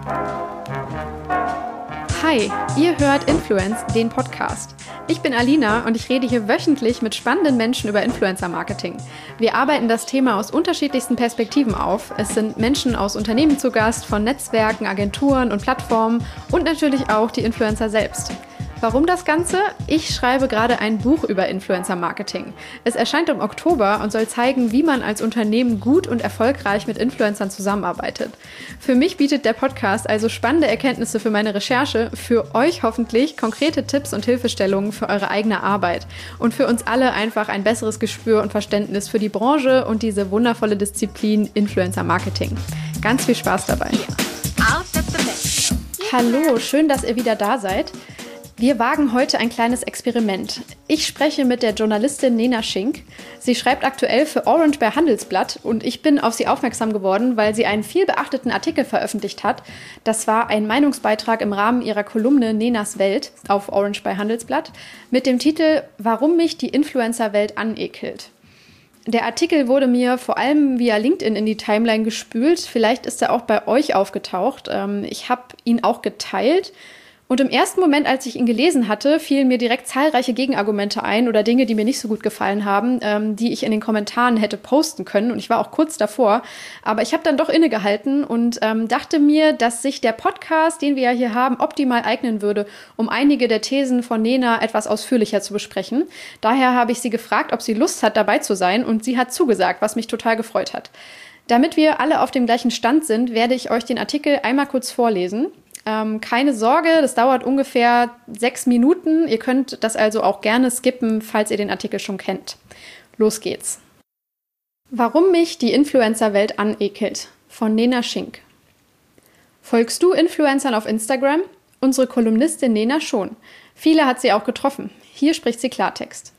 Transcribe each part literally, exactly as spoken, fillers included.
Hi, ihr hört Influence, den Podcast. Ich bin Alina und ich rede hier wöchentlich mit spannenden Menschen über Influencer-Marketing. Wir arbeiten das Thema aus unterschiedlichsten Perspektiven auf. Es sind Menschen aus Unternehmen zu Gast, von Netzwerken, Agenturen und Plattformen und natürlich auch die Influencer selbst. Warum das Ganze? Ich schreibe gerade ein Buch über Influencer-Marketing. Es erscheint im Oktober und soll zeigen, wie man als Unternehmen gut und erfolgreich mit Influencern zusammenarbeitet. Für mich bietet der Podcast also spannende Erkenntnisse für meine Recherche, für euch hoffentlich konkrete Tipps und Hilfestellungen für eure eigene Arbeit und für uns alle einfach ein besseres Gespür und Verständnis für die Branche und diese wundervolle Disziplin Influencer-Marketing. Ganz viel Spaß dabei. Hallo, schön, dass ihr wieder da seid. Wir wagen heute ein kleines Experiment. Ich spreche mit der Journalistin Nena Schink. Sie schreibt aktuell für Orange bei Handelsblatt und ich bin auf sie aufmerksam geworden, weil sie einen viel beachteten Artikel veröffentlicht hat. Das war ein Meinungsbeitrag im Rahmen ihrer Kolumne Nenas Welt auf Orange bei Handelsblatt mit dem Titel „Warum mich die Influencer-Welt anekelt". Der Artikel wurde mir vor allem via LinkedIn in die Timeline gespült. Vielleicht ist er auch bei euch aufgetaucht. Ich habe ihn auch geteilt. Und im ersten Moment, als ich ihn gelesen hatte, fielen mir direkt zahlreiche Gegenargumente ein oder Dinge, die mir nicht so gut gefallen haben, ähm, die ich in den Kommentaren hätte posten können. Und ich war auch kurz davor. Aber ich habe dann doch innegehalten und ähm, dachte mir, dass sich der Podcast, den wir ja hier haben, optimal eignen würde, um einige der Thesen von Nena etwas ausführlicher zu besprechen. Daher habe ich sie gefragt, ob sie Lust hat, dabei zu sein. Und sie hat zugesagt, was mich total gefreut hat. Damit wir alle auf dem gleichen Stand sind, werde ich euch den Artikel einmal kurz vorlesen. Ähm, keine Sorge, das dauert ungefähr sechs Minuten. Ihr könnt das also auch gerne skippen, falls ihr den Artikel schon kennt. Los geht's. Warum mich die Influencer-Welt anekelt, von Nena Schink. Folgst du Influencern auf Instagram? Unsere Kolumnistin Nena schon. Viele hat sie auch getroffen. Hier spricht sie Klartext.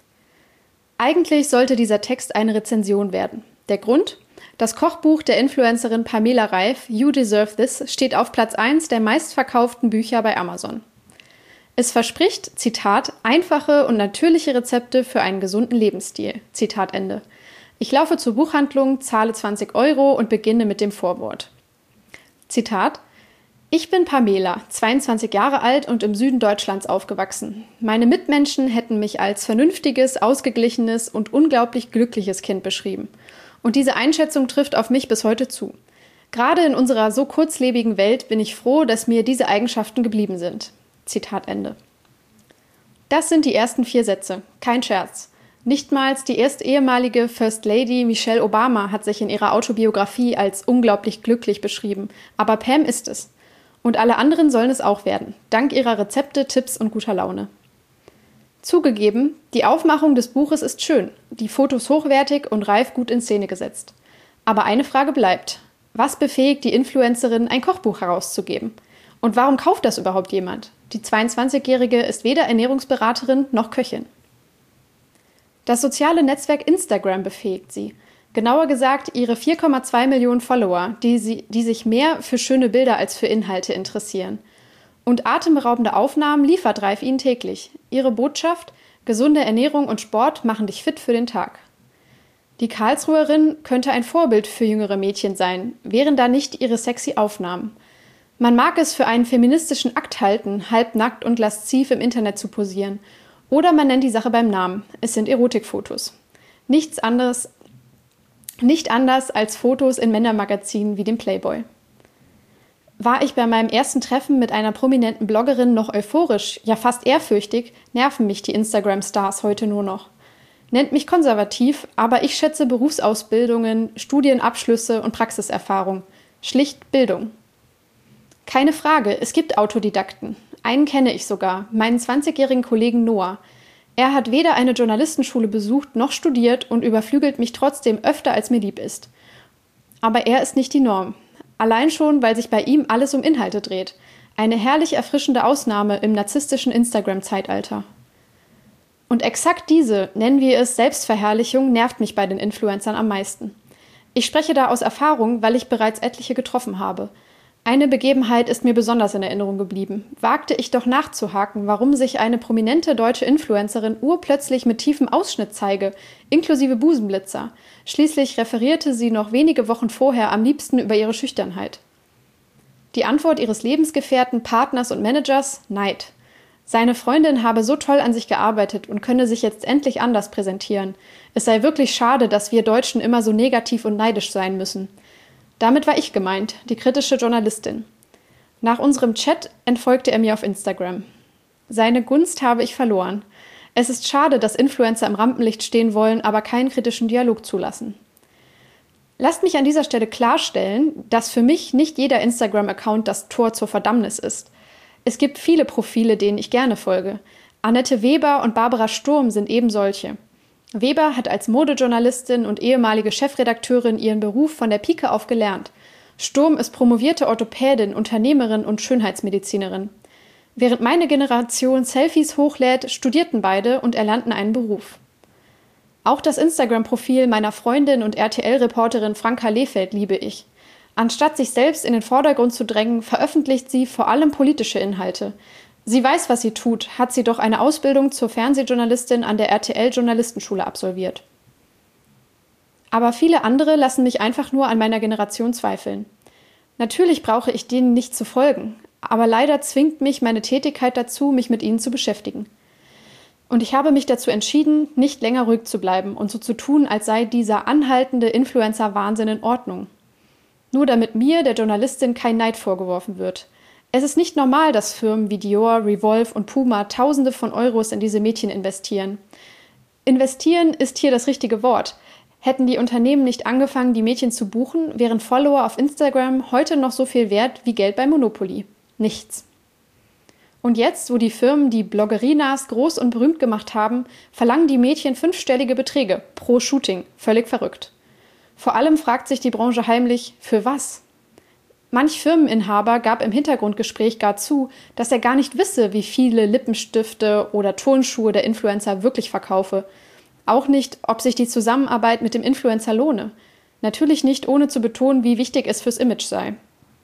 Eigentlich sollte dieser Text eine Rezension werden. Der Grund? Das Kochbuch der Influencerin Pamela Reif, You Deserve This, steht auf Platz eins der meistverkauften Bücher bei Amazon. Es verspricht, Zitat, einfache und natürliche Rezepte für einen gesunden Lebensstil. Zitat Ende. Ich laufe zur Buchhandlung, zahle zwanzig Euro und beginne mit dem Vorwort. Zitat. Ich bin Pamela, zweiundzwanzig Jahre alt und im Süden Deutschlands aufgewachsen. Meine Mitmenschen hätten mich als vernünftiges, ausgeglichenes und unglaublich glückliches Kind beschrieben. Und diese Einschätzung trifft auf mich bis heute zu. Gerade in unserer so kurzlebigen Welt bin ich froh, dass mir diese Eigenschaften geblieben sind. Zitat Ende. Das sind die ersten vier Sätze. Kein Scherz. Nichtmals die erste ehemalige First Lady Michelle Obama hat sich in ihrer Autobiografie als unglaublich glücklich beschrieben. Aber Pam ist es. Und alle anderen sollen es auch werden. Dank ihrer Rezepte, Tipps und guter Laune. Zugegeben, die Aufmachung des Buches ist schön, die Fotos hochwertig und Reif gut in Szene gesetzt. Aber eine Frage bleibt. Was befähigt die Influencerin, ein Kochbuch herauszugeben? Und warum kauft das überhaupt jemand? Die zweiundzwanzigjährige ist weder Ernährungsberaterin noch Köchin. Das soziale Netzwerk Instagram befähigt sie. Genauer gesagt ihre vier Komma zwei Millionen Follower, die, sie, die sich mehr für schöne Bilder als für Inhalte interessieren. Und atemberaubende Aufnahmen liefert Reif ihnen täglich. Ihre Botschaft: gesunde Ernährung und Sport machen dich fit für den Tag. Die Karlsruherin könnte ein Vorbild für jüngere Mädchen sein, wären da nicht ihre sexy Aufnahmen. Man mag es für einen feministischen Akt halten, halbnackt und lasziv im Internet zu posieren. Oder man nennt die Sache beim Namen. Es sind Erotikfotos. Nichts anderes, nicht anders als Fotos in Männermagazinen wie dem Playboy. War ich bei meinem ersten Treffen mit einer prominenten Bloggerin noch euphorisch, ja fast ehrfürchtig, nerven mich die Instagram-Stars heute nur noch. Nennt mich konservativ, aber ich schätze Berufsausbildungen, Studienabschlüsse und Praxiserfahrung. Schlicht Bildung. Keine Frage, es gibt Autodidakten. Einen kenne ich sogar, meinen zwanzigjährigen Kollegen Noah. Er hat weder eine Journalistenschule besucht noch studiert und überflügelt mich trotzdem öfter, als mir lieb ist. Aber er ist nicht die Norm. Allein schon, weil sich bei ihm alles um Inhalte dreht. Eine herrlich erfrischende Ausnahme im narzisstischen Instagram-Zeitalter. Und exakt diese, nennen wir es Selbstverherrlichung, nervt mich bei den Influencern am meisten. Ich spreche da aus Erfahrung, weil ich bereits etliche getroffen habe. Eine Begebenheit ist mir besonders in Erinnerung geblieben. Wagte ich doch nachzuhaken, warum sich eine prominente deutsche Influencerin urplötzlich mit tiefem Ausschnitt zeige, inklusive Busenblitzer. Schließlich referierte sie noch wenige Wochen vorher am liebsten über ihre Schüchternheit. Die Antwort ihres Lebensgefährten, Partners und Managers: Neid. Seine Freundin habe so toll an sich gearbeitet und könne sich jetzt endlich anders präsentieren. Es sei wirklich schade, dass wir Deutschen immer so negativ und neidisch sein müssen. Damit war ich gemeint, die kritische Journalistin. Nach unserem Chat entfolgte er mir auf Instagram. Seine Gunst habe ich verloren. Es ist schade, dass Influencer im Rampenlicht stehen wollen, aber keinen kritischen Dialog zulassen. Lasst mich an dieser Stelle klarstellen, dass für mich nicht jeder Instagram-Account das Tor zur Verdammnis ist. Es gibt viele Profile, denen ich gerne folge. Annette Weber und Barbara Sturm sind eben solche. Weber hat als Modejournalistin und ehemalige Chefredakteurin ihren Beruf von der Pike auf gelernt. Sturm ist promovierte Orthopädin, Unternehmerin und Schönheitsmedizinerin. Während meine Generation Selfies hochlädt, studierten beide und erlernten einen Beruf. Auch das Instagram-Profil meiner Freundin und R T L-Reporterin Franka Lehfeldt liebe ich. Anstatt sich selbst in den Vordergrund zu drängen, veröffentlicht sie vor allem politische Inhalte. Sie weiß, was sie tut, hat sie doch eine Ausbildung zur Fernsehjournalistin an der R T L-Journalistenschule absolviert. Aber viele andere lassen mich einfach nur an meiner Generation zweifeln. Natürlich brauche ich denen nicht zu folgen, aber leider zwingt mich meine Tätigkeit dazu, mich mit ihnen zu beschäftigen. Und ich habe mich dazu entschieden, nicht länger ruhig zu bleiben und so zu tun, als sei dieser anhaltende Influencer-Wahnsinn in Ordnung. Nur damit mir, der Journalistin, kein Neid vorgeworfen wird. Es ist nicht normal, dass Firmen wie Dior, Revolve und Puma Tausende von Euros in diese Mädchen investieren. Investieren ist hier das richtige Wort. Hätten die Unternehmen nicht angefangen, die Mädchen zu buchen, wären Follower auf Instagram heute noch so viel wert wie Geld bei Monopoly. Nichts. Und jetzt, wo die Firmen die Bloggerinas groß und berühmt gemacht haben, verlangen die Mädchen fünfstellige Beträge pro Shooting. Völlig verrückt. Vor allem fragt sich die Branche heimlich, für was? Manch Firmeninhaber gab im Hintergrundgespräch gar zu, dass er gar nicht wisse, wie viele Lippenstifte oder Turnschuhe der Influencer wirklich verkaufe. Auch nicht, ob sich die Zusammenarbeit mit dem Influencer lohne. Natürlich nicht, ohne zu betonen, wie wichtig es fürs Image sei.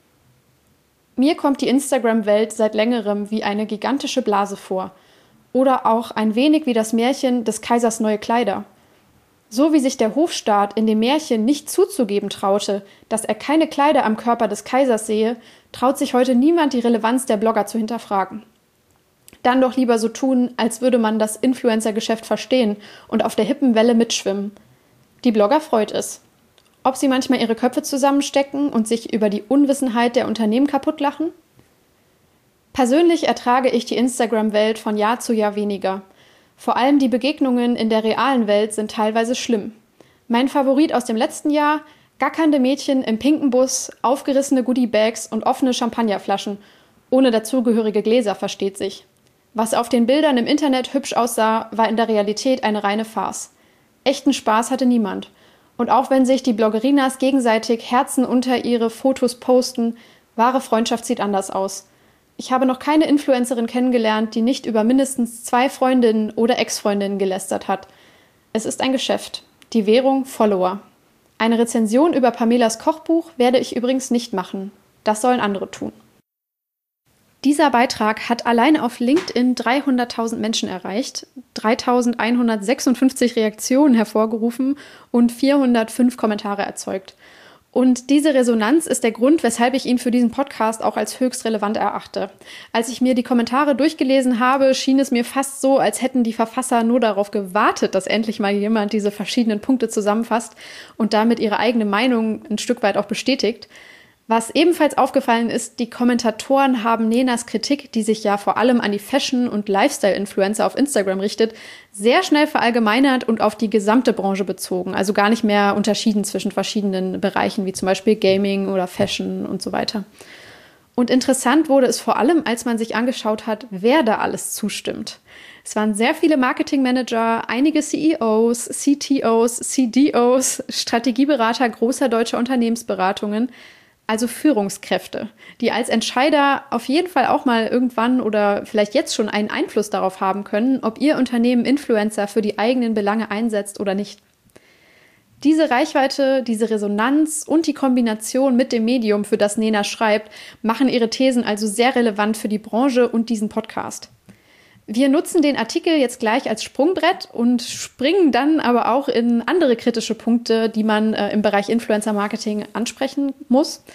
Mir kommt die Instagram-Welt seit längerem wie eine gigantische Blase vor. Oder auch ein wenig wie das Märchen des Kaisers neue Kleider. So wie sich der Hofstaat in dem Märchen nicht zuzugeben traute, dass er keine Kleider am Körper des Kaisers sehe, traut sich heute niemand die Relevanz der Blogger zu hinterfragen. Dann doch lieber so tun, als würde man das Influencer-Geschäft verstehen und auf der hippen Welle mitschwimmen. Die Blogger freut es. Ob sie manchmal ihre Köpfe zusammenstecken und sich über die Unwissenheit der Unternehmen kaputtlachen? Persönlich ertrage ich die Instagram-Welt von Jahr zu Jahr weniger. Vor allem die Begegnungen in der realen Welt sind teilweise schlimm. Mein Favorit aus dem letzten Jahr: gackernde Mädchen im pinken Bus, aufgerissene Goodie-Bags und offene Champagnerflaschen. Ohne dazugehörige Gläser, versteht sich. Was auf den Bildern im Internet hübsch aussah, war in der Realität eine reine Farce. Echten Spaß hatte niemand. Und auch wenn sich die Bloggerinas gegenseitig Herzen unter ihre Fotos posten, wahre Freundschaft sieht anders aus. Ich habe noch keine Influencerin kennengelernt, die nicht über mindestens zwei Freundinnen oder Ex-Freundinnen gelästert hat. Es ist ein Geschäft. Die Währung Follower. Eine Rezension über Pamelas Kochbuch werde ich übrigens nicht machen. Das sollen andere tun. Dieser Beitrag hat alleine auf LinkedIn dreihunderttausend Menschen erreicht, dreitausendeinhundertsechsundfünfzig Reaktionen hervorgerufen und vierhundertfünf Kommentare erzeugt. Und diese Resonanz ist der Grund, weshalb ich ihn für diesen Podcast auch als höchst relevant erachte. Als ich mir die Kommentare durchgelesen habe, schien es mir fast so, als hätten die Verfasser nur darauf gewartet, dass endlich mal jemand diese verschiedenen Punkte zusammenfasst und damit ihre eigene Meinung ein Stück weit auch bestätigt. Was ebenfalls aufgefallen ist, die Kommentatoren haben Nenas Kritik, die sich ja vor allem an die Fashion- und Lifestyle-Influencer auf Instagram richtet, sehr schnell verallgemeinert und auf die gesamte Branche bezogen. Also gar nicht mehr unterschieden zwischen verschiedenen Bereichen, wie zum Beispiel Gaming oder Fashion und so weiter. Und interessant wurde es vor allem, als man sich angeschaut hat, wer da alles zustimmt. Es waren sehr viele Marketingmanager, einige C E Os, C T Os, C D Os, Strategieberater großer deutscher Unternehmensberatungen, also Führungskräfte, die als Entscheider auf jeden Fall auch mal irgendwann oder vielleicht jetzt schon einen Einfluss darauf haben können, ob ihr Unternehmen Influencer für die eigenen Belange einsetzt oder nicht. Diese Reichweite, diese Resonanz und die Kombination mit dem Medium, für das Nena schreibt, machen ihre Thesen also sehr relevant für die Branche und diesen Podcast. Wir nutzen den Artikel jetzt gleich als Sprungbrett und springen dann aber auch in andere kritische Punkte, die man äh, im Bereich Influencer-Marketing ansprechen muss.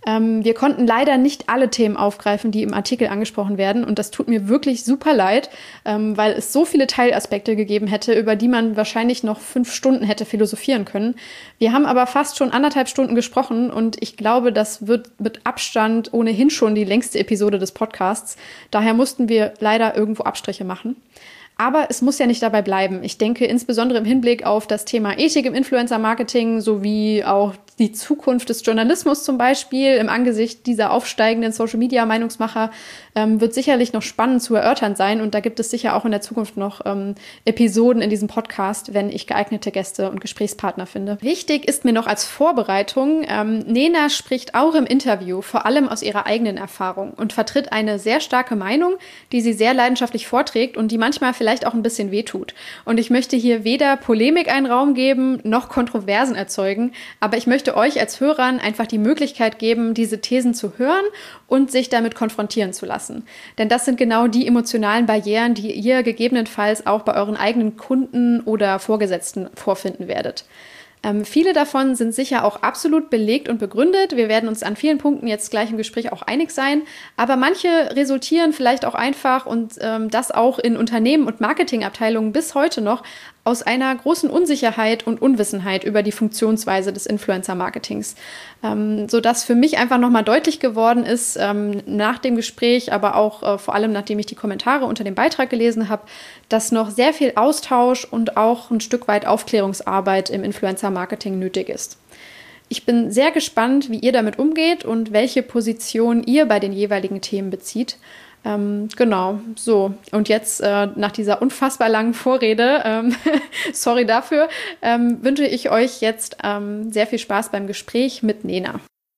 Ähm, wir konnten leider nicht alle Themen aufgreifen, die im Artikel angesprochen werden. Und das tut mir wirklich super leid, ähm, weil es so viele Teilaspekte gegeben hätte, über die man wahrscheinlich noch fünf Stunden hätte philosophieren können. Wir haben aber fast schon anderthalb Stunden gesprochen und ich glaube, das wird mit Abstand ohnehin schon die längste Episode des Podcasts. Daher mussten wir leider irgendwo Abstriche machen. Aber es muss ja nicht dabei bleiben. Ich denke insbesondere im Hinblick auf das Thema Ethik im Influencer-Marketing sowie auch die Zukunft des Journalismus zum Beispiel im Angesicht dieser aufsteigenden Social-Media-Meinungsmacher ähm, wird sicherlich noch spannend zu erörtern sein. Und da gibt es sicher auch in der Zukunft noch ähm, Episoden in diesem Podcast, wenn ich geeignete Gäste und Gesprächspartner finde. Wichtig ist mir noch als Vorbereitung, ähm, Nena spricht auch im Interview vor allem aus ihrer eigenen Erfahrung und vertritt eine sehr starke Meinung, die sie sehr leidenschaftlich vorträgt und die manchmal vielleicht auch ein bisschen wehtut. Und ich möchte hier weder Polemik einen Raum geben, noch Kontroversen erzeugen, aber ich möchte euch als Hörern einfach die Möglichkeit geben, diese Thesen zu hören und sich damit konfrontieren zu lassen. Denn das sind genau die emotionalen Barrieren, die ihr gegebenenfalls auch bei euren eigenen Kunden oder Vorgesetzten vorfinden werdet. Ähm, viele davon sind sicher auch absolut belegt und begründet. Wir werden uns an vielen Punkten jetzt gleich im Gespräch auch einig sein. Aber manche resultieren vielleicht auch einfach und ähm, das auch in Unternehmen und Marketingabteilungen bis heute noch aus einer großen Unsicherheit und Unwissenheit über die Funktionsweise des Influencer-Marketings. Ähm, sodass für mich einfach nochmal deutlich geworden ist, ähm, nach dem Gespräch, aber auch äh, vor allem nachdem ich die Kommentare unter dem Beitrag gelesen habe, dass noch sehr viel Austausch und auch ein Stück weit Aufklärungsarbeit im Influencer-Marketing nötig ist. Ich bin sehr gespannt, wie ihr damit umgeht und welche Position ihr bei den jeweiligen Themen bezieht. Ähm, genau, so. Und jetzt äh, nach dieser unfassbar langen Vorrede, ähm, sorry dafür, ähm, wünsche ich euch jetzt ähm, sehr viel Spaß beim Gespräch mit Nena.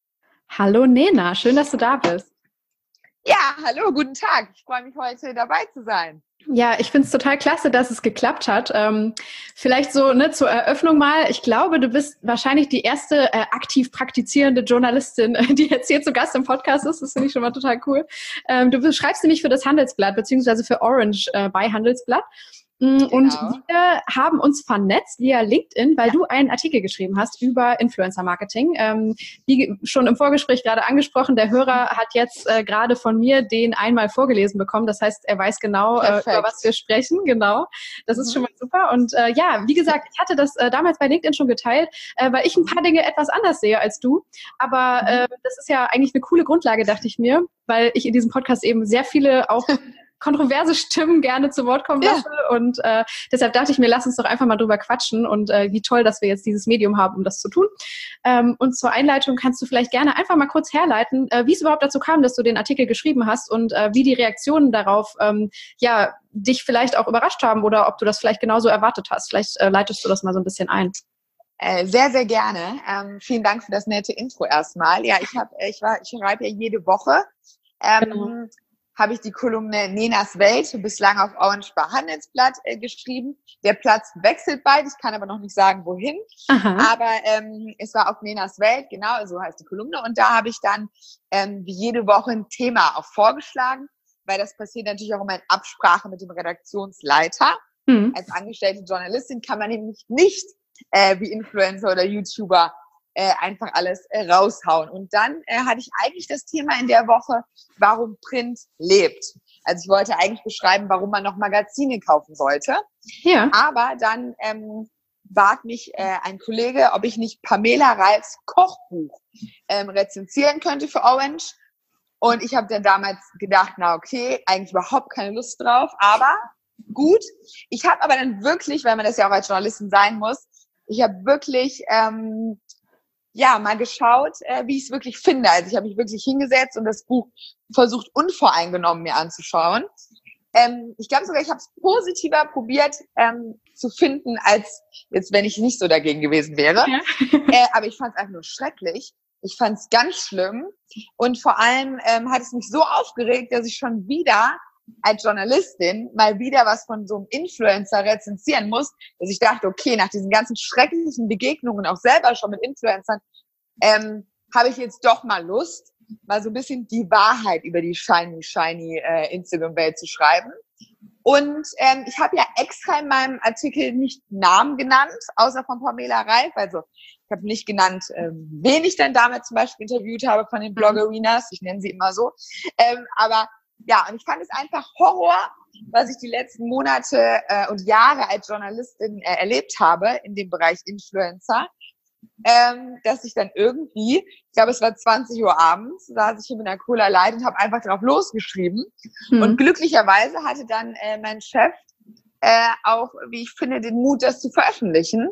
Hallo Nena, schön, dass du da bist. Ja, hallo, guten Tag. Ich freue mich, heute dabei zu sein. Ja, ich finde es total klasse, dass es geklappt hat. Ähm, vielleicht so ne, zur Eröffnung mal. Ich glaube, du bist wahrscheinlich die erste äh, aktiv praktizierende Journalistin, die jetzt hier zu Gast im Podcast ist. Das finde ich schon mal total cool. Ähm, du schreibst nämlich für das Handelsblatt, beziehungsweise für Orange äh, bei Handelsblatt. Und Genau. wir haben uns vernetzt via LinkedIn, weil du einen Artikel geschrieben hast über Influencer-Marketing. Ähm, wie schon im Vorgespräch gerade angesprochen, der Hörer hat jetzt äh, gerade von mir den einmal vorgelesen bekommen. Das heißt, er weiß genau, äh, über was wir sprechen. Genau, das ist mhm. schon mal super. Und äh, ja, wie gesagt, ich hatte das äh, damals bei LinkedIn schon geteilt, äh, weil ich ein paar Dinge etwas anders sehe als du. Aber äh, das ist ja eigentlich eine coole Grundlage, dachte ich mir, weil ich in diesem Podcast eben sehr viele auch kontroverse Stimmen gerne zu Wort kommen lasse. Ja. Und äh, deshalb dachte ich mir, lass uns doch einfach mal drüber quatschen und äh, wie toll, dass wir jetzt dieses Medium haben, um das zu tun. Ähm, und zur Einleitung kannst du vielleicht gerne einfach mal kurz herleiten, äh, wie es überhaupt dazu kam, dass du den Artikel geschrieben hast und äh, wie die Reaktionen darauf ähm, ja dich vielleicht auch überrascht haben oder ob du das vielleicht genauso erwartet hast. Vielleicht äh, leitest du das mal so ein bisschen ein. Äh, sehr, sehr gerne. Ähm, vielen Dank für das nette Intro erstmal. Ja, ich habe, ich war, ich schreibe ja jede Woche. Ähm, genau. habe ich die Kolumne Nenas Welt bislang auf Orange bei Handelsblatt äh, geschrieben. Der Platz wechselt bald, ich kann aber noch nicht sagen, wohin. Aha. Aber ähm, es war auf Nenas Welt, genau, so heißt die Kolumne. Und da habe ich dann ähm, wie jede Woche ein Thema auch vorgeschlagen, weil das passiert natürlich auch immer in Absprache mit dem Redaktionsleiter. Mhm. Als angestellte Journalistin kann man nämlich nicht äh, wie Influencer oder YouTuber Äh, einfach alles äh, raushauen. Und dann äh, hatte ich eigentlich das Thema in der Woche, warum Print lebt. Also ich wollte eigentlich beschreiben, warum man noch Magazine kaufen sollte. Ja. Aber dann ähm, bat mich äh, ein Kollege, ob ich nicht Pamela Reifs Kochbuch ähm, rezensieren könnte für Orange. Und ich habe dann damals gedacht, na okay, eigentlich überhaupt keine Lust drauf, aber gut. Ich habe aber dann wirklich, weil man das ja auch als Journalistin sein muss, ich habe wirklich ähm, ja, mal geschaut, äh, wie ich es wirklich finde. Also ich habe mich wirklich hingesetzt und das Buch versucht, unvoreingenommen mir anzuschauen. Ähm, ich glaube sogar, ich habe es positiver probiert ähm, zu finden, als jetzt, wenn ich nicht so dagegen gewesen wäre. Ja. äh, aber ich fand es einfach nur schrecklich. Ich fand es ganz schlimm. Und vor allem ähm, hat es mich so aufgeregt, dass ich schon wieder als Journalistin mal wieder was von so einem Influencer rezensieren muss, dass ich dachte, okay, nach diesen ganzen schrecklichen Begegnungen, auch selber schon mit Influencern, ähm, habe ich jetzt doch mal Lust, mal so ein bisschen die Wahrheit über die shiny, shiny äh, Instagram-Welt zu schreiben. Und ähm, ich habe ja extra in meinem Artikel nicht Namen genannt, außer von Pamela Reif. Also Ich habe nicht genannt, ähm, wen ich dann damals zum Beispiel interviewt habe von den Bloggerinas. Ich nenne sie immer so. Ähm, aber ja, und ich fand es einfach Horror, was ich die letzten Monate äh, und Jahre als Journalistin äh, erlebt habe in dem Bereich Influencer. Ähm, dass ich dann irgendwie, ich glaube, es war zwanzig Uhr abends, saß ich hier mit einer Cola Light und habe einfach drauf losgeschrieben. Hm. Und glücklicherweise hatte dann äh, mein Chef äh, auch, wie ich finde, den Mut, das zu veröffentlichen,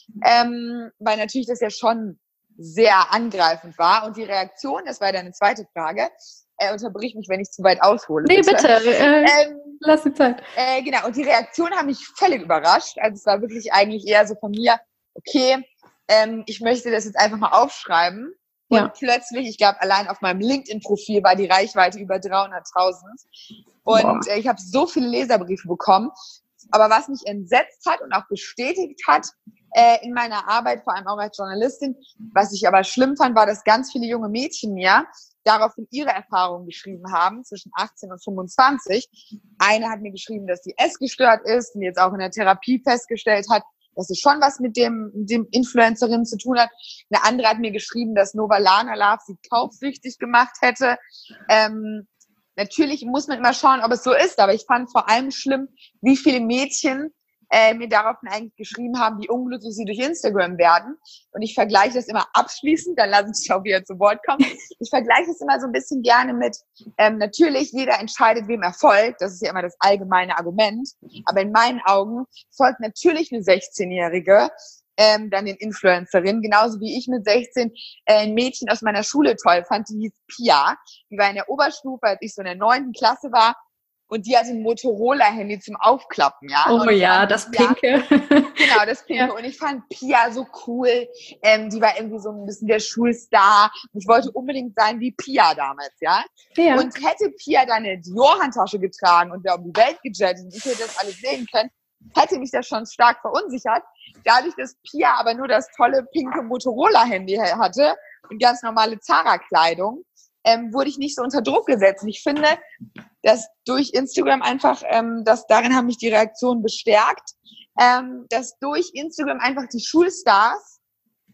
ähm, weil natürlich das ja schon sehr angreifend war. Und die Reaktion, das war deine zweite Frage, äh, unterbrich mich, wenn ich zu weit aushole. Nee, bitte, bitte. Äh, ähm, lass die Zeit. Äh, genau, und die Reaktion hat mich völlig überrascht. Also es war wirklich eigentlich eher so von mir, okay, ähm, ich möchte das jetzt einfach mal aufschreiben. Und ja. plötzlich, ich glaube, allein auf meinem LinkedIn-Profil war die Reichweite über dreihunderttausend. Und äh, ich habe so viele Leserbriefe bekommen. Aber was mich entsetzt hat und auch bestätigt hat äh, in meiner Arbeit, vor allem auch als Journalistin, was ich aber schlimm fand, war, dass ganz viele junge Mädchen mir daraufhin ihre Erfahrungen geschrieben haben, zwischen achtzehn und fünfundzwanzig. Eine hat mir geschrieben, dass sie essgestört ist und jetzt auch in der Therapie festgestellt hat, dass es schon was mit dem, dem Influencerin zu tun hat. Eine andere hat mir geschrieben, dass Novalana Love sie kaufsüchtig gemacht hätte. Ähm, natürlich muss man immer schauen, ob es so ist, aber ich fand vor allem schlimm, wie viele Mädchen äh, mir daraufhin eigentlich geschrieben haben, wie unglücklich sie durch Instagram werden. Und ich vergleiche das immer abschließend, dann lassen Sie sich auch wieder zu Wort kommen. Ich vergleiche das immer so ein bisschen gerne mit, ähm, natürlich, jeder entscheidet, wem er folgt. Das ist ja immer das allgemeine Argument. Aber in meinen Augen folgt natürlich eine sechzehnjährige ähm, dann den Influencerin, genauso wie ich mit sechzehn äh, ein Mädchen aus meiner Schule toll fand, die hieß Pia. Die war in der Oberstufe, als ich so in der neunten Klasse war. Und die hatte ein Motorola-Handy zum Aufklappen, ja. Oh ja, das Pia, Pinke. Genau, das Pinke. Ja. Und ich fand Pia so cool. Ähm, die war irgendwie so ein bisschen der Schulstar. Und ich wollte unbedingt sein wie Pia damals, ja. ja. Und hätte Pia dann eine Dior-Handtasche getragen und wäre um die Welt gejettet und ich hätte das alles sehen können, hätte mich das schon stark verunsichert. Dadurch, dass Pia aber nur das tolle pinke Motorola-Handy hatte und ganz normale Zara-Kleidung, ähm, wurde ich nicht so unter Druck gesetzt. Und ich finde, dass durch Instagram einfach, ähm, dass darin haben mich die Reaktionen bestärkt, ähm, dass durch Instagram einfach die Schulstars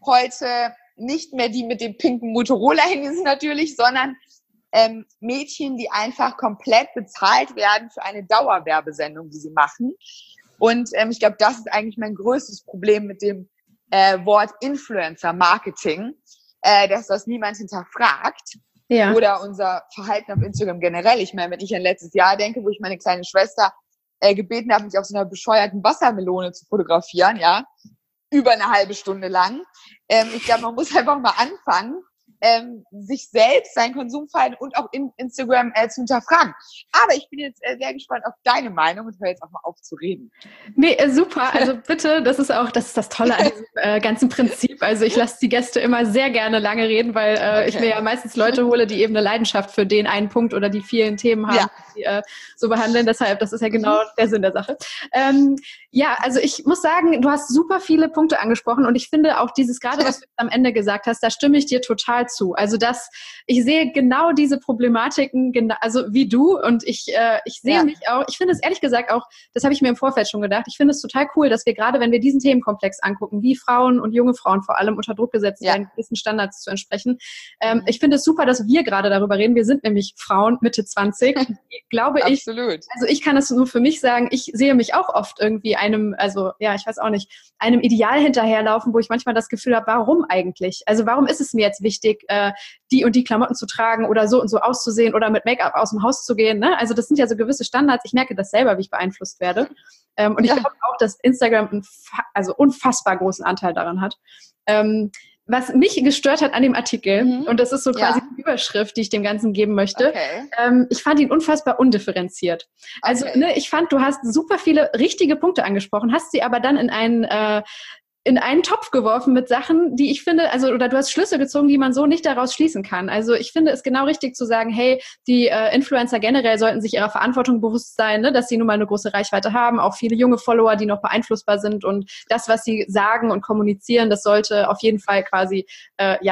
heute nicht mehr die mit dem pinken Motorola-Handy sind natürlich, sondern ähm, Mädchen, die einfach komplett bezahlt werden für eine Dauerwerbesendung, die sie machen. Und ähm, ich glaube, das ist eigentlich mein größtes Problem mit dem äh, Wort Influencer-Marketing, äh, dass das niemand hinterfragt. Ja. Oder unser Verhalten auf Instagram generell. Ich meine, wenn ich an letztes Jahr denke, wo ich meine kleine Schwester äh, gebeten habe, mich auf so einer bescheuerten Wassermelone zu fotografieren, ja, über eine halbe Stunde lang. Ähm, ich glaube, man muss einfach mal anfangen, ähm, sich selbst, sein Konsumverhalten und auch in Instagram äh, zu hinterfragen. Aber ich bin jetzt äh, sehr gespannt auf deine Meinung und höre jetzt auch mal auf zu reden. Nee, äh, super. Also bitte, das ist auch, das ist das Tolle an diesem äh, ganzen Prinzip. Also ich lasse die Gäste immer sehr gerne lange reden, weil äh, okay. ich mir ja meistens Leute hole, die eben eine Leidenschaft für den einen Punkt oder die vielen Themen haben, ja. die äh, so behandeln. Deshalb, das ist ja genau mhm. der Sinn der Sache. Ähm, ja, also ich muss sagen, du hast super viele Punkte angesprochen und ich finde auch dieses, gerade was du am Ende gesagt hast, da stimme ich dir total zu. Also das, ich sehe genau diese Problematiken, genau, also wie du und ich, äh, ich sehe ja. mich auch, ich finde es ehrlich gesagt auch, das habe ich mir im Vorfeld schon gedacht, ich finde es total cool, dass wir gerade, wenn wir diesen Themenkomplex angucken, wie Frauen und junge Frauen vor allem unter Druck gesetzt ja. werden, gewissen Standards zu entsprechen. Ähm, mhm. Ich finde es super, dass wir gerade darüber reden. Wir sind nämlich Frauen Mitte zwanzig, glaube ich. Absolut. Also ich kann es nur für mich sagen, ich sehe mich auch oft irgendwie einem, also ja, ich weiß auch nicht, einem Ideal hinterherlaufen, wo ich manchmal das Gefühl habe, warum eigentlich? Also warum ist es mir jetzt wichtig, äh, die und die Klamotten zu tragen oder so und so auszusehen oder mit Make-up aus dem Haus zu gehen, ne? Also das sind ja so gewisse Standards. Ich merke das selber, wie ich beeinflusst werde. Ähm, und ich ja. glaube auch, dass Instagram einen also unfassbar großen Anteil daran hat. Ähm, was mich gestört hat an dem Artikel, mhm. und das ist so quasi ja. die Überschrift, die ich dem Ganzen geben möchte, okay. ähm, ich fand ihn unfassbar undifferenziert. Also okay. ne, ich fand, du hast super viele richtige Punkte angesprochen, hast sie aber dann in einen äh, in einen Topf geworfen mit Sachen, die ich finde, also oder du hast Schlüsse gezogen, die man so nicht daraus schließen kann. Also ich finde es genau richtig zu sagen, hey, die äh, Influencer generell sollten sich ihrer Verantwortung bewusst sein, ne, dass sie nun mal eine große Reichweite haben, auch viele junge Follower, die noch beeinflussbar sind und das, was sie sagen und kommunizieren, das sollte auf jeden Fall quasi, äh, ja,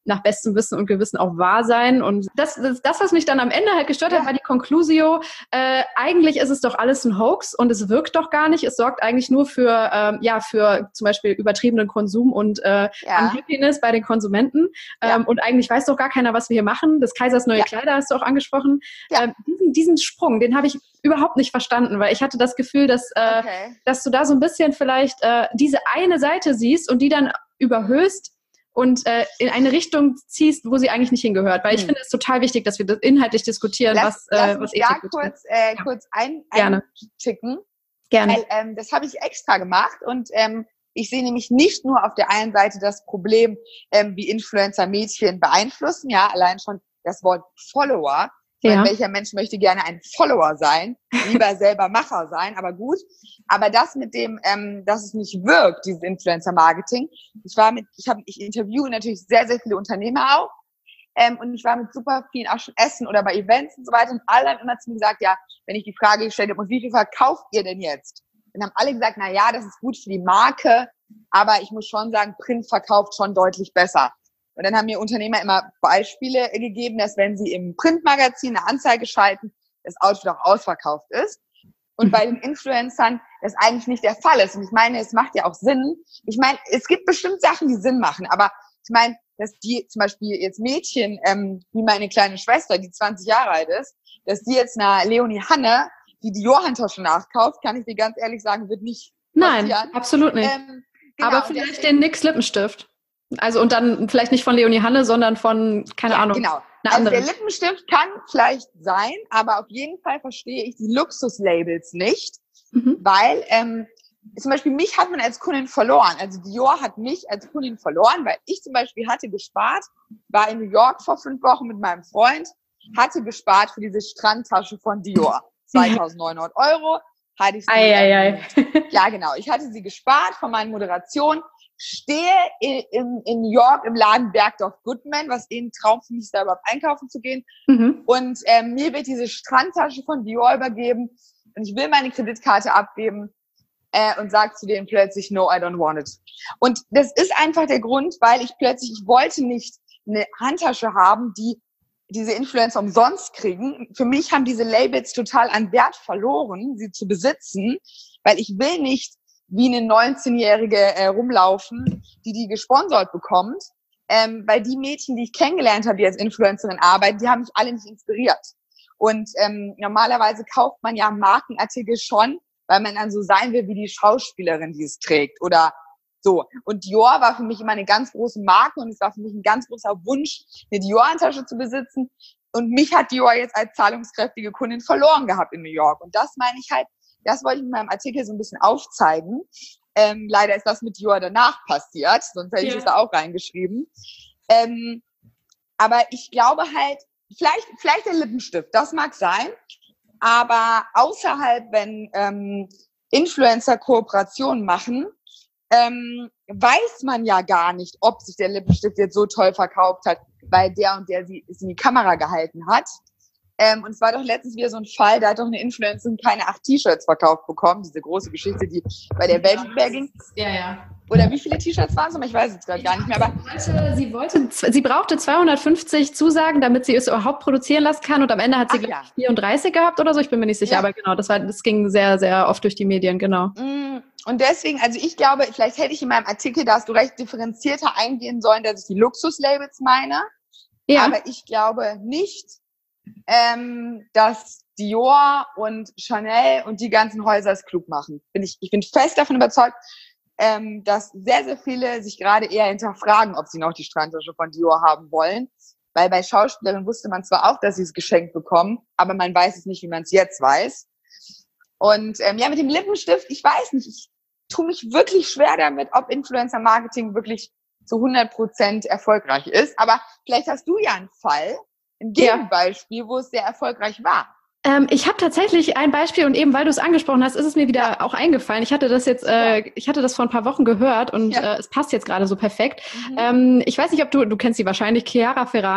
nach bestem Wissen und Gewissen auch wahr sein. Und das, das, das was mich dann am Ende halt gestört Ja. hat, war die Conclusio, äh, eigentlich ist es doch alles ein Hoax und es wirkt doch gar nicht. Es sorgt eigentlich nur für, ähm, ja, für zum Beispiel übertriebenen Konsum und äh, Ja. Unhappiness bei den Konsumenten. Ähm, Ja. Und eigentlich weiß doch gar keiner, was wir hier machen. Das Kaisers neue Ja. Kleider hast du auch angesprochen. Ja. Ähm, diesen, diesen Sprung, den habe ich überhaupt nicht verstanden, weil ich hatte das Gefühl, dass, äh, Okay. dass du da so ein bisschen vielleicht äh, diese eine Seite siehst und die dann überhöhst und äh, in eine Richtung ziehst, wo sie eigentlich nicht hingehört. Weil ich Hm. finde es total wichtig, dass wir das inhaltlich diskutieren, Lass, was, lass äh, uns was da Ethik betrifft. kurz, äh, Ja. kurz ein, Gerne. einticken. Gerne. Weil, ähm, das habe ich extra gemacht und ähm, ich sehe nämlich nicht nur auf der einen Seite das Problem, ähm, wie Influencer Mädchen beeinflussen, ja, allein schon das Wort Follower. Ich Ja. meine, welcher Mensch möchte gerne ein Follower sein, lieber selber Macher sein, aber gut. Aber das mit dem, ähm, dass es nicht wirkt, dieses Influencer-Marketing. Ich war mit, ich habe, ich interviewe natürlich sehr, sehr viele Unternehmer auch. Ähm, und ich war mit super vielen auch schon essen oder bei Events und so weiter. Und alle haben immer zu mir gesagt, ja, wenn ich die Frage gestellt habe, und wie viel verkauft ihr denn jetzt? Dann haben alle gesagt, na ja, das ist gut für die Marke, aber ich muss schon sagen, Print verkauft schon deutlich besser. Und dann haben mir Unternehmer immer Beispiele gegeben, dass wenn sie im Printmagazin eine Anzeige schalten, das Outfit auch ausverkauft ist. Und bei den Influencern das eigentlich nicht der Fall ist. Und ich meine, es macht ja auch Sinn. Ich meine, es gibt bestimmt Sachen, die Sinn machen, aber ich meine, dass die zum Beispiel jetzt Mädchen, ähm, wie meine kleine Schwester, die zwanzig Jahre alt ist, dass die jetzt einer Leonie Hanne, die die Dior-Handtasche nachkauft, kann ich dir ganz ehrlich sagen, wird nicht Nein, passieren. absolut nicht. Ähm, genau, Aber und vielleicht deswegen- den N Y X Lippenstift. Also und dann vielleicht nicht von Leonie Hanne, sondern von, keine ja, Ahnung, genau. einer Also anderen. der Lippenstift kann vielleicht sein, aber auf jeden Fall verstehe ich die Luxuslabels nicht, Mhm. weil ähm, zum Beispiel mich hat man als Kundin verloren. Also Dior hat mich als Kundin verloren, weil ich zum Beispiel hatte gespart, war in New York vor fünf Wochen mit meinem Freund, hatte gespart für diese Strandtasche von Dior. zweitausendneunhundert Euro hatte ich sie. Eieiei. Ja, genau. Ich hatte sie gespart von meinen Moderationen, stehe in, in, in New York im Laden Bergdorf Goodman, was eh ein Traum für mich ist, da überhaupt einkaufen zu gehen. Mhm. Und ähm, mir wird diese Strandtasche von Dior übergeben und ich will meine Kreditkarte abgeben äh, und sage zu denen plötzlich, no, I don't want it. Und das ist einfach der Grund, weil ich plötzlich, ich wollte nicht eine Handtasche haben, die diese Influencer umsonst kriegen. Für mich haben diese Labels total an Wert verloren, sie zu besitzen, weil ich will nicht wie eine neunzehnjährige äh, rumlaufen, die die gesponsert bekommt, ähm, weil die Mädchen, die ich kennengelernt habe, die als Influencerin arbeiten, die haben mich alle nicht inspiriert. Und ähm, normalerweise kauft man ja Markenartikel schon, weil man dann so sein will wie die Schauspielerin, die es trägt oder so. Und Dior war für mich immer eine ganz große Marke und es war für mich ein ganz großer Wunsch, eine Dior-Handtasche zu besitzen. Und mich hat Dior jetzt als zahlungskräftige Kundin verloren gehabt in New York. Und das meine ich halt, das wollte ich in meinem Artikel so ein bisschen aufzeigen. Ähm, leider ist das mit Dior danach passiert, sonst hätte ich Ja. es da auch reingeschrieben. Ähm, aber ich glaube halt, vielleicht, vielleicht der Lippenstift, das mag sein. Aber außerhalb, wenn ähm, Influencer Kooperationen machen, ähm, weiß man ja gar nicht, ob sich der Lippenstift jetzt so toll verkauft hat, weil der und der sie, es in die Kamera gehalten hat. Ähm, und es war doch letztens wieder so ein Fall, da hat doch eine Influencerin keine acht T-Shirts verkauft bekommen, diese große Geschichte, die bei der Weltwehr ging. Ja, ja. Oder wie viele T-Shirts waren es? Ich weiß es gerade gar nicht mehr. Aber Sie wollte, sie brauchte zweihundertfünfzig Zusagen, damit sie es überhaupt produzieren lassen kann. Und am Ende hat sie, Ach glaube ja. ich, vierunddreißig gehabt oder so. Ich bin mir nicht sicher, Ja. aber genau, das war, das ging sehr, sehr oft durch die Medien, genau. Mm, und deswegen, also ich glaube, vielleicht hätte ich in meinem Artikel, da hast du recht, differenzierter eingehen sollen, dass ich die Luxuslabels meine. Ja. Aber ich glaube nicht, ähm, dass Dior und Chanel und die ganzen Häuser es klug machen. Bin ich, ich bin fest davon überzeugt, ähm, dass sehr, sehr viele sich gerade eher hinterfragen, ob sie noch die Strandtasche von Dior haben wollen. Weil bei Schauspielerinnen wusste man zwar auch, dass sie es geschenkt bekommen, aber man weiß es nicht, wie man es jetzt weiß. Und ähm, ja, mit dem Lippenstift, ich weiß nicht, ich tue mich wirklich schwer damit, ob Influencer-Marketing wirklich zu hundert Prozent erfolgreich ist. Aber vielleicht hast du ja einen Fall, ein Ja. Gegenbeispiel, wo es sehr erfolgreich war. Ähm, ich habe tatsächlich ein Beispiel und eben, weil du es angesprochen hast, ist es mir wieder Ja. auch eingefallen. Ich hatte das jetzt, äh, ich hatte das vor ein paar Wochen gehört und Ja. äh, es passt jetzt gerade so perfekt. Mhm. Ähm, ich weiß nicht, ob du, du kennst sie wahrscheinlich, Chiara Ferrani.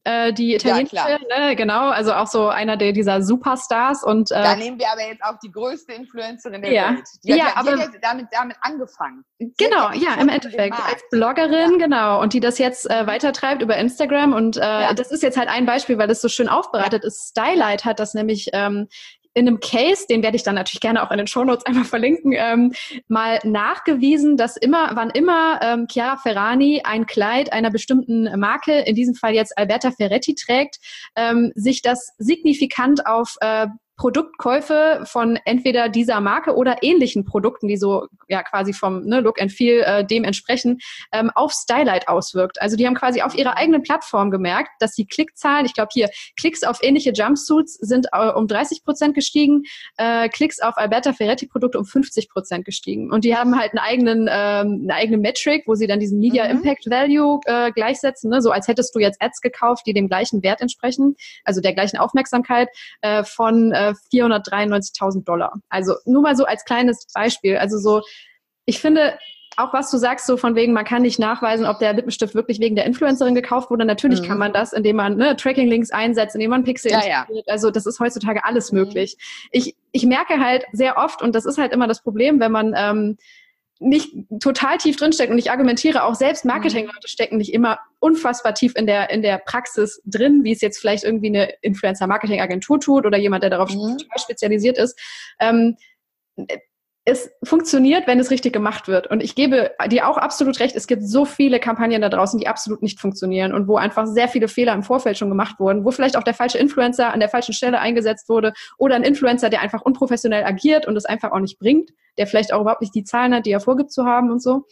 äh, die italienische, ja, ne, genau, also auch so einer der dieser Superstars. Und äh, da nehmen wir aber jetzt auch die größte Influencerin der ja. Welt. Die hat ja, ja, aber die hat ja damit, damit angefangen. Sie genau, ja, ja, im Endeffekt als Bloggerin, ja. genau, und die das jetzt äh, weitertreibt über Instagram. Und äh, ja. das ist jetzt halt ein Beispiel, weil das so schön aufbereitet ja. ist. Stylight hat das nämlich ähm, in einem Case, den werde ich dann natürlich gerne auch in den Shownotes einmal verlinken, ähm, mal nachgewiesen, dass immer, wann immer ähm, Chiara Ferragni ein Kleid einer bestimmten Marke, in diesem Fall jetzt Alberta Ferretti trägt, ähm, sich das signifikant auf äh, Produktkäufe von entweder dieser Marke oder ähnlichen Produkten, die so ja quasi vom ne, Look and Feel äh, dem entsprechen, ähm, auf Stylight auswirkt. Also die haben quasi auf ihrer eigenen Plattform gemerkt, dass die Klickzahlen, ich glaube hier, Klicks auf ähnliche Jumpsuits sind äh, um dreißig Prozent gestiegen, äh, Klicks auf Alberta Ferretti Produkte um fünfzig Prozent gestiegen. Und die haben halt einen eigenen, ähm, eine eigene Metric, wo sie dann diesen Media mhm. Impact Value äh, gleichsetzen, ne? So als hättest du jetzt Ads gekauft, die dem gleichen Wert entsprechen, also der gleichen Aufmerksamkeit äh, von äh, vierhundertdreiundneunzigtausend Dollar. Also nur mal so als kleines Beispiel. Also so, ich finde, auch was du sagst, so von wegen, man kann nicht nachweisen, ob der Lippenstift wirklich wegen der Influencerin gekauft wurde. Natürlich mhm. kann man das, indem man ne, Tracking-Links einsetzt, indem man Pixel ja, ja. Also das ist heutzutage alles mhm. möglich. Ich, ich merke halt sehr oft, und das ist halt immer das Problem, wenn man ähm, nicht total tief drinsteckt, und ich argumentiere auch, selbst Marketingleute stecken nicht immer unfassbar tief in der in der Praxis drin, wie es jetzt vielleicht irgendwie eine Influencer-Marketing-Agentur tut oder jemand, der darauf mhm. spezialisiert ist. Ähm, es funktioniert, wenn es richtig gemacht wird. Und ich gebe dir auch absolut recht, es gibt so viele Kampagnen da draußen, die absolut nicht funktionieren und wo einfach sehr viele Fehler im Vorfeld schon gemacht wurden, wo vielleicht auch der falsche Influencer an der falschen Stelle eingesetzt wurde oder ein Influencer, der einfach unprofessionell agiert und es einfach auch nicht bringt, der vielleicht auch überhaupt nicht die Zahlen hat, die er vorgibt zu haben und so.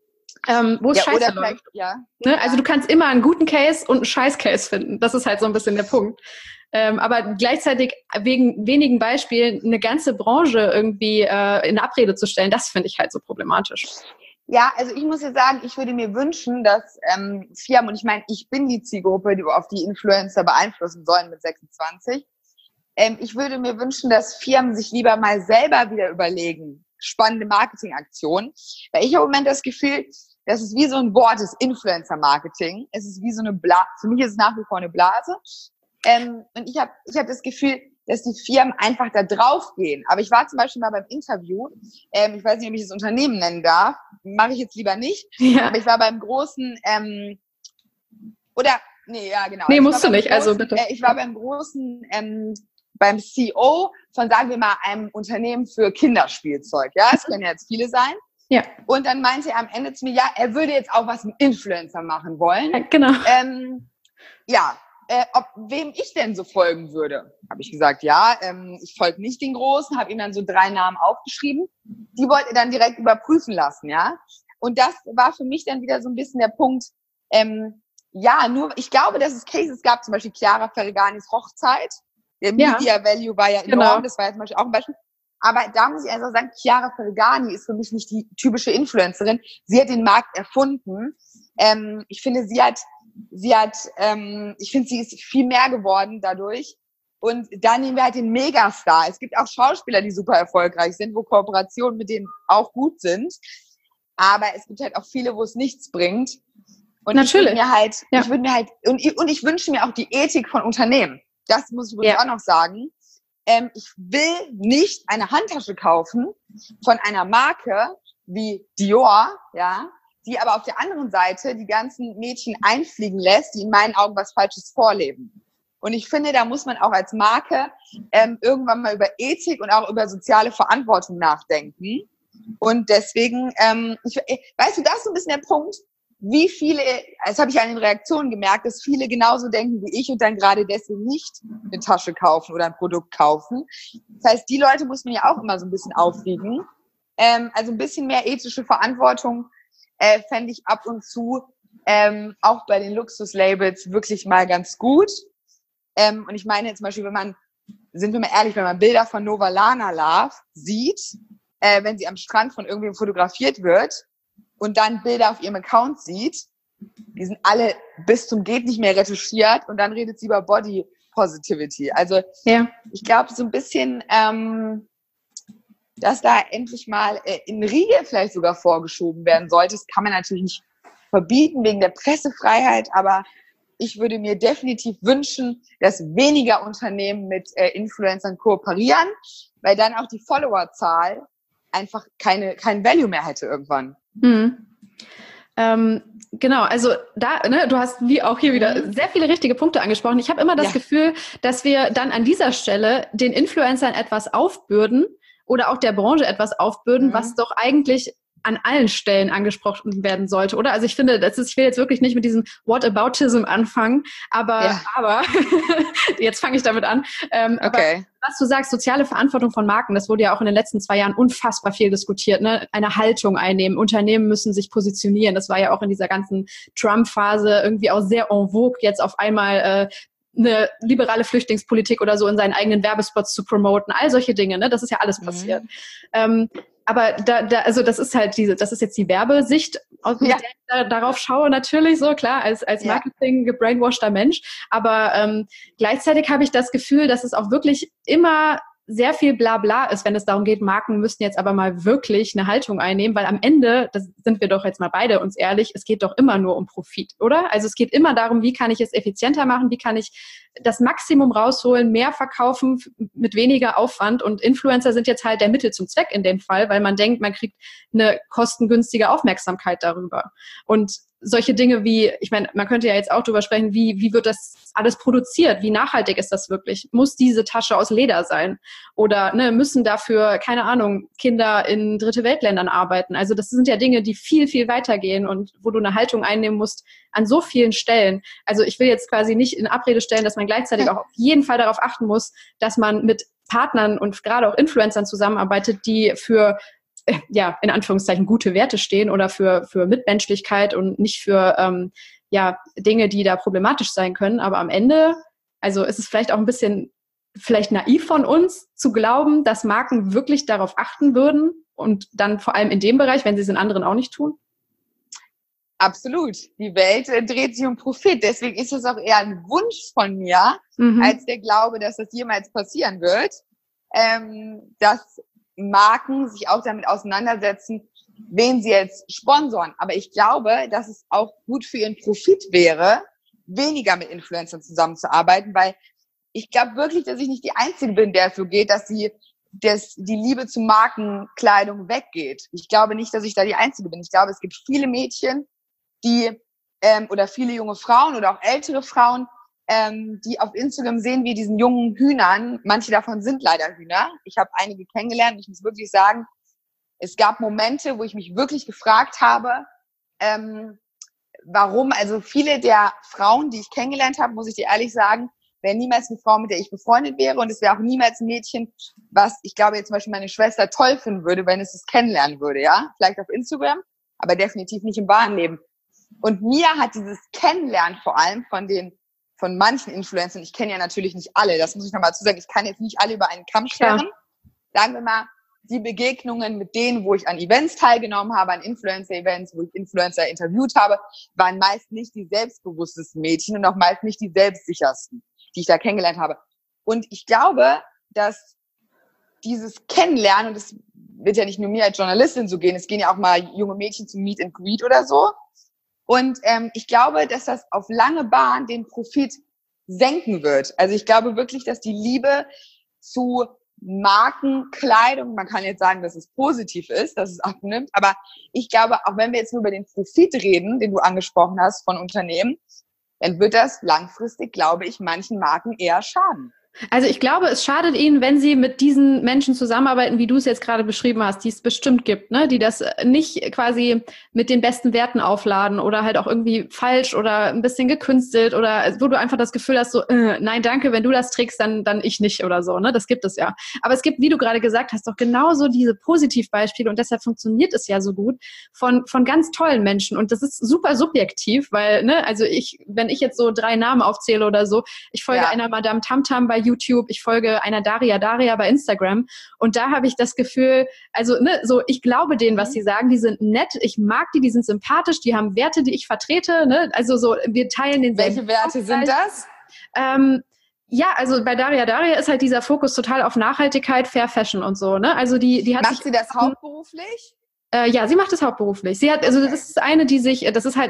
Ähm, wo es ja, scheiße läuft. Ja. Ne? Also du kannst immer einen guten Case und einen Scheiß-Case finden. Das ist halt so ein bisschen der Punkt. Ähm, aber gleichzeitig wegen wenigen Beispielen eine ganze Branche irgendwie äh, in Abrede zu stellen, das finde ich halt so problematisch. Ja, also ich muss ja sagen, ich würde mir wünschen, dass ähm, Firmen, und ich meine, ich bin die Zielgruppe, die auf die Influencer beeinflussen sollen mit sechsundzwanzig, ähm, ich würde mir wünschen, dass Firmen sich lieber mal selber wieder überlegen, spannende Marketingaktionen, weil ich habe im Moment das Gefühl, das ist wie so ein Wort, das Influencer-Marketing. Es ist wie so eine Blase, für mich ist es nach wie vor eine Blase. Ähm, und ich habe ich hab das Gefühl, dass die Firmen einfach da drauf gehen. Aber ich war zum Beispiel mal beim Interview, ähm, ich weiß nicht, ob ich das Unternehmen nennen darf, mache ich jetzt lieber nicht, ja. aber ich war beim großen, ähm, oder, nee, ja genau. Nee, also musst du nicht, großen, also bitte. Äh, ich war beim großen, ähm, beim C E O von, sagen wir mal, einem Unternehmen für Kinderspielzeug. Ja, es können ja jetzt viele sein. Ja. Und dann meinte er am Ende zu mir, ja, er würde jetzt auch was mit Influencer machen wollen. Ja, genau. Ähm, ja, Äh, ob wem ich denn so folgen würde. Habe ich gesagt, ja, ähm, ich folge nicht den Großen, habe ihm dann so drei Namen aufgeschrieben. Die wollte er dann direkt überprüfen lassen, ja. Und das war für mich dann wieder so ein bisschen der Punkt, ähm, ja, nur, ich glaube, dass es Cases gab, zum Beispiel Chiara Ferraganis Hochzeit. Der Media ja. Value war ja enorm, genau. Das war jetzt zum Beispiel auch ein Beispiel. Aber da muss ich einfach sagen, Chiara Ferragani ist für mich nicht die typische Influencerin. Sie hat den Markt erfunden. Ähm, ich finde, sie hat Sie hat, ähm, ich finde, sie ist viel mehr geworden dadurch. Und da nehmen wir halt den Megastar. Es gibt auch Schauspieler, die super erfolgreich sind, wo Kooperationen mit denen auch gut sind. Aber es gibt halt auch viele, wo es nichts bringt. Und Natürlich. ich würde mir halt, ja. ich würde mir halt, und ich, und ich wünsche mir auch die Ethik von Unternehmen. Das muss ich übrigens ja. auch noch sagen. Ähm, ich will nicht eine Handtasche kaufen von einer Marke wie Dior, ja, die aber auf der anderen Seite die ganzen Mädchen einfliegen lässt, die in meinen Augen was Falsches vorleben. Und ich finde, da muss man auch als Marke ähm, irgendwann mal über Ethik und auch über soziale Verantwortung nachdenken. Und deswegen, ähm, ich, weißt du, das ist so ein bisschen der Punkt, wie viele, das habe ich an den Reaktionen gemerkt, dass viele genauso denken wie ich und dann gerade deswegen nicht eine Tasche kaufen oder ein Produkt kaufen. Das heißt, die Leute muss man ja auch immer so ein bisschen aufwiegen. Ähm, also ein bisschen mehr ethische Verantwortung Äh, fände ich ab und zu ähm, auch bei den Luxuslabels wirklich mal ganz gut. Ähm, und ich meine zum Beispiel, wenn man, sind wir mal ehrlich, wenn man Bilder von Novalana Love sieht, äh, wenn sie am Strand von irgendwem fotografiert wird und dann Bilder auf ihrem Account sieht, die sind alle bis zum geht nicht mehr retuschiert und dann redet sie über Body Positivity. Also ja. ich glaube so ein bisschen... Ähm, dass da endlich mal äh, in Riegel vielleicht sogar vorgeschoben werden sollte. Das kann man natürlich nicht verbieten wegen der Pressefreiheit, aber ich würde mir definitiv wünschen, dass weniger Unternehmen mit äh, Influencern kooperieren, weil dann auch die Followerzahl einfach keine, kein Value mehr hätte irgendwann. Mhm. Ähm, genau, also da, ne, du hast wie auch hier wieder sehr viele richtige Punkte angesprochen. Ich habe immer das ja. Gefühl, dass wir dann an dieser Stelle den Influencern etwas aufbürden oder auch der Branche etwas aufbürden, mhm. was doch eigentlich an allen Stellen angesprochen werden sollte, oder? Also ich finde, das ist, ich will jetzt wirklich nicht mit diesem Whataboutism anfangen, aber, ja. aber jetzt fange ich damit an. Ähm, okay. Aber was du sagst, soziale Verantwortung von Marken, das wurde ja auch in den letzten zwei Jahren unfassbar viel diskutiert, ne? Eine Haltung einnehmen. Unternehmen müssen sich positionieren. Das war ja auch in dieser ganzen Trump-Phase irgendwie auch sehr en vogue, jetzt auf einmal äh, eine liberale Flüchtlingspolitik oder so in seinen eigenen Werbespots zu promoten. All solche Dinge, ne? Das ist ja alles passiert. Mhm. Ähm, aber da, da, also das ist halt diese, das ist jetzt die Werbesicht, aus ja. der ich da, darauf schaue natürlich so, klar, als, als Marketing gebrainwashter Mensch. Aber ähm, gleichzeitig habe ich das Gefühl, dass es auch wirklich immer sehr viel Blabla ist, wenn es darum geht, Marken müssen jetzt aber mal wirklich eine Haltung einnehmen, weil am Ende, das sind wir doch jetzt mal beide uns ehrlich, es geht doch immer nur um Profit, oder? Also es geht immer darum, wie kann ich es effizienter machen, wie kann ich das Maximum rausholen, mehr verkaufen mit weniger Aufwand, und Influencer sind jetzt halt der Mittel zum Zweck in dem Fall, weil man denkt, man kriegt eine kostengünstige Aufmerksamkeit darüber. Und solche Dinge wie, ich meine, man könnte ja jetzt auch drüber sprechen, wie, wie wird das alles produziert? Wie nachhaltig ist das wirklich? Muss diese Tasche aus Leder sein? Oder ne, müssen dafür, keine Ahnung, Kinder in dritte Weltländern arbeiten? Also das sind ja Dinge, die viel, viel weitergehen und wo du eine Haltung einnehmen musst an so vielen Stellen. Also ich will jetzt quasi nicht in Abrede stellen, dass man gleichzeitig auch auf jeden Fall darauf achten muss, dass man mit Partnern und gerade auch Influencern zusammenarbeitet, die für ja, in Anführungszeichen gute Werte stehen oder für, für Mitmenschlichkeit und nicht für, ähm, ja, Dinge, die da problematisch sein können. Aber am Ende, also ist es vielleicht auch ein bisschen, vielleicht naiv von uns zu glauben, dass Marken wirklich darauf achten würden und dann vor allem in dem Bereich, wenn sie es in anderen auch nicht tun. Absolut. Die Welt äh, dreht sich um Profit. Deswegen ist es auch eher ein Wunsch von mir, mhm. als der Glaube, dass das jemals passieren wird, ähm, dass Marken sich auch damit auseinandersetzen, wen sie jetzt sponsoren. Aber ich glaube, dass es auch gut für ihren Profit wäre, weniger mit Influencern zusammenzuarbeiten, weil ich glaube wirklich, dass ich nicht die Einzige bin, der es so geht, dass sie dass die Liebe zu Markenkleidung weggeht. Ich glaube nicht, dass ich da die Einzige bin. Ich glaube, es gibt viele Mädchen, die ähm, oder viele junge Frauen oder auch ältere Frauen, ähm, die auf Instagram sehen, wie diesen jungen Hühnern, manche davon sind leider Hühner. Ich habe einige kennengelernt und ich muss wirklich sagen, es gab Momente, wo ich mich wirklich gefragt habe, ähm, warum, also viele der Frauen, die ich kennengelernt habe, muss ich dir ehrlich sagen, wäre niemals eine Frau, mit der ich befreundet wäre, und es wäre auch niemals ein Mädchen, was ich glaube jetzt zum Beispiel meine Schwester toll finden würde, wenn es es kennenlernen würde, ja, vielleicht auf Instagram, aber definitiv nicht im wahren Leben. Und mir hat dieses Kennenlernen vor allem von den von manchen Influencern, ich kenne ja natürlich nicht alle, das muss ich nochmal dazu sagen, ich kann jetzt nicht alle über einen Kamm scheren. Sagen wir mal, die Begegnungen mit denen, wo ich an Events teilgenommen habe, an Influencer-Events, wo ich Influencer interviewt habe, waren meist nicht die selbstbewusstesten Mädchen und auch meist nicht die selbstsichersten, die ich da kennengelernt habe. Und ich glaube, dass dieses Kennenlernen, und es wird ja nicht nur mir als Journalistin so gehen, es gehen ja auch mal junge Mädchen zum Meet and Greet oder so. Und ähm, ich glaube, dass das auf lange Bahn den Profit senken wird. Also ich glaube wirklich, dass die Liebe zu Markenkleidung, man kann jetzt sagen, dass es positiv ist, dass es abnimmt, aber ich glaube, auch wenn wir jetzt nur über den Profit reden, den du angesprochen hast von Unternehmen, dann wird das langfristig, glaube ich, manchen Marken eher schaden. Also ich glaube, es schadet ihnen, wenn sie mit diesen Menschen zusammenarbeiten, wie du es jetzt gerade beschrieben hast, die es bestimmt gibt, ne, die das nicht quasi mit den besten Werten aufladen oder halt auch irgendwie falsch oder ein bisschen gekünstelt oder wo du einfach das Gefühl hast, so, äh, nein, danke, wenn du das trägst, dann dann ich nicht oder so, ne, das gibt es ja. Aber es gibt, wie du gerade gesagt hast, doch genauso diese Positivbeispiele, und deshalb funktioniert es ja so gut von von ganz tollen Menschen, und das ist super subjektiv, weil, ne, also ich, wenn ich jetzt so drei Namen aufzähle oder so, ich folge ja. einer Madame Tamtam bei YouTube, ich folge einer Daria Daria bei Instagram, und da habe ich das Gefühl, also ne, so ich glaube denen, was sie sagen, die sind nett, ich mag die, die sind sympathisch, die haben Werte, die ich vertrete, ne, also so, wir teilen den Welche Werte sind das? Ähm, ja, also bei Daria Daria ist halt dieser Fokus total auf Nachhaltigkeit, Fair Fashion und so, ne, also die, die hat Macht sie das hauptberuflich? Äh, ja, sie macht es hauptberuflich. Sie hat, also das ist eine, die sich, das ist halt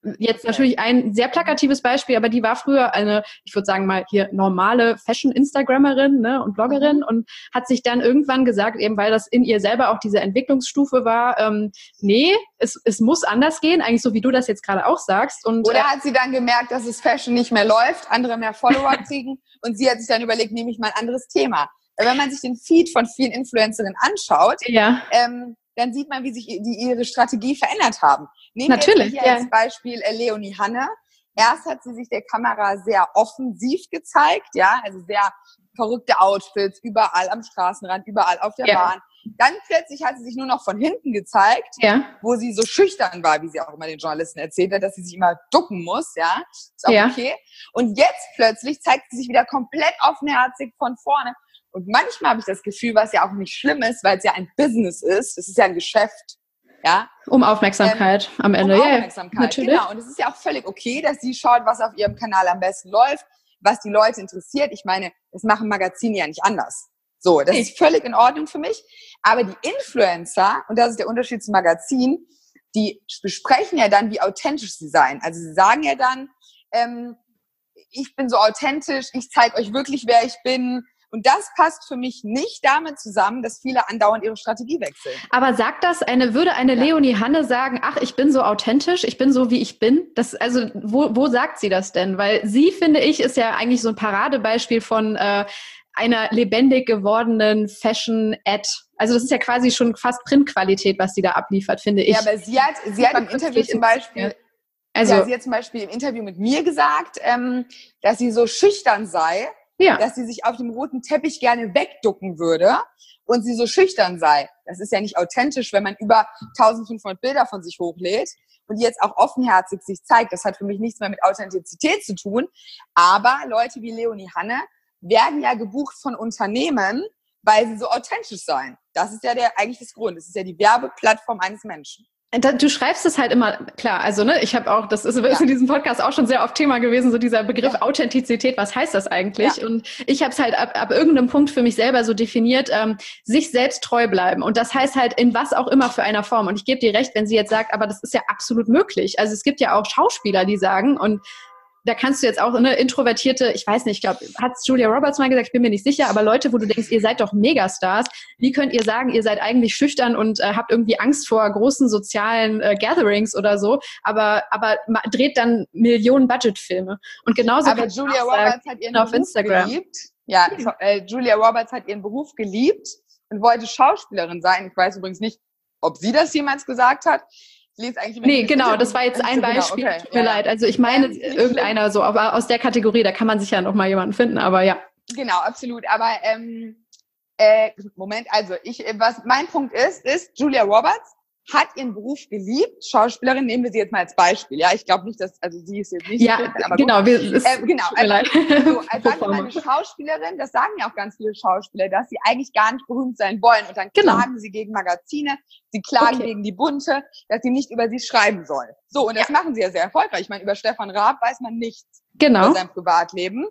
jetzt natürlich ein sehr plakatives Beispiel, aber die war früher eine, ich würde sagen mal hier normale Fashion-Instagrammerin, ne, und Bloggerin, mhm. und hat sich dann irgendwann gesagt, eben weil das in ihr selber auch diese Entwicklungsstufe war, ähm, nee, es, es muss anders gehen, eigentlich so wie du das jetzt gerade auch sagst. Und, Oder äh, hat sie dann gemerkt, dass es Fashion nicht mehr läuft, andere mehr Follower kriegen und sie hat sich dann überlegt, nehme ich mal ein anderes Thema. Wenn man sich den Feed von vielen Influencerinnen anschaut, ja. ähm, dann sieht man, wie sich die, ihre Strategie verändert haben. Nehmen Natürlich, wir jetzt hier ja. als Beispiel äh, Leonie Hanne. Erst hat sie sich der Kamera sehr offensiv gezeigt, ja, also sehr verrückte Outfits, überall am Straßenrand, überall auf der ja. Bahn. Dann plötzlich hat sie sich nur noch von hinten gezeigt, ja. wo sie so schüchtern war, wie sie auch immer den Journalisten erzählt hat, dass sie sich immer ducken muss, ja, ist auch ja. okay. Und jetzt plötzlich zeigt sie sich wieder komplett offenherzig von vorne. Und manchmal habe ich das Gefühl, was ja auch nicht schlimm ist, weil es ja ein Business ist, es ist ja ein Geschäft, ja. Um Aufmerksamkeit ähm, am Ende. Um Aufmerksamkeit, ja, genau. Und es ist ja auch völlig okay, dass sie schaut, was auf ihrem Kanal am besten läuft, was die Leute interessiert. Ich meine, das machen Magazine ja nicht anders. So, das ist völlig in Ordnung für mich. Aber die Influencer, und das ist der Unterschied zum Magazin, die besprechen ja dann, wie authentisch sie sein. Also sie sagen ja dann, ähm, ich bin so authentisch, ich zeige euch wirklich, wer ich bin. Und das passt für mich nicht damit zusammen, dass viele andauernd ihre Strategie wechseln. Aber sagt das eine, würde eine ja. Leonie Hanne sagen, ach, ich bin so authentisch, ich bin so, wie ich bin? Das, also, wo, wo sagt sie das denn? Weil sie, finde ich, ist ja eigentlich so ein Paradebeispiel von äh, einer lebendig gewordenen Fashion-Ad. Also das ist ja quasi schon fast Printqualität, was sie da abliefert, finde ich. Ja, aber sie hat, sie hat im Interview zum Beispiel... Also, ja, sie hat zum Beispiel im Interview mit mir gesagt, ähm, dass sie so schüchtern sei, ja. dass sie sich auf dem roten Teppich gerne wegducken würde und sie so schüchtern sei. Das ist ja nicht authentisch, wenn man über eintausendfünfhundert Bilder von sich hochlädt und jetzt auch offenherzig sich zeigt. Das hat für mich nichts mehr mit Authentizität zu tun. Aber Leute wie Leonie Hanne werden ja gebucht von Unternehmen, weil sie so authentisch seien. Das ist ja der eigentlich das Grund. Das ist ja die Werbeplattform eines Menschen. Du schreibst es halt immer, klar, also ne, ich habe auch, das ist ja. in diesem Podcast auch schon sehr oft Thema gewesen, so dieser Begriff ja. Authentizität, was heißt das eigentlich? Ja. Und ich habe es halt ab, ab irgendeinem Punkt für mich selber so definiert, ähm, sich selbst treu bleiben. Und das heißt halt in was auch immer für einer Form. Und ich gebe dir recht, wenn sie jetzt sagt, aber das ist ja absolut möglich. Also es gibt ja auch Schauspieler, die sagen, und da kannst du jetzt auch eine introvertierte, ich weiß nicht, ich glaube, hat Julia Roberts mal gesagt, ich bin mir nicht sicher, aber Leute, wo du denkst, ihr seid doch Megastars, wie könnt ihr sagen, ihr seid eigentlich schüchtern und äh, habt irgendwie Angst vor großen sozialen äh, Gatherings oder so, aber aber dreht dann Millionen Budgetfilme. Und genauso aber Julia Roberts sagen, hat ihren Beruf Instagram. geliebt. Ja, mhm. äh, Julia Roberts hat ihren Beruf geliebt und wollte Schauspielerin sein. Ich weiß übrigens nicht, ob sie das jemals gesagt hat. Lese eigentlich nee, genau, das war jetzt ein Beispiel, genau, okay. tut mir ja, leid. Also ich meine, ja, irgendeiner so, aber aus der Kategorie, da kann man sich ja noch mal jemanden finden, aber ja. Genau, absolut, aber ähm, äh, Moment, also ich, was mein Punkt ist, ist, Julia Roberts hat ihren Beruf geliebt, Schauspielerin, nehmen wir sie jetzt mal als Beispiel, ja, ich glaube nicht, dass, also sie ist jetzt nicht ja, so, aber genau, wir, ist, äh, genau, also, also als sagen wir mal eine Schauspielerin, das sagen ja auch ganz viele Schauspieler, dass sie eigentlich gar nicht berühmt sein wollen und dann genau. klagen sie gegen Magazine, sie klagen okay. gegen die Bunte, dass sie nicht über sie schreiben soll. So, und das ja. machen sie ja sehr erfolgreich. Ich meine, über Stefan Raab weiß man nichts genau. über sein Privatleben.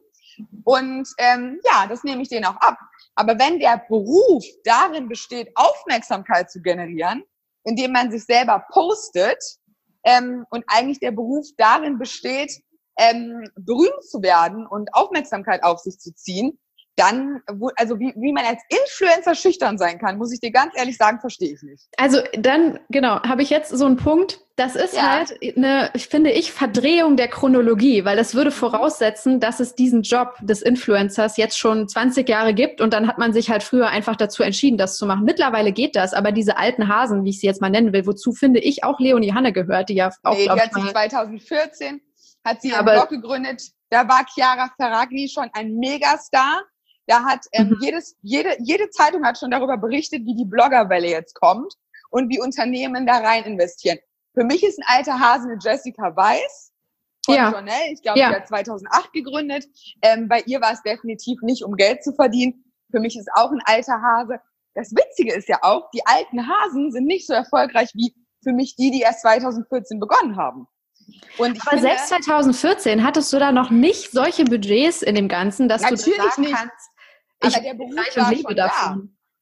Und ähm, ja, das nehme ich denen auch ab. Aber wenn der Beruf darin besteht, Aufmerksamkeit zu generieren, indem man sich selber postet ähm, und eigentlich der Beruf darin besteht, ähm, berühmt zu werden und Aufmerksamkeit auf sich zu ziehen, dann, also wie, wie man als Influencer schüchtern sein kann, muss ich dir ganz ehrlich sagen, verstehe ich nicht. Also dann, genau, habe ich jetzt so einen Punkt, das ist ja. halt eine, ich finde ich, Verdrehung der Chronologie, weil das würde voraussetzen, dass es diesen Job des Influencers jetzt schon zwanzig Jahre gibt und dann hat man sich halt früher einfach dazu entschieden, das zu machen. Mittlerweile geht das, aber diese alten Hasen, wie ich sie jetzt mal nennen will, wozu finde ich auch Leonie Hanne gehört, die ja auch, nee, die hat sie zwanzig vierzehn, hat sie einen Blog gegründet, da war Chiara Ferragni schon ein Megastar. Da hat ähm, mhm. jedes, jede, jede Zeitung hat schon darüber berichtet, wie die Bloggerwelle jetzt kommt und wie Unternehmen da rein investieren. Für mich ist ein alter Hase eine Jessica Weiss von ja. Journal. Ich glaube, ja. die hat zweitausendacht gegründet. Ähm, bei ihr war es definitiv nicht, um Geld zu verdienen. Für mich ist auch ein alter Hase. Das Witzige ist ja auch, die alten Hasen sind nicht so erfolgreich wie für mich die, die erst zweitausendvierzehn begonnen haben. Und ich Aber finde, selbst zweitausendvierzehn hattest du da noch nicht solche Budgets in dem Ganzen, dass du das sagen nicht. kannst, aber ich der Beruf reich war und lebe schon davon.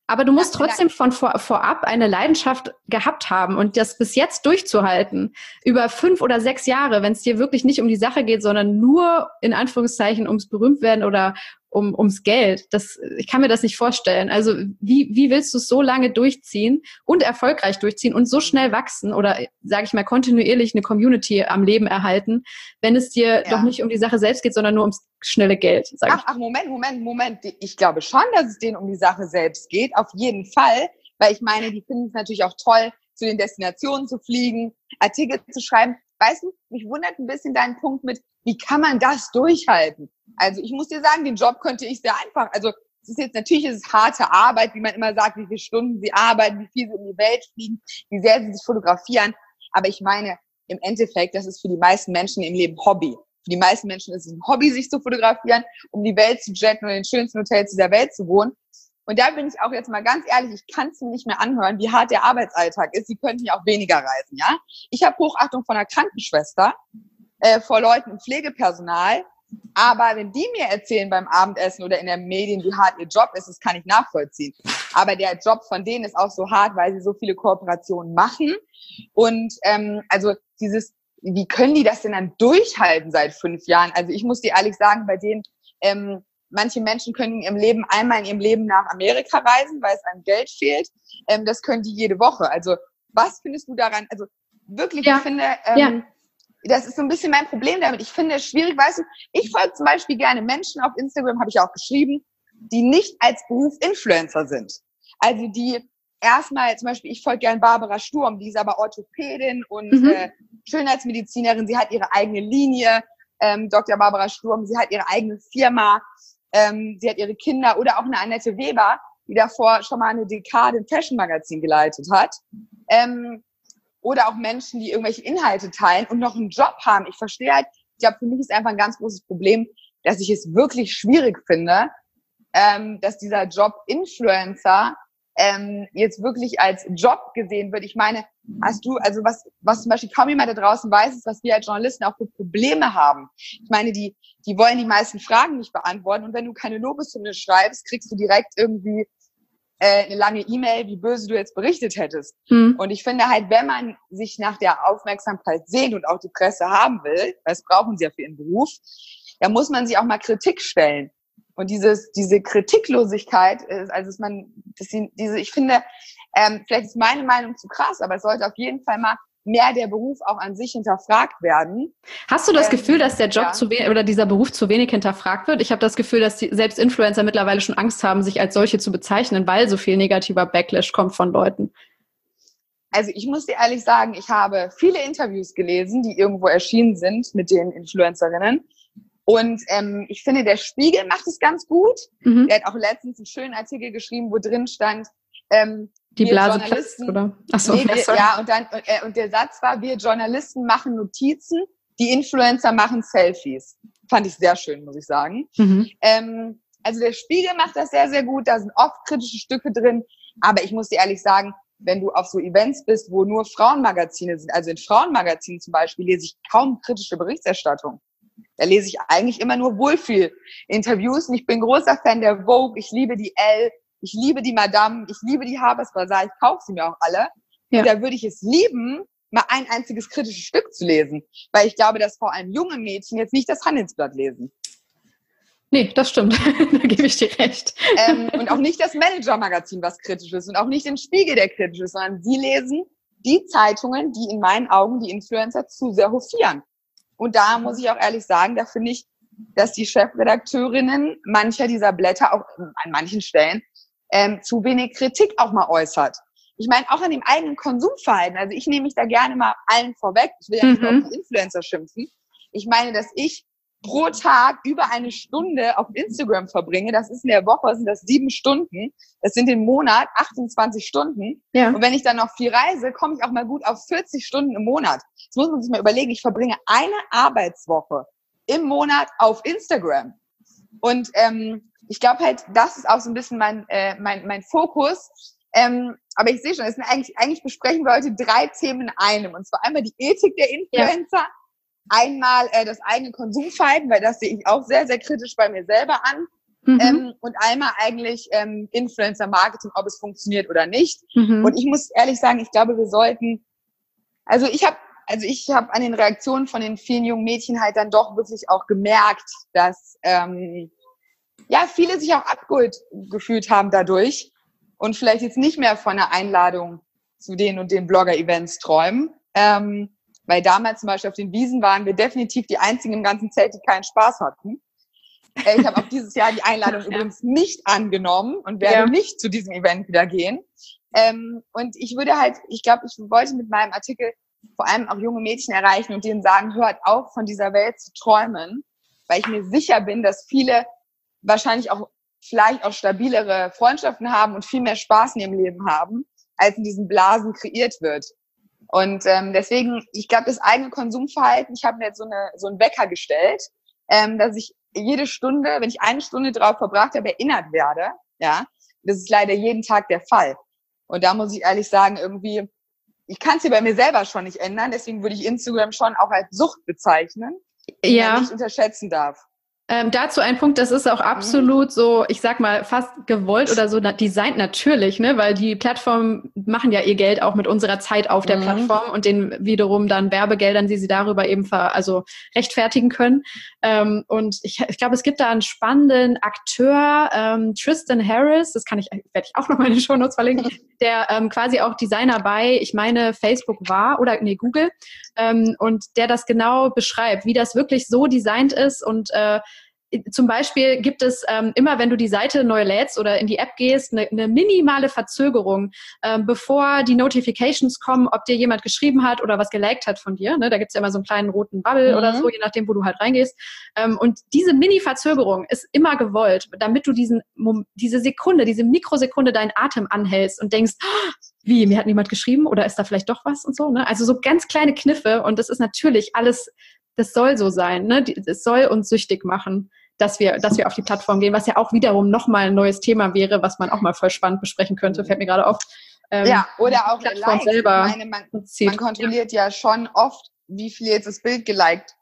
Aber du musst trotzdem von vor, vorab eine Leidenschaft gehabt haben und das bis jetzt durchzuhalten, über fünf oder sechs Jahre, wenn es dir wirklich nicht um die Sache geht, sondern nur in Anführungszeichen ums Berühmtwerden oder um ums Geld. Das, ich kann mir das nicht vorstellen. Also wie, wie willst du es so lange durchziehen und erfolgreich durchziehen und so schnell wachsen oder, sage ich mal, kontinuierlich eine Community am Leben erhalten, wenn es dir Ja. doch nicht um die Sache selbst geht, sondern nur ums schnelle Geld, sag ich. Ach, ach, Moment, Moment, Moment. Ich glaube schon, dass es denen um die Sache selbst geht. Auf jeden Fall. Weil ich meine, die finden es natürlich auch toll, zu den Destinationen zu fliegen, Artikel zu schreiben. Weißt du, mich wundert ein bisschen dein Punkt mit, wie kann man das durchhalten? Also ich muss dir sagen, den Job könnte ich sehr einfach, also es ist jetzt, natürlich ist es harte Arbeit, wie man immer sagt, wie viele Stunden sie arbeiten, wie viel sie um die Welt fliegen, wie sehr sie sich fotografieren. Aber ich meine, im Endeffekt, das ist für die meisten Menschen im Leben Hobby. Für die meisten Menschen ist es ein Hobby, sich zu fotografieren, um die Welt zu jetten und in den schönsten Hotels dieser Welt zu wohnen. Und da bin ich auch jetzt mal ganz ehrlich, ich kann es mir nicht mehr anhören, wie hart der Arbeitsalltag ist. Sie könnten ja auch weniger reisen, ja? Ich habe Hochachtung von einer Krankenschwester, äh, vor Leuten im Pflegepersonal. Aber wenn die mir erzählen beim Abendessen oder in den Medien, wie hart ihr Job ist, das kann ich nachvollziehen. Aber der Job von denen ist auch so hart, weil sie so viele Kooperationen machen. Und ähm, also dieses, wie können die das denn dann durchhalten seit fünf Jahren? Also ich muss dir ehrlich sagen, bei denen, ähm, manche Menschen können in ihrem Leben einmal in ihrem Leben nach Amerika reisen, weil es einem Geld fehlt. Ähm, das können die jede Woche. Also was findest du daran? Also wirklich, ja. ich finde, ähm, ja. das ist so ein bisschen mein Problem damit. Ich finde es schwierig, weißt du, ich folge zum Beispiel gerne Menschen auf Instagram, habe ich auch geschrieben, die nicht als Beruf Influencer sind. Also die erstmal, zum Beispiel, ich folge gerne Barbara Sturm, die ist aber Orthopädin und mhm. äh, Schönheitsmedizinerin. Sie hat ihre eigene Linie, ähm, Doktor Barbara Sturm. Sie hat ihre eigene Firma. Ähm, sie hat ihre Kinder oder auch eine Annette Weber, die davor schon mal eine Dekade ein Fashion-Magazin geleitet hat. Ähm, oder auch Menschen, die irgendwelche Inhalte teilen und noch einen Job haben. Ich verstehe halt, ich glaube, für mich ist einfach ein ganz großes Problem, dass ich es wirklich schwierig finde, ähm, dass dieser Job Influencer ähm, jetzt wirklich als Job gesehen wird. Ich meine, hast du, also was, was zum Beispiel kaum jemand da draußen weiß, ist, was wir als Journalisten auch für Probleme haben. Ich meine, die, die wollen die meisten Fragen nicht beantworten und wenn du keine Lobeshymne schreibst, kriegst du direkt irgendwie äh, eine lange E-Mail, wie böse du jetzt berichtet hättest. Hm. Und ich finde halt, wenn man sich nach der Aufmerksamkeit sehnt und auch die Presse haben will, weil das brauchen sie ja für ihren Beruf, dann muss man sich auch mal Kritik stellen. Und dieses, diese Kritiklosigkeit ist, also ist man, das sind diese, ich finde, ähm, vielleicht ist meine Meinung zu krass, aber es sollte auf jeden Fall mal mehr der Beruf auch an sich hinterfragt werden. Hast du das ähm, Gefühl, dass der Job ja. zu wenig oder dieser Beruf zu wenig hinterfragt wird? Ich habe das Gefühl, dass die, selbst Influencer mittlerweile schon Angst haben, sich als solche zu bezeichnen, weil so viel negativer Backlash kommt von Leuten. Also ich muss dir ehrlich sagen, ich habe viele Interviews gelesen, die irgendwo erschienen sind mit den Influencerinnen. Und ähm, ich finde, der Spiegel macht es ganz gut. Mhm. Der hat auch letztens einen schönen Artikel geschrieben, wo drin stand, ähm, die Blase platzt, oder? Ach so, nee, wir, ja, und dann und, äh, und der Satz war, wir Journalisten machen Notizen, die Influencer machen Selfies. Fand ich sehr schön, muss ich sagen. Mhm. Ähm, also der Spiegel macht das sehr, sehr gut. Da sind oft kritische Stücke drin. Aber ich muss dir ehrlich sagen, wenn du auf so Events bist, wo nur Frauenmagazine sind, also in Frauenmagazinen zum Beispiel, lese ich kaum kritische Berichterstattung. Da lese ich eigentlich immer nur Wohlfühl-Interviews und ich bin großer Fan der Vogue, ich liebe die Elle, ich liebe die Madame, ich liebe die Harper's Bazaar, ich kaufe sie mir auch alle. Ja. Und da würde ich es lieben, mal ein einziges kritisches Stück zu lesen, weil ich glaube, dass vor allem junge Mädchen jetzt nicht das Handelsblatt lesen. Nee, das stimmt, da gebe ich dir recht. Ähm, und auch nicht das Manager-Magazin, was kritisch ist und auch nicht den Spiegel, der kritisch ist, sondern sie lesen die Zeitungen, die in meinen Augen die Influencer zu sehr hofieren. Und da muss ich auch ehrlich sagen, da finde ich, dass die Chefredakteurinnen mancher dieser Blätter auch an manchen Stellen ähm, zu wenig Kritik auch mal äußert. Ich meine, auch an dem eigenen Konsumverhalten. Also ich nehme mich da gerne mal allen vorweg. Ich will ja nicht mhm. auf die Influencer schimpfen. Ich meine, dass ich pro Tag über eine Stunde auf Instagram verbringe. Das ist in der Woche, sind das sieben Stunden. Das sind im Monat achtundzwanzig Stunden. Ja. Und wenn ich dann noch viel reise, komme ich auch mal gut auf vierzig Stunden im Monat. Jetzt muss man sich mal überlegen, ich verbringe eine Arbeitswoche im Monat auf Instagram. Und ähm, ich glaube halt, das ist auch so ein bisschen mein, äh, mein, mein Fokus. Ähm, aber ich sehe schon, es sind eigentlich, eigentlich besprechen wir heute drei Themen in einem. Und zwar einmal die Ethik der Influencer, ja. Einmal äh, das eigene Konsumverhalten, weil das sehe ich auch sehr, sehr kritisch bei mir selber an. Mhm. Ähm, und einmal eigentlich ähm, Influencer-Marketing, ob es funktioniert oder nicht. Mhm. Und ich muss ehrlich sagen, ich glaube, wir sollten, also ich habe also ich habe an den Reaktionen von den vielen jungen Mädchen halt dann doch wirklich auch gemerkt, dass ähm, ja viele sich auch abgeholt gefühlt haben dadurch und vielleicht jetzt nicht mehr von einer Einladung zu den und den Blogger-Events träumen. Ähm, weil damals zum Beispiel auf den Wiesen waren wir definitiv die einzigen im ganzen Zelt, die keinen Spaß hatten. Äh, ich habe auch dieses Jahr die Einladung ja. übrigens nicht angenommen und werde ja. nicht zu diesem Event wieder gehen. Ähm, und ich würde halt, ich glaube, ich wollte mit meinem Artikel vor allem auch junge Mädchen erreichen und denen sagen, hört auf, von dieser Welt zu träumen, weil ich mir sicher bin, dass viele wahrscheinlich auch vielleicht auch stabilere Freundschaften haben und viel mehr Spaß in ihrem Leben haben, als in diesen Blasen kreiert wird. Und ähm, deswegen, ich glaube, das eigene Konsumverhalten, ich habe mir jetzt so, eine, so einen Wecker gestellt, ähm, dass ich jede Stunde, wenn ich eine Stunde drauf verbracht habe, erinnert werde. Ja, das ist leider jeden Tag der Fall. Und da muss ich ehrlich sagen, irgendwie, ich kann es hier bei mir selber schon nicht ändern, deswegen würde ich Instagram schon auch als Sucht bezeichnen, die ja. man nicht unterschätzen darf. Ähm, dazu ein Punkt, das ist auch absolut so, ich sag mal, fast gewollt oder so designt natürlich, ne, weil die Plattformen machen ja ihr Geld auch mit unserer Zeit auf der mhm. Plattform und den wiederum dann Werbegeldern, die sie darüber eben ver, also rechtfertigen können. Ähm, und ich, ich glaube, es gibt da einen spannenden Akteur, ähm, Tristan Harris, das kann ich, werde ich auch noch mal in den Shownotes verlinken, der ähm, quasi auch Designer bei, ich meine, Facebook war oder nee, Google, ähm, und der das genau beschreibt, wie das wirklich so designt ist und äh, zum Beispiel gibt es ähm, immer, wenn du die Seite neu lädst oder in die App gehst, eine, eine minimale Verzögerung, ähm, bevor die Notifications kommen, ob dir jemand geschrieben hat oder was geliked hat von dir. Ne? Da gibt's ja immer so einen kleinen roten Bubble mhm. oder so, je nachdem, wo du halt reingehst. Ähm, und diese Mini-Verzögerung ist immer gewollt, damit du diesen diese Sekunde, diese Mikrosekunde deinen Atem anhältst und denkst, oh, wie, mir hat niemand geschrieben oder ist da vielleicht doch was und so. Ne? Also so ganz kleine Kniffe und das ist natürlich alles, das soll so sein. Ne? Es soll uns süchtig machen, dass wir, dass wir auf die Plattform gehen, was ja auch wiederum nochmal ein neues Thema wäre, was man auch mal voll spannend besprechen könnte, fällt mir gerade auf. Ähm, ja, oder auch Plattform Likes. selber. Ich meine, man, man kontrolliert ja. ja schon oft, wie viele jetzt das Bild geliked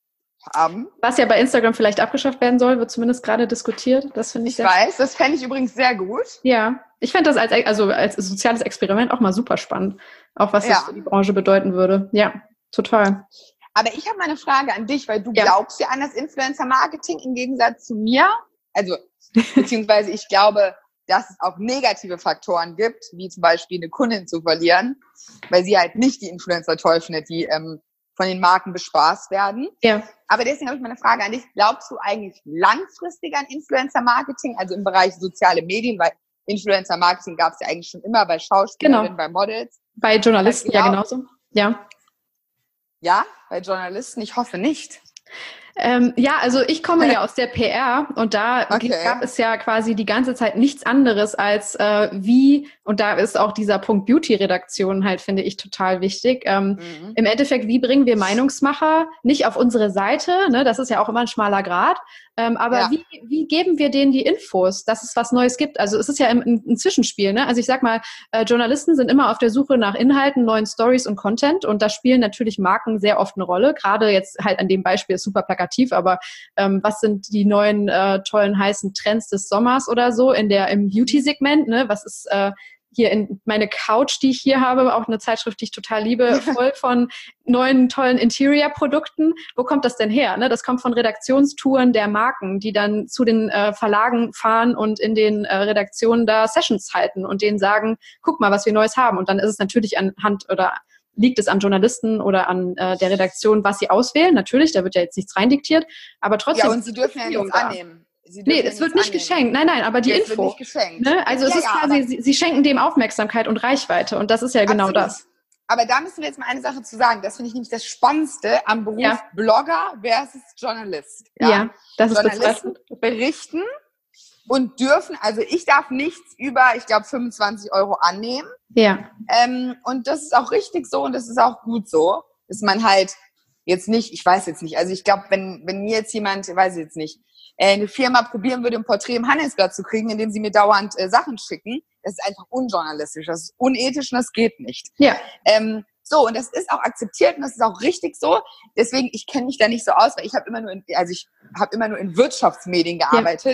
haben. Was ja bei Instagram vielleicht abgeschafft werden soll, wird zumindest gerade diskutiert. Das finde ich Ich sehr weiß, das fände ich übrigens sehr gut. Ja, ich fände das als, also als soziales Experiment auch mal super spannend. Auch was ja. das für die Branche bedeuten würde. Ja, total. Aber ich habe mal eine Frage an dich, weil du ja. glaubst ja an das Influencer-Marketing im Gegensatz zu mir. Also, beziehungsweise ich glaube, dass es auch negative Faktoren gibt, wie zum Beispiel eine Kundin zu verlieren, weil sie halt nicht die Influencer toll findet, die ähm, von den Marken bespaßt werden. Ja. Aber deswegen habe ich mal eine Frage an dich. Glaubst du eigentlich langfristig an Influencer-Marketing, also im Bereich soziale Medien, weil Influencer-Marketing gab es ja eigentlich schon immer bei Schauspielerinnen, genau. bei Models. Bei Journalisten glaub, ja genauso. Ja. Ja, bei Journalisten, ich hoffe nicht. Ähm, ja, also ich komme ja aus der P R und da okay. gab es ja quasi die ganze Zeit nichts anderes als äh, wie, und da ist auch dieser Punkt Beauty-Redaktion halt, finde ich, total wichtig. Ähm, mhm. Im Endeffekt, wie bringen wir Meinungsmacher nicht auf unsere Seite, ne? Das ist ja auch immer ein schmaler Grat, ähm, aber ja. wie, wie geben wir denen die Infos, dass es was Neues gibt? Also es ist ja ein, ein Zwischenspiel, ne? Also ich sag mal, äh, Journalisten sind immer auf der Suche nach Inhalten, neuen Stories und Content und da spielen natürlich Marken sehr oft eine Rolle, gerade jetzt halt an dem Beispiel ist super plakativ, aber ähm, was sind die neuen äh, tollen heißen Trends des Sommers oder so in der im Beauty-Segment, ne? Was ist äh, hier in meine Couch, die ich hier habe, auch eine Zeitschrift, die ich total liebe, voll von neuen tollen Interior-Produkten. Wo kommt das denn her? Ne? Das kommt von Redaktionstouren der Marken, die dann zu den äh, Verlagen fahren und in den äh, Redaktionen da Sessions halten und denen sagen, guck mal, was wir Neues haben. Und dann ist es natürlich anhand oder liegt es am Journalisten oder an äh, der Redaktion, was sie auswählen. Natürlich, da wird ja jetzt nichts reindiktiert, aber trotzdem. Ja, und sie dürfen ja nichts annehmen. Nee, es wird nicht geschenkt. Nein, nein, aber die nee, Info. Es wird nicht geschenkt. Ne? Also ja, es ist ja, quasi, sie, sie schenken dem Aufmerksamkeit und Reichweite und das ist ja genau absolut. das. Aber da müssen wir jetzt mal eine Sache zu sagen. Das finde ich nämlich das Spannendste am Beruf ja. Blogger versus Journalist. Ja, ja das ist Journalisten berichten und dürfen, also ich darf nichts über, ich glaube, fünfundzwanzig Euro annehmen. Ja. Ähm, und das ist auch richtig so und das ist auch gut so, dass man halt jetzt nicht, ich weiß jetzt nicht, also ich glaube, wenn, wenn mir jetzt jemand, weiß ich jetzt nicht, äh, eine Firma probieren würde, ein Porträt im Handelsblatt zu kriegen, indem sie mir dauernd äh, Sachen schicken, das ist einfach unjournalistisch, das ist unethisch und das geht nicht. Ja. Ähm, so, und das ist auch akzeptiert und das ist auch richtig so. Deswegen, ich kenne mich da nicht so aus, weil ich habe immer nur in, also ich habe immer nur in Wirtschaftsmedien gearbeitet. Ja.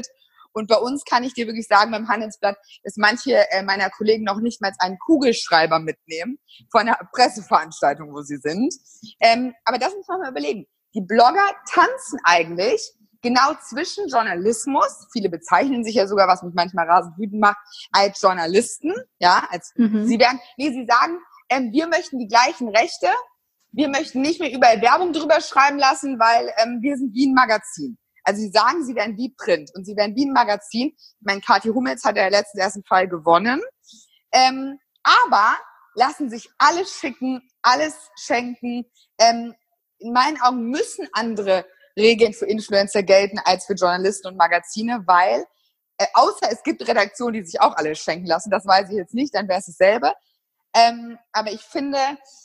Und bei uns kann ich dir wirklich sagen, beim Handelsblatt, dass manche äh, meiner Kollegen noch nicht mal einen Kugelschreiber mitnehmen von einer Presseveranstaltung, wo sie sind. Ähm, aber das muss man mal überlegen. Die Blogger tanzen eigentlich genau zwischen Journalismus, viele bezeichnen sich ja sogar, was mich manchmal rasend wütend macht, als Journalisten, ja, als, mhm. sie werden, nee, sie sagen, ähm, wir möchten die gleichen Rechte, wir möchten nicht mehr überall Werbung drüber schreiben lassen, weil ähm, wir sind wie ein Magazin. Also sie sagen, sie werden wie Print und sie werden wie ein Magazin. Ich meine, Kathi Hummels hat ja letztens ersten Fall gewonnen. Ähm, aber lassen sich alles schicken, alles schenken. Ähm, in meinen Augen müssen andere Regeln für Influencer gelten als für Journalisten und Magazine, weil, äh, außer es gibt Redaktionen, die sich auch alles schenken lassen, das weiß ich jetzt nicht, dann wäre es dasselbe. Ähm, aber ich finde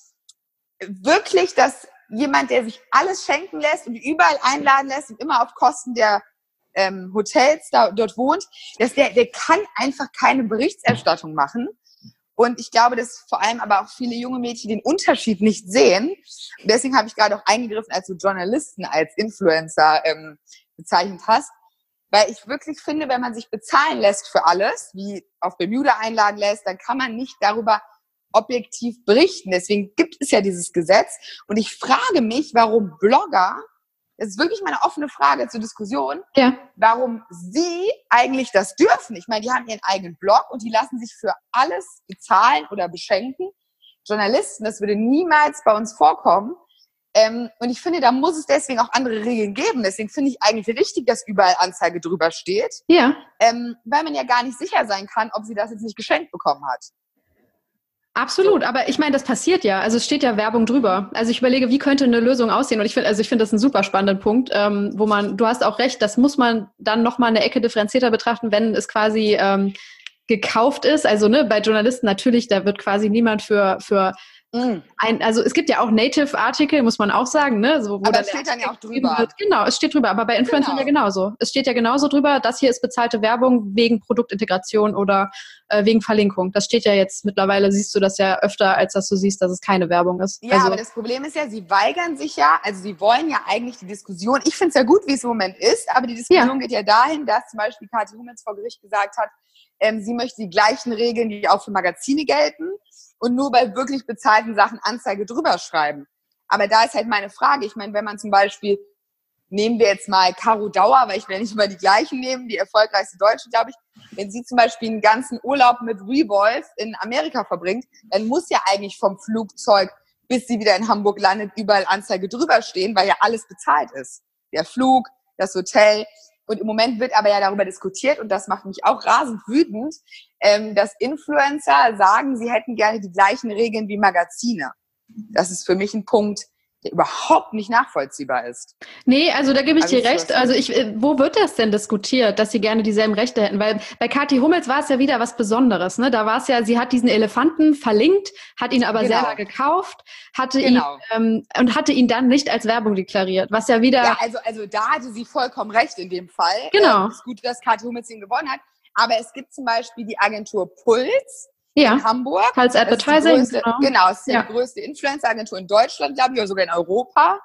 wirklich, dass jemand, der sich alles schenken lässt und überall einladen lässt und immer auf Kosten der ähm, Hotels da, dort wohnt, dass der, der kann einfach keine Berichterstattung machen. Und ich glaube, dass vor allem aber auch viele junge Mädchen den Unterschied nicht sehen. Und deswegen habe ich gerade auch eingegriffen, als du Journalisten als Influencer ähm, bezeichnet hast. Weil ich wirklich finde, wenn man sich bezahlen lässt für alles, wie auf Bermuda einladen lässt, dann kann man nicht darüber objektiv berichten. Deswegen gibt es ja dieses Gesetz. Und ich frage mich, warum Blogger, das ist wirklich meine offene Frage zur Diskussion, ja. warum sie eigentlich das dürfen. Ich meine, die haben ihren eigenen Blog und die lassen sich für alles bezahlen oder beschenken. Journalisten, das würde niemals bei uns vorkommen. Ähm, und ich finde, da muss es deswegen auch andere Regeln geben. Deswegen finde ich eigentlich richtig, dass überall Anzeige drüber steht. Ja. Ähm, weil man ja gar nicht sicher sein kann, ob sie das jetzt nicht geschenkt bekommen hat. Absolut, aber ich meine, das passiert ja. Also es steht ja Werbung drüber. Also ich überlege, wie könnte eine Lösung aussehen? Und ich finde, also ich finde das einen super spannenden Punkt, ähm, wo man, du hast auch recht, das muss man dann nochmal eine Ecke differenzierter betrachten, wenn es quasi ähm, gekauft ist. Also ne, bei Journalisten natürlich, da wird quasi niemand für für Mm. Ein, also es gibt ja auch Native-Artikel, muss man auch sagen, ne? So, wo aber es steht dann ja auch drüber. Wird. Genau, es steht drüber, aber bei Influencern genau. ja genauso. Es steht ja genauso drüber, das hier ist bezahlte Werbung wegen Produktintegration oder äh, wegen Verlinkung. Das steht ja jetzt mittlerweile, siehst du das ja öfter, als dass du siehst, dass es keine Werbung ist. Ja, also, aber das Problem ist ja, sie weigern sich ja, also sie wollen ja eigentlich die Diskussion, ich finde es ja gut, wie es im Moment ist, aber die Diskussion ja. geht ja dahin, dass zum Beispiel Kathi Hummels vor Gericht gesagt hat, ähm, sie möchte die gleichen Regeln, die auch für Magazine gelten, und nur bei wirklich bezahlten Sachen Anzeige drüber schreiben. Aber da ist halt meine Frage, ich meine, wenn man zum Beispiel, nehmen wir jetzt mal Caro Dauer, weil ich will nicht immer die gleichen nehmen, die erfolgreichste Deutsche, glaube ich, wenn sie zum Beispiel einen ganzen Urlaub mit Revolve in Amerika verbringt, dann muss ja eigentlich vom Flugzeug, bis sie wieder in Hamburg landet, überall Anzeige drüber stehen, weil ja alles bezahlt ist. Der Flug, das Hotel. Und im Moment wird aber ja darüber diskutiert, und das macht mich auch rasend wütend, ähm, dass Influencer sagen, sie hätten gerne die gleichen Regeln wie Magazine. Das ist für mich ein Punkt, der überhaupt nicht nachvollziehbar ist. Nee, also da gebe ich dir recht. Also ich, wo wird das denn diskutiert, dass sie gerne dieselben Rechte hätten? Weil bei Kathi Hummels war es ja wieder was Besonderes. Ne? Da war es ja, sie hat diesen Elefanten verlinkt, hat ihn aber genau. selber gekauft, hatte genau. ihn ähm, und hatte ihn dann nicht als Werbung deklariert, was ja wieder... Ja, also, also da hatte sie vollkommen recht in dem Fall. Genau. Ähm, es ist gut, dass Kathi Hummels ihn gewonnen hat. Aber es gibt zum Beispiel die Agentur Puls, ja. in Hamburg. Als Advertising. Größte, genau. genau, es ist ja. die größte Influencer-Agentur in Deutschland, glaube ich, oder sogar in Europa.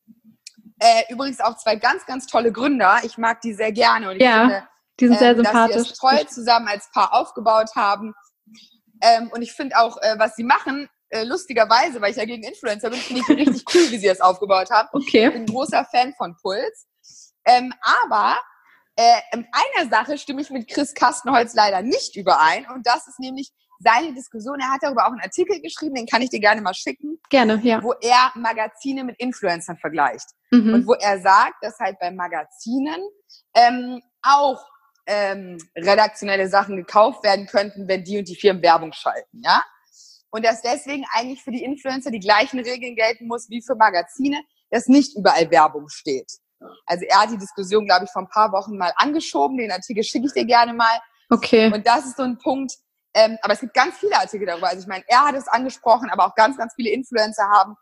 Äh, übrigens auch zwei ganz, ganz tolle Gründer. Ich mag die sehr gerne. Und ich ja, finde, die sind sehr äh, sympathisch. Dass sie es toll zusammen als Paar aufgebaut haben. Ähm, und ich finde auch, äh, was sie machen, äh, lustigerweise, weil ich ja gegen Influencer bin, finde ich richtig cool, wie sie das aufgebaut haben. Okay. Ich bin ein großer Fan von Puls. Ähm, aber äh, in einer Sache stimme ich mit Chris Kastenholz leider nicht überein. Und das ist nämlich seine Diskussion. Er hat darüber auch einen Artikel geschrieben, den kann ich dir gerne mal schicken. Gerne, ja. Wo er Magazine mit Influencern vergleicht. Mhm. Und wo er sagt, dass halt bei Magazinen ähm, auch ähm, redaktionelle Sachen gekauft werden könnten, wenn die und die Firmen Werbung schalten, ja. Und dass deswegen eigentlich für die Influencer die gleichen Regeln gelten muss wie für Magazine, dass nicht überall Werbung steht. Also er hat die Diskussion, glaube ich, vor ein paar Wochen mal angeschoben. Den Artikel schicke ich dir gerne mal. Okay. Und das ist so ein Punkt, ähm, aber es gibt ganz viele Artikel darüber. Also ich meine, er hat es angesprochen, aber auch ganz, ganz viele Influencer haben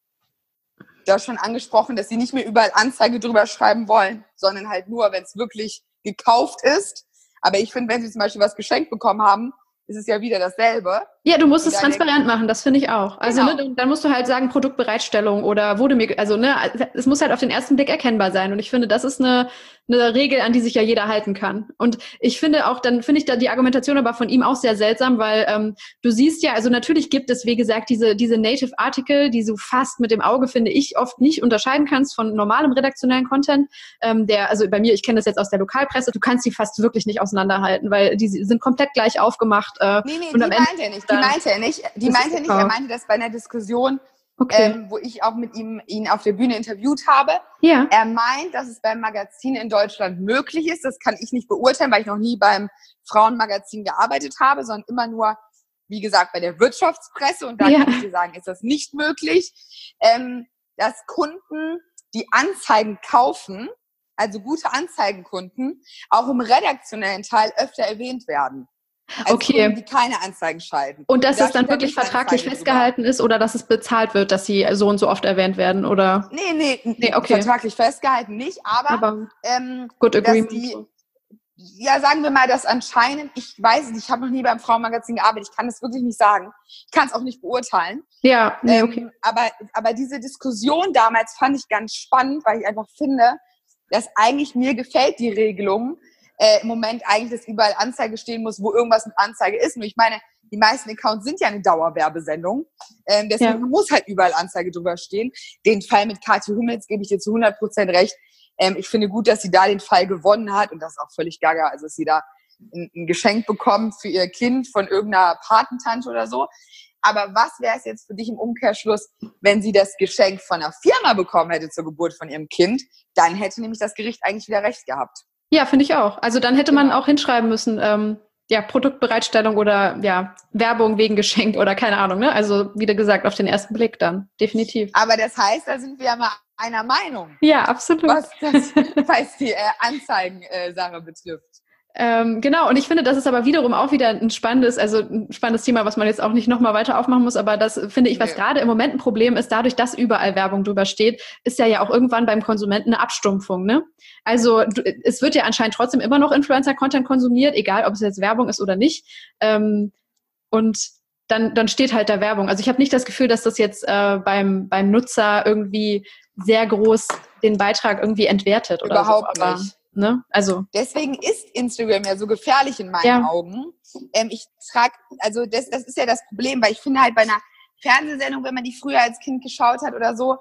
das schon angesprochen, dass sie nicht mehr überall Anzeige drüber schreiben wollen, sondern halt nur, wenn es wirklich gekauft ist. Aber ich finde, wenn sie zum Beispiel was geschenkt bekommen haben, ist es ja wieder dasselbe. Ja, du musst es transparent machen, das finde ich auch. Also genau. ne, dann musst du halt sagen, Produktbereitstellung oder wurde mir, also ne, es muss halt auf den ersten Blick erkennbar sein. Und ich finde, das ist eine, eine Regel, an die sich ja jeder halten kann. Und ich finde auch, dann finde ich da die Argumentation aber von ihm auch sehr seltsam, weil ähm, du siehst ja, also natürlich gibt es, wie gesagt, diese diese Native-Artikel, die du fast mit dem Auge, finde ich, oft nicht unterscheiden kannst von normalem redaktionellen Content. Ähm, der, also bei mir, ich kenne das jetzt aus der Lokalpresse, du kannst die fast wirklich nicht auseinanderhalten, weil die sind komplett gleich aufgemacht. Äh, nee, nee, und die am Ende meinte er nicht, die meinte er nicht, die meinte er nicht, er meinte das bei einer Diskussion, okay. ähm, wo ich auch mit ihm ihn auf der Bühne interviewt habe. Ja. Er meint, dass es beim Magazin in Deutschland möglich ist. Das kann ich nicht beurteilen, weil ich noch nie beim Frauenmagazin gearbeitet habe, sondern immer nur, wie gesagt, bei der Wirtschaftspresse. Und da ja. kann ich dir sagen, ist das nicht möglich, ähm, dass Kunden, die Anzeigen kaufen, also gute Anzeigenkunden, auch im redaktionellen Teil öfter erwähnt werden. Also okay. Kunden, die keine Anzeigen schalten. Und dass da es dann wirklich vertraglich festgehalten drüber. ist oder dass es bezahlt wird, dass sie so und so oft erwähnt werden, oder? Nee, nee, nee okay. vertraglich festgehalten nicht, aber, aber ähm, good agreement. Dass die, ja, sagen wir mal, dass anscheinend, ich weiß es nicht, ich habe noch nie beim Frauenmagazin gearbeitet, ich kann das wirklich nicht sagen, ich kann es auch nicht beurteilen. Ja, nee, okay. Ähm, aber, aber diese Diskussion damals fand ich ganz spannend, weil ich einfach finde, dass eigentlich mir gefällt die Regelung, Äh, im Moment eigentlich, dass überall Anzeige stehen muss, wo irgendwas mit Anzeige ist. Nur ich meine, die meisten Accounts sind ja eine Dauerwerbesendung. Ähm, deswegen ja. muss halt überall Anzeige drüber stehen. Den Fall mit Kathi Hummels gebe ich dir zu hundert Prozent recht. Ähm, ich finde gut, dass sie da den Fall gewonnen hat und das ist auch völlig gaga. Also, dass sie da ein, ein Geschenk bekommt für ihr Kind von irgendeiner Patentante oder so. Aber was wäre es jetzt für dich im Umkehrschluss, wenn sie das Geschenk von einer Firma bekommen hätte zur Geburt von ihrem Kind? Dann hätte nämlich das Gericht eigentlich wieder recht gehabt. Ja, finde ich auch. Also dann hätte man auch hinschreiben müssen, ähm, ja, Produktbereitstellung oder ja, Werbung wegen Geschenk oder keine Ahnung, ne? Also wie gesagt, auf den ersten Blick dann, definitiv. Aber das heißt, da sind wir ja mal einer Meinung. Ja, absolut. Was das, was die äh, Anzeigen-Sache betrifft. Ähm, genau, und ich finde, das ist aber wiederum auch wieder ein spannendes, also ein spannendes Thema, was man jetzt auch nicht nochmal weiter aufmachen muss, aber das finde ich, was nee. gerade im Moment ein Problem ist, dadurch, dass überall Werbung drüber steht, ist ja ja auch irgendwann beim Konsumenten eine Abstumpfung, ne? Also du, es wird ja anscheinend trotzdem immer noch Influencer-Content konsumiert, egal ob es jetzt Werbung ist oder nicht. Ähm, und dann, dann steht halt da Werbung. Also ich habe nicht das Gefühl, dass das jetzt äh, beim, beim Nutzer irgendwie sehr groß den Beitrag irgendwie entwertet oder Überhaupt so. Aber, nicht. Ne? Also deswegen ist Instagram ja so gefährlich in meinen ja. Augen. Ähm, ich trage, also das, das ist ja das Problem, weil ich finde halt bei einer Fernsehsendung, wenn man die früher als Kind geschaut hat oder so,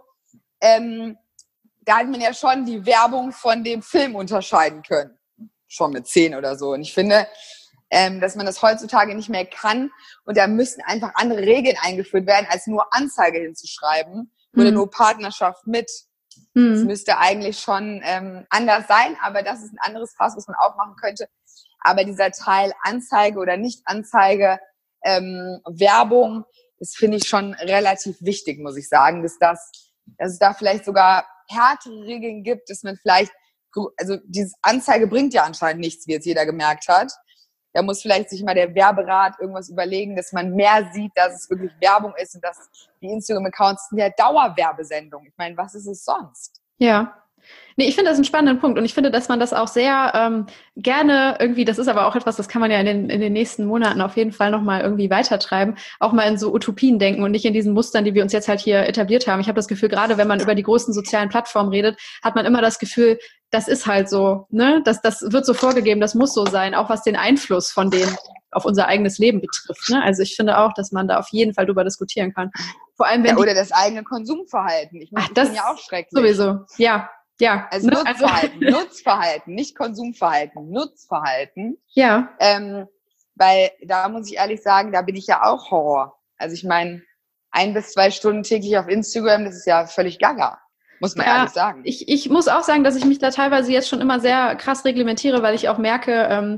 ähm, da hat man ja schon die Werbung von dem Film unterscheiden können. Schon mit zehn oder so. Und ich finde, ähm, dass man das heutzutage nicht mehr kann. Und da müssen einfach andere Regeln eingeführt werden, als nur Anzeige hinzuschreiben mhm. oder nur Partnerschaft mit. Das mhm. müsste eigentlich schon ähm, anders sein, aber das ist ein anderes Fass, was man aufmachen könnte. Aber dieser Teil Anzeige oder Nicht-Anzeige, ähm, Werbung, das finde ich schon relativ wichtig, muss ich sagen, dass, das, dass es da vielleicht sogar härtere Regeln gibt, dass man vielleicht, also diese Anzeige bringt ja anscheinend nichts, wie jetzt jeder gemerkt hat. Da muss vielleicht sich mal der Werberat irgendwas überlegen, dass man mehr sieht, dass es wirklich Werbung ist und dass die Instagram-Accounts sind ja Dauerwerbesendungen. Ich meine, was ist es sonst? Ja. Nee, ich finde das einen spannenden Punkt und ich finde, dass man das auch sehr ähm, gerne irgendwie, das ist aber auch etwas, das kann man ja in den, in den nächsten Monaten auf jeden Fall nochmal irgendwie weitertreiben, auch mal in so Utopien denken und nicht in diesen Mustern, die wir uns jetzt halt hier etabliert haben. Ich habe das Gefühl, gerade wenn man über die großen sozialen Plattformen redet, hat man immer das Gefühl, das ist halt so, ne? Das, das wird so vorgegeben, das muss so sein, auch was den Einfluss von denen auf unser eigenes Leben betrifft. Ne? Also ich finde auch, dass man da auf jeden Fall drüber diskutieren kann. Vor allem, wenn ja, oder das eigene Konsumverhalten. Ich meine, das ist ja auch schrecklich. Sowieso, ja. Ja, also ne? Nutzverhalten, also Nutzverhalten, nicht Konsumverhalten, Nutzverhalten. Ja. Ähm, weil da muss ich ehrlich sagen, da bin ich ja auch Horror. Also ich meine, ein bis zwei Stunden täglich auf Instagram, das ist ja völlig gaga, muss man ja, ehrlich sagen. Ich, ich muss auch sagen, dass ich mich da teilweise jetzt schon immer sehr krass reglementiere, weil ich auch merke, ähm,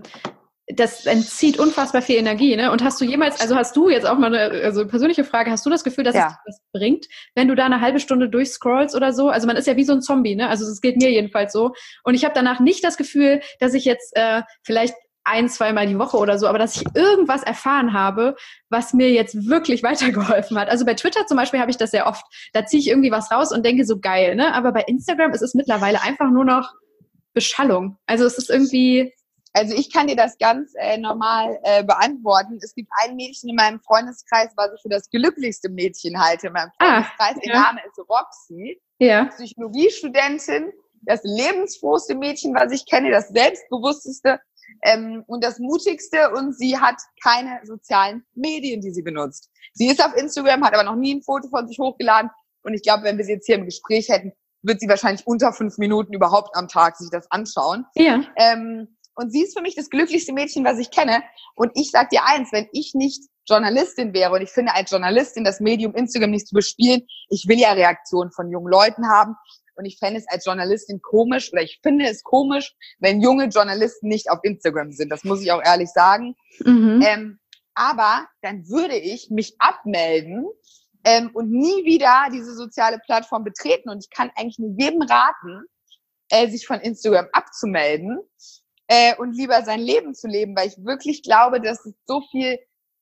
das entzieht unfassbar viel Energie, ne? Und hast du jemals, also hast du jetzt auch mal eine also persönliche Frage, hast du das Gefühl, dass ja. es dir was bringt, wenn du da eine halbe Stunde durchscrollst oder so? Also man ist ja wie so ein Zombie, ne? Also es geht mir jedenfalls so. Und ich habe danach nicht das Gefühl, dass ich jetzt äh, vielleicht ein, zweimal die Woche oder so, aber dass ich irgendwas erfahren habe, was mir jetzt wirklich weitergeholfen hat. Also bei Twitter zum Beispiel habe ich das sehr oft. Da ziehe ich irgendwie was raus und denke so geil, ne? Aber bei Instagram ist es mittlerweile einfach nur noch Beschallung. Also es ist irgendwie... Also ich kann dir das ganz äh, normal äh, beantworten. Es gibt ein Mädchen in meinem Freundeskreis, was ich für das glücklichste Mädchen halte in meinem Freundeskreis. Ah, ja. Ihr Name ist Roxy. Ja. Psychologiestudentin, das lebensfrohste Mädchen, was ich kenne, das selbstbewussteste ähm, und das mutigste, und sie hat keine sozialen Medien, die sie benutzt. Sie ist auf Instagram, hat aber noch nie ein Foto von sich hochgeladen, und ich glaube, wenn wir sie jetzt hier im Gespräch hätten, wird sie wahrscheinlich unter fünf Minuten überhaupt am Tag sich das anschauen. Ja. Ähm, und sie ist für mich das glücklichste Mädchen, was ich kenne. Und ich sag dir eins, wenn ich nicht Journalistin wäre, und ich finde als Journalistin das Medium Instagram nicht zu bespielen, ich will ja Reaktionen von jungen Leuten haben, und ich fände es als Journalistin komisch, oder ich finde es komisch, wenn junge Journalisten nicht auf Instagram sind. Das muss ich auch ehrlich sagen. Mhm. Ähm, aber dann würde ich mich abmelden ähm, und nie wieder diese soziale Plattform betreten. Und ich kann eigentlich nur jedem raten, äh, sich von Instagram abzumelden äh, und lieber sein Leben zu leben, weil ich wirklich glaube, dass es so viel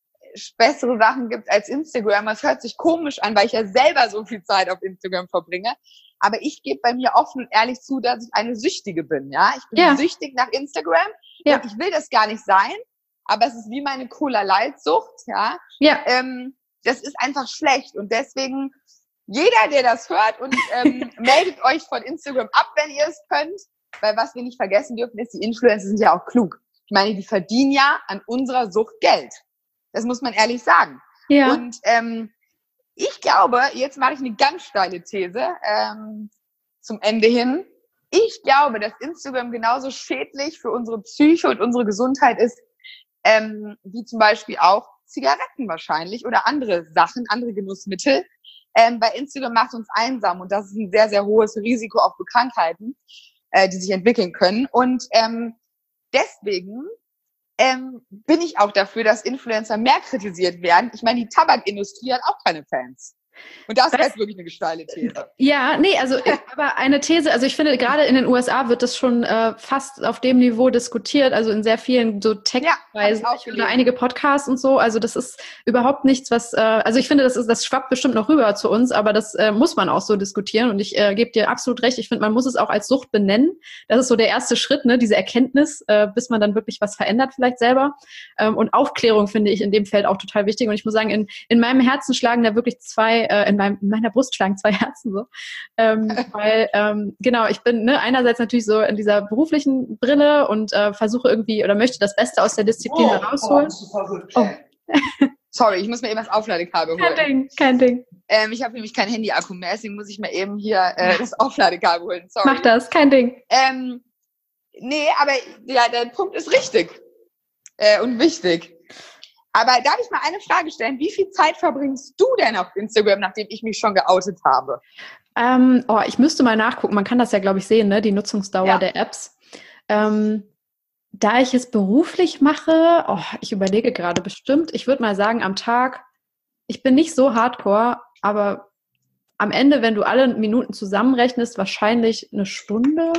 bessere Sachen gibt als Instagram. Es hört sich komisch an, weil ich ja selber so viel Zeit auf Instagram verbringe. Aber ich gebe bei mir offen und ehrlich zu, dass ich eine Süchtige bin. Ja, ich bin ja. süchtig nach Instagram. Ja. Und ich will das gar nicht sein. Aber es ist wie meine Cola-Light-Sucht. Ja. Ja. Ähm, das ist einfach schlecht. Und deswegen, jeder, der das hört, und ähm, meldet euch von Instagram ab, wenn ihr es könnt. Weil was wir nicht vergessen dürfen, ist, die Influencer sind ja auch klug. Ich meine, die verdienen ja an unserer Sucht Geld. Das muss man ehrlich sagen. Ja. Und ähm, ich glaube, jetzt mache ich eine ganz steile These ähm, zum Ende hin. Ich glaube, dass Instagram genauso schädlich für unsere Psyche und unsere Gesundheit ist, ähm, wie zum Beispiel auch Zigaretten wahrscheinlich oder andere Sachen, andere Genussmittel. Ähm, bei Instagram macht uns einsam, und das ist ein sehr, sehr hohes Risiko auch für Krankheiten, äh, die sich entwickeln können. Und ähm, deswegen Ähm, bin ich auch dafür, dass Influencer mehr kritisiert werden. Ich meine, die Tabakindustrie hat auch keine Fans. Und das, das ist wirklich eine gesteile These. Ja, nee, also aber eine These, also ich finde, gerade in den U S A wird das schon äh, fast auf dem Niveau diskutiert, also in sehr vielen so Tech-Weisen, ja, oder einige Podcasts und so, also das ist überhaupt nichts, was, äh, also ich finde, das ist, das schwappt bestimmt noch rüber zu uns, aber das äh, muss man auch so diskutieren, und ich äh, gebe dir absolut recht, ich finde, man muss es auch als Sucht benennen, das ist so der erste Schritt, ne, diese Erkenntnis, äh, bis man dann wirklich was verändert vielleicht selber, ähm, und Aufklärung finde ich in dem Feld auch total wichtig, und ich muss sagen, in, in meinem Herzen schlagen da wirklich zwei äh, in, meinem, in meiner Brust schlagen zwei Herzen so. Ähm, weil, ähm, genau, ich bin ne, einerseits natürlich so in dieser beruflichen Brille und äh, versuche irgendwie oder möchte das Beste aus der Disziplin oh, herausholen. Oh. Sorry, ich muss mir eben das Aufladekabel holen. Kein Ding, kein Ding. Ähm, ich habe nämlich kein Handy-Akku mehr, deswegen muss ich mir eben hier äh, das Aufladekabel holen. Sorry. Mach das, kein Ding. Ähm, nee, aber ja, der Punkt ist richtig äh, und wichtig. Aber darf ich mal eine Frage stellen? Wie viel Zeit verbringst du denn auf Instagram, nachdem ich mich schon geoutet habe? Ähm, oh, ich müsste mal nachgucken. Man kann das ja, glaube ich, sehen, ne? Die Nutzungsdauer ja. der Apps. Ähm, da ich es beruflich mache, oh, ich überlege gerade bestimmt, ich würde mal sagen, am Tag, ich bin nicht so hardcore, aber am Ende, wenn du alle Minuten zusammenrechnest, wahrscheinlich eine Stunde,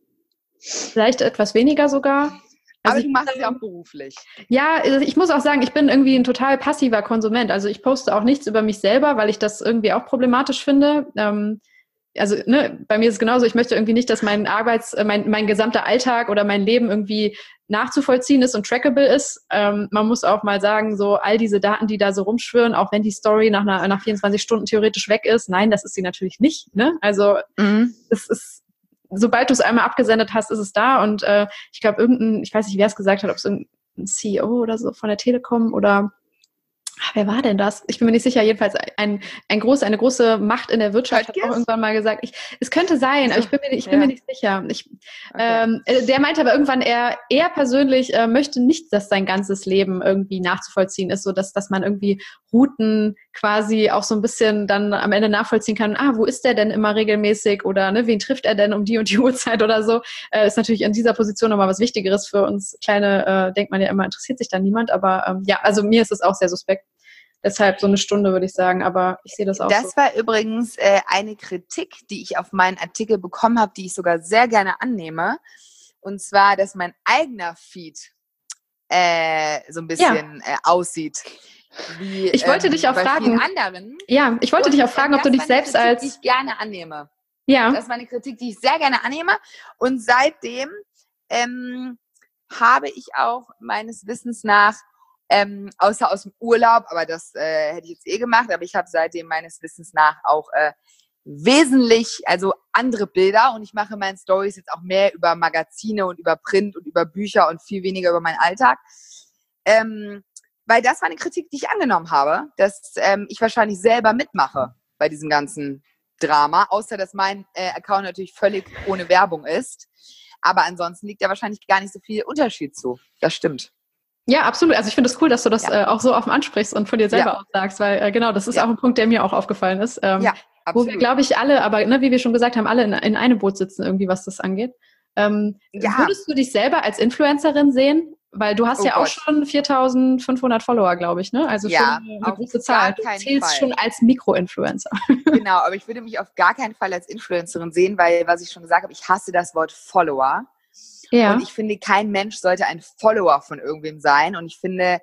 vielleicht etwas weniger sogar. Also aber du machst es ja auch beruflich. Ja, ich muss auch sagen, ich bin irgendwie ein total passiver Konsument. Also ich poste auch nichts über mich selber, weil ich das irgendwie auch problematisch finde. Ähm, also ne, bei mir ist es genauso, ich möchte irgendwie nicht, dass mein Arbeits-, mein, mein gesamter Alltag oder mein Leben irgendwie nachzuvollziehen ist und trackable ist. Ähm, man muss auch mal sagen, so all diese Daten, die da so rumschwirren, auch wenn die Story nach, einer, nach vierundzwanzig Stunden theoretisch weg ist, nein, das ist sie natürlich nicht. Ne? Also mhm. es ist sobald du es einmal abgesendet hast, ist es da. Und äh, ich glaube, irgendein, ich weiß nicht, wer es gesagt hat, ob es irgendein C E O oder so von der Telekom oder ach, wer war denn das? Ich bin mir nicht sicher. Jedenfalls ein, ein groß, eine große Macht in der Wirtschaft hat auch irgendwann mal gesagt, ich, es könnte sein, aber ich bin mir, ich bin ja. mir nicht sicher. Ich, okay. ähm, der meinte aber irgendwann, er, er persönlich äh, möchte nicht, dass sein ganzes Leben irgendwie nachzuvollziehen ist, so dass, dass man irgendwie Routen quasi auch so ein bisschen dann am Ende nachvollziehen kann, ah, wo ist der denn immer regelmäßig oder ne, wen trifft er denn um die und die Uhrzeit oder so. Äh, ist natürlich in dieser Position nochmal was Wichtigeres für uns Kleine, äh, denkt man ja immer, interessiert sich da niemand, aber ähm, ja, also mir ist es auch sehr suspekt. Deshalb so eine Stunde, würde ich sagen, aber ich sehe das auch das so. Das war übrigens äh, eine Kritik, die ich auf meinen Artikel bekommen habe, die ich sogar sehr gerne annehme. Und zwar, dass mein eigener Feed äh, so ein bisschen ja. äh, aussieht. Wie, ich wollte ähm, dich auch bei fragen. Anderen. Ja, ich wollte Und, dich auch fragen, ob du dich selbst Kritik, als... die ich gerne annehme. Ja. Das ist meine Kritik, die ich sehr gerne annehme. Und seitdem ähm, habe ich auch meines Wissens nach Ähm, außer aus dem Urlaub, aber das äh, hätte ich jetzt eh gemacht, aber ich habe seitdem meines Wissens nach auch äh, wesentlich, also andere Bilder und ich mache in meinen Stories jetzt auch mehr über Magazine und über Print und über Bücher und viel weniger über meinen Alltag. Ähm, weil das war eine Kritik, die ich angenommen habe, dass ähm, ich wahrscheinlich selber mitmache bei diesem ganzen Drama, außer dass mein äh, Account natürlich völlig ohne Werbung ist. Aber ansonsten liegt da wahrscheinlich gar nicht so viel Unterschied zu. Das stimmt. Ja, absolut. Also ich finde es das cool, dass du das ja. äh, auch so offen ansprichst und von dir selber ja. auch sagst, weil äh, genau, das ist ja. auch ein Punkt, der mir auch aufgefallen ist. Ähm, ja, absolut. Wo wir, glaube ich, alle, aber ne, wie wir schon gesagt haben, alle in, in einem Boot sitzen irgendwie, was das angeht. Ähm, ja. Würdest du dich selber als Influencerin sehen? Weil du hast oh ja Gott. auch schon viertausendfünfhundert Follower, glaube ich, ne? Also ja, schon eine große Zahl. Du zählst Fall. schon als Mikroinfluencer. Genau, aber ich würde mich auf gar keinen Fall als Influencerin sehen, weil, was ich schon gesagt habe, ich hasse das Wort Follower. Ja. Und ich finde, kein Mensch sollte ein Follower von irgendwem sein. Und ich finde,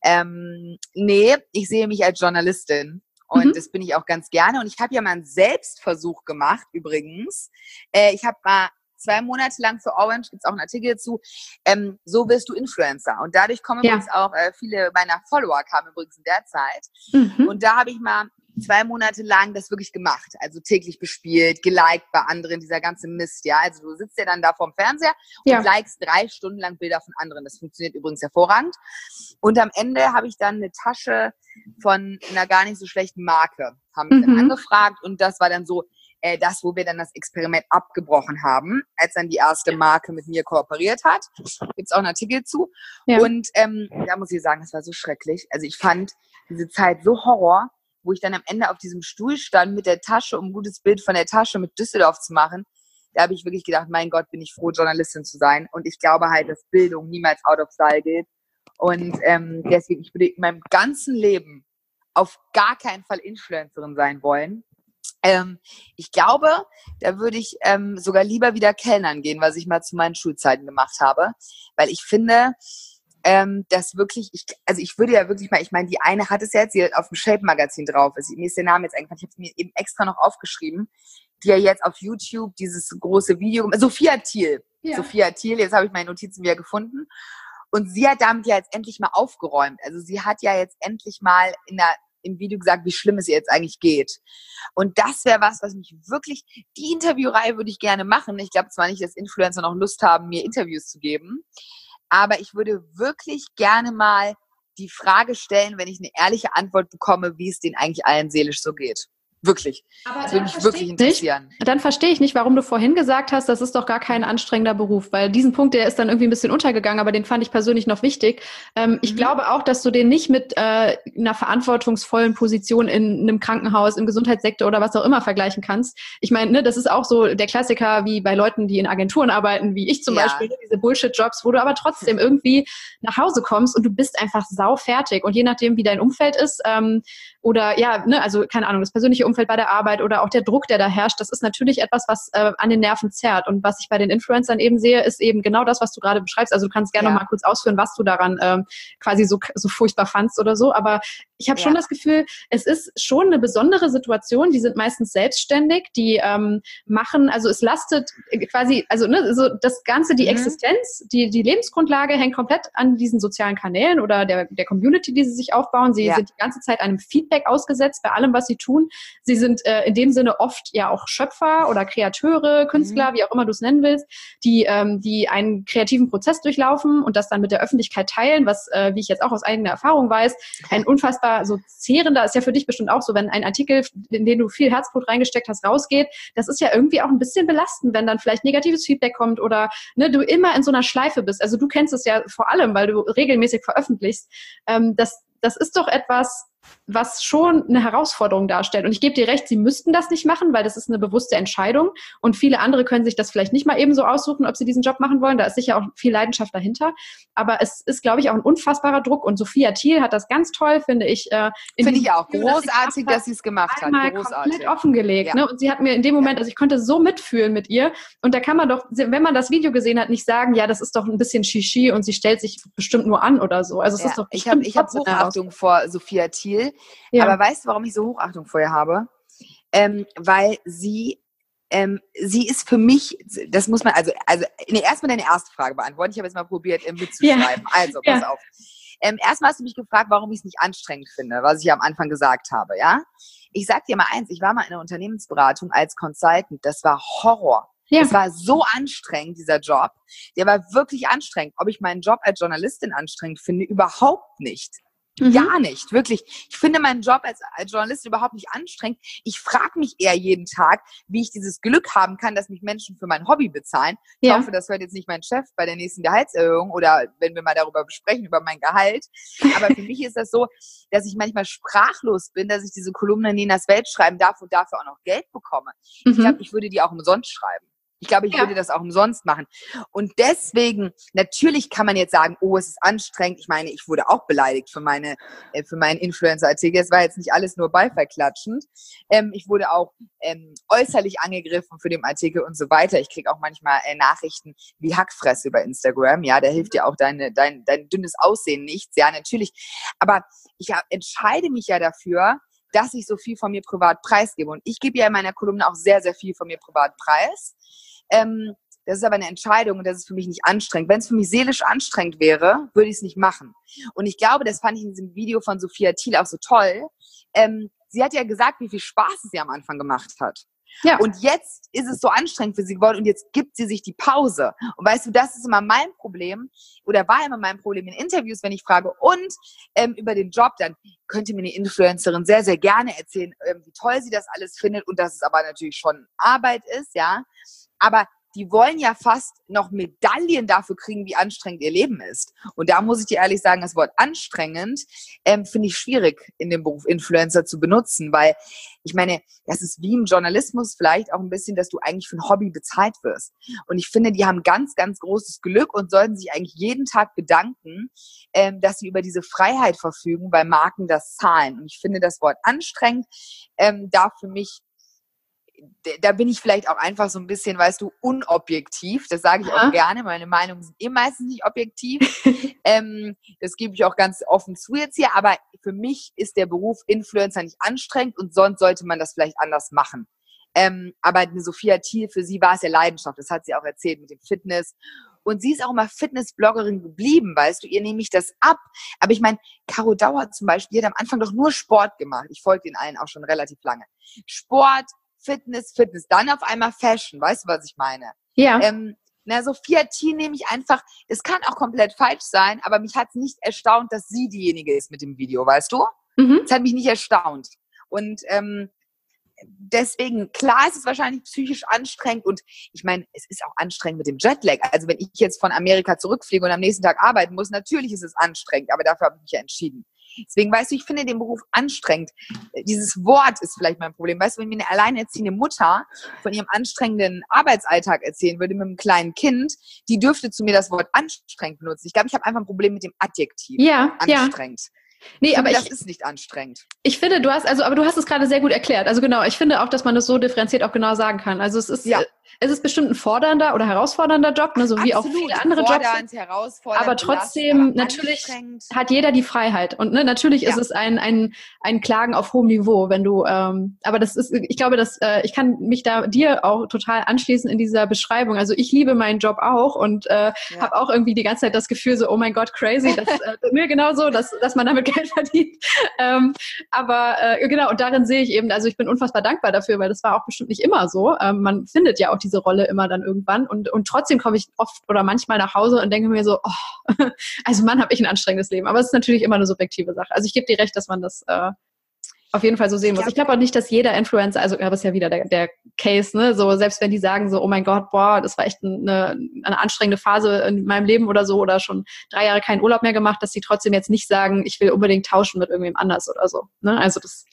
ähm, nee, ich sehe mich als Journalistin. Und mhm. das bin ich auch ganz gerne. Und ich habe ja mal einen Selbstversuch gemacht, übrigens. Äh, ich habe mal zwei Monate lang für Orange, gibt es auch einen Artikel dazu, ähm, so wirst du Influencer. Und dadurch kommen ja. übrigens auch äh, viele meiner Follower, kamen übrigens in der Zeit. Mhm. Und da habe ich mal zwei Monate lang das wirklich gemacht. Also täglich bespielt, geliked bei anderen, dieser ganze Mist, ja. Also du sitzt ja dann da vorm Fernseher und ja. likest drei Stunden lang Bilder von anderen. Das funktioniert übrigens hervorragend. Und am Ende habe ich dann eine Tasche von einer gar nicht so schlechten Marke, haben mich mhm. dann angefragt und das war dann so, äh, das, wo wir dann das Experiment abgebrochen haben, als dann die erste Marke mit mir kooperiert hat. Gibt es auch einen Artikel zu. Ja. Und ähm, da muss ich sagen, das war so schrecklich. Also ich fand diese Zeit so Horror, wo ich dann am Ende auf diesem Stuhl stand mit der Tasche, um ein gutes Bild von der Tasche mit Düsseldorf zu machen. Da habe ich wirklich gedacht, mein Gott, bin ich froh, Journalistin zu sein. Und ich glaube halt, dass Bildung niemals out of style geht. Und ähm, deswegen, ich würde in meinem ganzen Leben auf gar keinen Fall Influencerin sein wollen. Ähm, ich glaube, da würde ich ähm, sogar lieber wieder Kellnern gehen, was ich mal zu meinen Schulzeiten gemacht habe. Weil ich finde, ähm, dass wirklich, ich, also ich würde ja wirklich mal, ich meine, die eine hat es jetzt, die auf dem Shape-Magazin drauf ist. Mir ist der Name jetzt eingefallen, ich habe es mir eben extra noch aufgeschrieben, die ja jetzt auf YouTube dieses große Video, Sophia Thiel, ja. Sophia Thiel, jetzt habe ich meine Notizen wieder gefunden. Und sie hat damit ja jetzt endlich mal aufgeräumt. Also sie hat ja jetzt endlich mal in der, im Video gesagt, wie schlimm es ihr jetzt eigentlich geht. Und das wäre was, was mich wirklich, die Interviewreihe würde ich gerne machen. Ich glaube zwar nicht, dass Influencer noch Lust haben, mir Interviews zu geben, aber ich würde wirklich gerne mal die Frage stellen, wenn ich eine ehrliche Antwort bekomme, wie es denen eigentlich allen seelisch so geht. Wirklich. Aber das würde mich wirklich interessieren. Nicht, dann verstehe ich nicht, warum du vorhin gesagt hast, das ist doch gar kein anstrengender Beruf, weil diesen Punkt, der ist dann irgendwie ein bisschen untergegangen, aber den fand ich persönlich noch wichtig. Ähm, mhm. Ich glaube auch, dass du den nicht mit äh, einer verantwortungsvollen Position in einem Krankenhaus, im Gesundheitssektor oder was auch immer vergleichen kannst. Ich meine, ne, das ist auch so der Klassiker wie bei Leuten, die in Agenturen arbeiten, wie ich zum ja. Beispiel, diese Bullshit-Jobs, wo du aber trotzdem irgendwie nach Hause kommst und du bist einfach saufertig. Und je nachdem, wie dein Umfeld ist, ähm, oder ja, ne, also keine Ahnung, das persönliche Umfeld bei der Arbeit oder auch der Druck, der da herrscht, das ist natürlich etwas, was äh, an den Nerven zerrt. Und was ich bei den Influencern eben sehe, ist eben genau das, was du gerade beschreibst. Also du kannst gerne ja. noch mal kurz ausführen, was du daran ähm, quasi so, so furchtbar fandst oder so. Aber ich habe ja. schon das Gefühl, es ist schon eine besondere Situation. Die sind meistens selbstständig, die ähm, machen, also es lastet quasi, also ne, so das Ganze, die mhm. Existenz, die, die Lebensgrundlage hängt komplett an diesen sozialen Kanälen oder der, der Community, die sie sich aufbauen. Sie ja. sind die ganze Zeit einem Feedback ausgesetzt bei allem, was sie tun. Sie sind äh, in dem Sinne oft ja auch Schöpfer oder Kreateure, Künstler, mhm. wie auch immer du es nennen willst, die, ähm, die einen kreativen Prozess durchlaufen und das dann mit der Öffentlichkeit teilen, was, äh, wie ich jetzt auch aus eigener Erfahrung weiß, ein unfassbar so zehrender, ist ja für dich bestimmt auch so, wenn ein Artikel, in den du viel Herzblut reingesteckt hast, rausgeht, das ist ja irgendwie auch ein bisschen belastend, wenn dann vielleicht negatives Feedback kommt oder ne, du immer in so einer Schleife bist. Also du kennst es ja vor allem, weil du regelmäßig veröffentlichst. Ähm, das, das ist doch etwas, was schon eine Herausforderung darstellt. Und ich gebe dir recht, sie müssten das nicht machen, weil das ist eine bewusste Entscheidung. Und viele andere können sich das vielleicht nicht mal ebenso aussuchen, ob sie diesen Job machen wollen. Da ist sicher auch viel Leidenschaft dahinter. Aber es ist, glaube ich, auch ein unfassbarer Druck. Und Sophia Thiel hat das ganz toll, finde ich. Äh, finde ich auch. Video, großartig, dass sie es gemacht hat. Einmal großartig. Komplett offengelegt. Ja. Ne? Und sie hat mir in dem Moment, also ich konnte so mitfühlen mit ihr. Und da kann man doch, wenn man das Video gesehen hat, nicht sagen, ja, das ist doch ein bisschen Shishi und sie stellt sich bestimmt nur an oder so. Also es ja. ist doch Ich habe ich hab Hochachtung vor Sophia Thiel. Ja. Aber weißt du, warum ich so Hochachtung vor ihr habe? Ähm, weil sie, ähm, sie ist für mich, das muss man, also, also nee, erstmal deine erste Frage beantworten. Ich habe jetzt mal probiert, äh, mitzuschreiben. Ja. Also, pass ja. auf. Ähm, erstmal hast du mich gefragt, warum ich es nicht anstrengend finde, was ich ja am Anfang gesagt habe, ja. Ich sag dir mal eins, ich war mal in einer Unternehmensberatung als Consultant, das war Horror. Ja. Das war so anstrengend, dieser Job. Der war wirklich anstrengend. Ob ich meinen Job als Journalistin anstrengend finde, überhaupt nicht. Mhm. Gar nicht, wirklich. Ich finde meinen Job als, als Journalistin überhaupt nicht anstrengend. Ich frage mich eher jeden Tag, wie ich dieses Glück haben kann, dass mich Menschen für mein Hobby bezahlen. Ich ja. hoffe, das hört jetzt nicht mein Chef bei der nächsten Gehaltserhöhung oder wenn wir mal darüber besprechen, über mein Gehalt. Aber für mich ist das so, dass ich manchmal sprachlos bin, dass ich diese Kolumne Nenas Welt schreiben darf und dafür auch noch Geld bekomme. Mhm. Ich glaube, ich würde die auch umsonst schreiben. Ich glaube, ich ja. würde das auch umsonst machen. Und deswegen, natürlich kann man jetzt sagen, oh, es ist anstrengend. Ich meine, ich wurde auch beleidigt für meine, äh, für meinen Influencer-Artikel. Es war jetzt nicht alles nur beifallklatschend. Ähm, ich wurde auch ähm, äußerlich angegriffen für den Artikel und so weiter. Ich kriege auch manchmal äh, Nachrichten wie Hackfresse über Instagram. Ja, da hilft dir auch deine, dein, dein dünnes Aussehen nichts. Ja, natürlich. Aber ich hab, entscheide mich ja dafür, dass ich so viel von mir privat preisgebe. Und ich gebe ja in meiner Kolumne auch sehr, sehr viel von mir privat preis. Ähm, das ist aber eine Entscheidung und das ist für mich nicht anstrengend. Wenn es für mich seelisch anstrengend wäre, würde ich es nicht machen. Und ich glaube, das fand ich in diesem Video von Sophia Thiel auch so toll. Ähm, sie hat ja gesagt, wie viel Spaß es ihr am Anfang gemacht hat. Ja. Und jetzt ist es so anstrengend für sie geworden und jetzt gibt sie sich die Pause. Und weißt du, das ist immer mein Problem oder war immer mein Problem in Interviews, wenn ich frage und ähm, über den Job, dann könnte mir eine Influencerin sehr, sehr gerne erzählen, ähm, wie toll sie das alles findet und dass es aber natürlich schon Arbeit ist, ja. Aber die wollen ja fast noch Medaillen dafür kriegen, wie anstrengend ihr Leben ist. Und da muss ich dir ehrlich sagen, das Wort anstrengend ähm, finde ich schwierig in dem Beruf Influencer zu benutzen, weil ich meine, das ist wie im Journalismus vielleicht auch ein bisschen, dass du eigentlich für ein Hobby bezahlt wirst. Und ich finde, die haben ganz, ganz großes Glück und sollten sich eigentlich jeden Tag bedanken, ähm, dass sie über diese Freiheit verfügen, weil Marken das zahlen. Und ich finde, das Wort anstrengend ähm, darf für mich da bin ich vielleicht auch einfach so ein bisschen, weißt du, unobjektiv. Das sage ich auch gerne. Meine Meinungen sind eh meistens nicht objektiv. ähm, das gebe ich auch ganz offen zu jetzt hier. Aber für mich ist der Beruf Influencer nicht anstrengend und sonst sollte man das vielleicht anders machen. Ähm, aber eine Sophia Thiel, für sie war es ja Leidenschaft. Das hat sie auch erzählt mit dem Fitness. Und sie ist auch immer Fitnessbloggerin geblieben, weißt du, ihr nehme ich das ab. Aber ich meine, Caro Dauer zum Beispiel, die hat am Anfang doch nur Sport gemacht. Ich folge den allen auch schon relativ lange. Sport, Fitness, Fitness, dann auf einmal Fashion, weißt du, was ich meine? Ja. Ähm, na, Sophia Thiel nehme ich einfach, es kann auch komplett falsch sein, aber mich hat es nicht erstaunt, dass sie diejenige ist mit dem Video, weißt du? Mhm. Es hat mich nicht erstaunt. Und ähm, deswegen, klar ist es wahrscheinlich psychisch anstrengend und ich meine, es ist auch anstrengend mit dem Jetlag. Also wenn ich jetzt von Amerika zurückfliege und am nächsten Tag arbeiten muss, natürlich ist es anstrengend, aber dafür habe ich mich ja entschieden. Deswegen, weißt du, ich finde den Beruf anstrengend. Dieses Wort ist vielleicht mein Problem. Weißt du, wenn mir eine alleinerziehende Mutter von ihrem anstrengenden Arbeitsalltag erzählen würde mit einem kleinen Kind, die dürfte zu mir das Wort anstrengend benutzen. Ich glaube, ich habe einfach ein Problem mit dem Adjektiv. Ja, anstrengend. Ja. Nee, aber das ich, ist nicht anstrengend. Ich finde, du hast, also, aber du hast es gerade sehr gut erklärt. Also genau, ich finde auch, dass man das so differenziert auch genau sagen kann. Also es ist, ja. es ist bestimmt ein fordernder oder herausfordernder Job, ne, so Absolut. Wie auch viele andere Fordernd, Jobs. Herausfordernd, aber trotzdem, natürlich hat jeder die Freiheit. Und ne, natürlich ja. ist es ein, ein, ein Klagen auf hohem Niveau, wenn du, ähm, aber das ist, ich glaube, dass äh, ich kann mich da dir auch total anschließen in dieser Beschreibung. Also ich liebe meinen Job auch und äh, ja. habe auch irgendwie die ganze Zeit das Gefühl so, oh mein Gott, crazy, das, äh, mir genau so, dass, dass man damit Geld verdient. Ähm, aber äh, genau, und darin sehe ich eben, also ich bin unfassbar dankbar dafür, weil das war auch bestimmt nicht immer so. Ähm, man findet ja auch diese Rolle immer dann irgendwann und, und trotzdem komme ich oft oder manchmal nach Hause und denke mir so, oh, also Mann, habe ich ein anstrengendes Leben. Aber es ist natürlich immer eine subjektive Sache. Also ich gebe dir recht, dass man das äh, auf jeden Fall so sehen muss. Ich glaube auch nicht, dass jeder Influencer, also ja, das ist ja wieder der, der Case, ne, so selbst wenn die sagen so, oh mein Gott, boah, das war echt eine, eine anstrengende Phase in meinem Leben oder so oder schon drei Jahre keinen Urlaub mehr gemacht, dass die trotzdem jetzt nicht sagen, ich will unbedingt tauschen mit irgendwem anders oder so. Ne? Also das.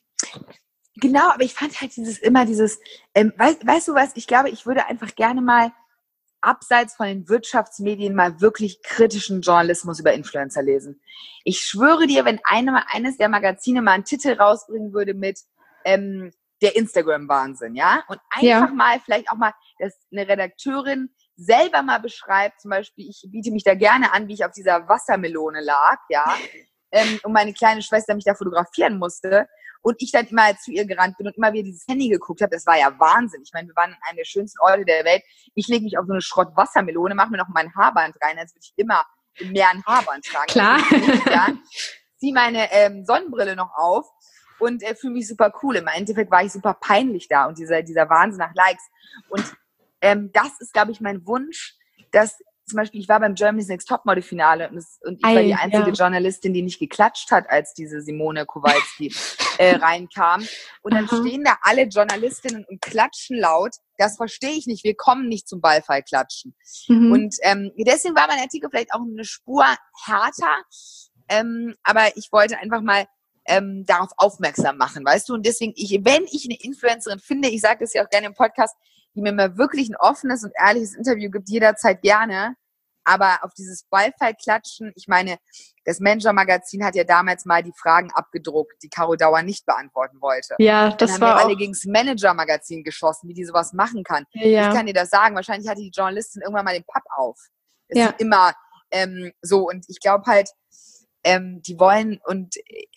Genau, aber ich fand halt dieses immer dieses, ähm, weißt, weißt du was? Ich glaube, ich würde einfach gerne mal abseits von den Wirtschaftsmedien mal wirklich kritischen Journalismus über Influencer lesen. Ich schwöre dir, wenn eine, eines der Magazine mal einen Titel rausbringen würde mit ähm, der Instagram-Wahnsinn, ja? Und einfach ja. mal, vielleicht auch mal, dass eine Redakteurin selber mal beschreibt, zum Beispiel, ich biete mich da gerne an, wie ich auf dieser Wassermelone lag, ja? ähm, und meine kleine Schwester mich da fotografieren musste. Und ich dann immer zu ihr gerannt bin und immer wieder dieses Handy geguckt habe. Das war ja Wahnsinn. Ich meine, wir waren in einem der schönsten Orte der Welt. Ich lege mich auf so eine Schrott-Wassermelone, mache mir noch mein Haarband rein, als würde ich immer im Meer einen Haarband tragen. Klar. Nicht, ja? Zieh meine ähm, Sonnenbrille noch auf und äh, fühle mich super cool. Im Endeffekt war ich super peinlich da und dieser, dieser Wahnsinn nach Likes. Und ähm, das ist, glaube ich, mein Wunsch, dass zum Beispiel, ich war beim Germany's Next Topmodel Finale und, es, und ich Ei, war die einzige ja. Journalistin, die nicht geklatscht hat, als diese Simone Kowalski äh, reinkam. Und dann Aha. stehen da alle Journalistinnen und klatschen laut. Das verstehe ich nicht. Wir kommen nicht zum Ballfall klatschen. Mhm. Und ähm, deswegen war mein Artikel vielleicht auch eine Spur härter. Ähm, aber ich wollte einfach mal ähm, darauf aufmerksam machen, weißt du? Und deswegen, ich, wenn ich eine Influencerin finde, ich sage das ja auch gerne im Podcast, die mir mal wirklich ein offenes und ehrliches Interview gibt, jederzeit gerne. Aber auf dieses Ballfall klatschen, ich meine, das Manager-Magazin hat ja damals mal die Fragen abgedruckt, die Caro Dauer nicht beantworten wollte. Ja, das Dann war haben wir auch... alle gegen das Manager-Magazin geschossen, wie die sowas machen kann. Ja. Ich kann dir das sagen, wahrscheinlich hatte die Journalistin irgendwann mal den Papp auf. Es ja. ist immer ähm, so. Und ich glaube halt, Ähm, die wollen und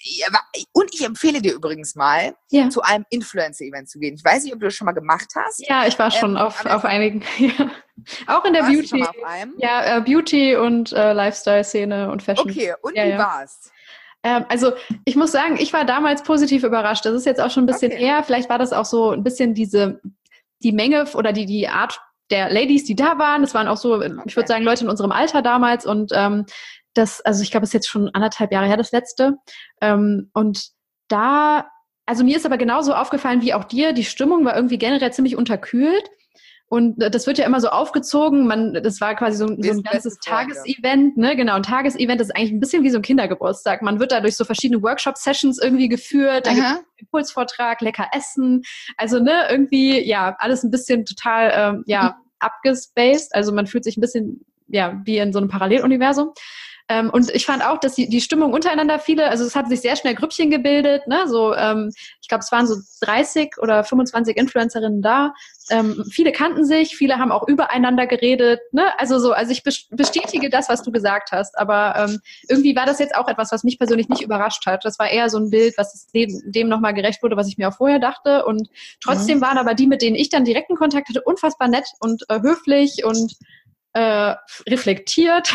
und ich empfehle dir übrigens mal, ja. zu einem Influencer-Event zu gehen. Ich weiß nicht, ob du das schon mal gemacht hast. Ja, ich war schon ähm, auf, auf einigen. Ja. Auch in der Beauty. Du schon mal auf einem? Ja, äh, Beauty und äh, Lifestyle-Szene und Fashion. Okay, und ja, wie ja. war's? Ähm, also ich muss sagen, ich war damals positiv überrascht. Das ist jetzt auch schon ein bisschen okay. her. Vielleicht war das auch so ein bisschen diese die Menge oder die die Art der Ladies, die da waren. Das waren auch so, okay. ich würde sagen, Leute in unserem Alter damals und ähm, das, also ich glaube, es ist jetzt schon anderthalb Jahre her, das letzte. Ähm, und da, also mir ist aber genauso aufgefallen wie auch dir, die Stimmung war irgendwie generell ziemlich unterkühlt. Und das wird ja immer so aufgezogen. Man, das war quasi so, so ein ganzes Tagesevent, ne? Genau, ein Tagesevent, das ist eigentlich ein bisschen wie so ein Kindergeburtstag. Man wird da durch so verschiedene Workshop-Sessions irgendwie geführt. Da gibt es einen Impulsvortrag, lecker essen. Also, ne, irgendwie, ja, alles ein bisschen total, ähm, ja, abgespaced. Also man fühlt sich ein bisschen, ja, wie in so einem Paralleluniversum. Ähm, und ich fand auch, dass die, die Stimmung untereinander viele, also es hat sich sehr schnell Grüppchen gebildet, ne, so, ähm, ich glaube, es waren so dreißig oder fünfundzwanzig Influencerinnen da, ähm, viele kannten sich, viele haben auch übereinander geredet, ne, also so, also ich bestätige das, was du gesagt hast, aber ähm, irgendwie war das jetzt auch etwas, was mich persönlich nicht überrascht hat, das war eher so ein Bild, was dem, dem nochmal gerecht wurde, was ich mir auch vorher dachte und trotzdem mhm. waren aber die, mit denen ich dann direkten Kontakt hatte, unfassbar nett und äh, höflich und Äh, reflektiert.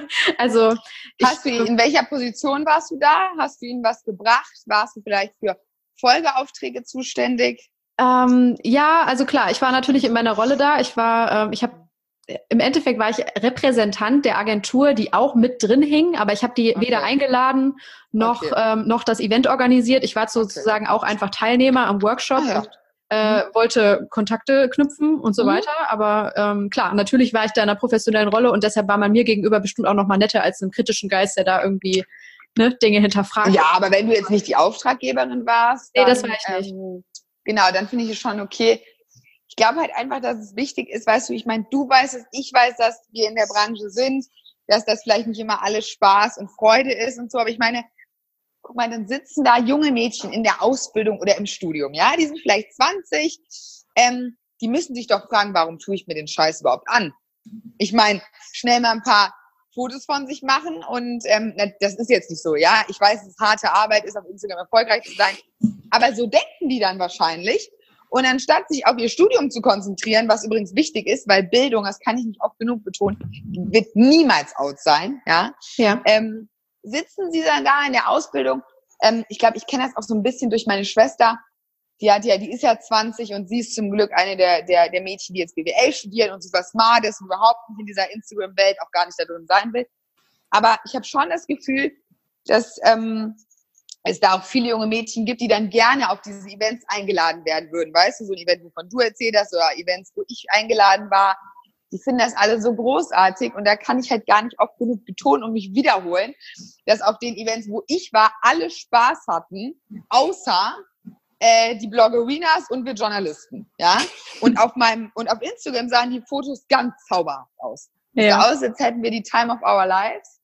also Hast ich, du, in welcher Position warst du da? Hast du ihnen was gebracht? Warst du vielleicht für Folgeaufträge zuständig? Ähm, ja, also klar, ich war natürlich in meiner Rolle da. Ich war, ähm, ich habe im Endeffekt war ich Repräsentant der Agentur, die auch mit drin hing, aber ich habe die okay. weder eingeladen noch okay. ähm, noch das Event organisiert. Ich war sozusagen okay. auch einfach Teilnehmer am Workshop. Ah, ja. Äh, wollte Kontakte knüpfen und so mhm. weiter, aber ähm, klar, natürlich war ich da in einer professionellen Rolle und deshalb war man mir gegenüber bestimmt auch noch mal netter als einem kritischen Geist, der da irgendwie ne, Dinge hinterfragt. Ja, aber wenn du jetzt nicht die Auftraggeberin warst, dann, nee, das war ich nicht. Ähm, genau, dann finde ich es schon okay. Ich glaube halt einfach, dass es wichtig ist, weißt du, ich meine, du weißt es, ich weiß, dass wir in der Branche sind, dass das vielleicht nicht immer alles Spaß und Freude ist und so, aber ich meine, guck mal, dann sitzen da junge Mädchen in der Ausbildung oder im Studium, ja, die sind vielleicht zwanzig, ähm, die müssen sich doch fragen, warum tue ich mir den Scheiß überhaupt an? Ich meine, schnell mal ein paar Fotos von sich machen und ähm, das ist jetzt nicht so, ja, ich weiß, es ist harte Arbeit, ist auf Instagram erfolgreich zu sein, aber so denken die dann wahrscheinlich und anstatt sich auf ihr Studium zu konzentrieren, was übrigens wichtig ist, weil Bildung, das kann ich nicht oft genug betonen, wird niemals out sein, ja, ja. Ähm, sitzen sie dann da in der Ausbildung. Ähm, ich glaube, ich kenne das auch so ein bisschen durch meine Schwester. Die hat ja, die ist ja zwanzig und sie ist zum Glück eine der, der, der Mädchen, die jetzt B W L studieren und super smart ist und überhaupt nicht in dieser Instagram-Welt auch gar nicht da drin sein will. Aber ich habe schon das Gefühl, dass ähm, es da auch viele junge Mädchen gibt, die dann gerne auf diese Events eingeladen werden würden. Weißt du, so ein Event, wovon du erzählt hast oder Events, wo ich eingeladen war. Die finden das alle so großartig und da kann ich halt gar nicht oft genug betonen und mich wiederholen, dass auf den Events, wo ich war, alle Spaß hatten, außer äh, die Bloggerinas und wir Journalisten, ja. Und auf meinem und auf Instagram sahen die Fotos ganz zauberhaft aus. Ja. So aus, als hätten wir die Time of our lives.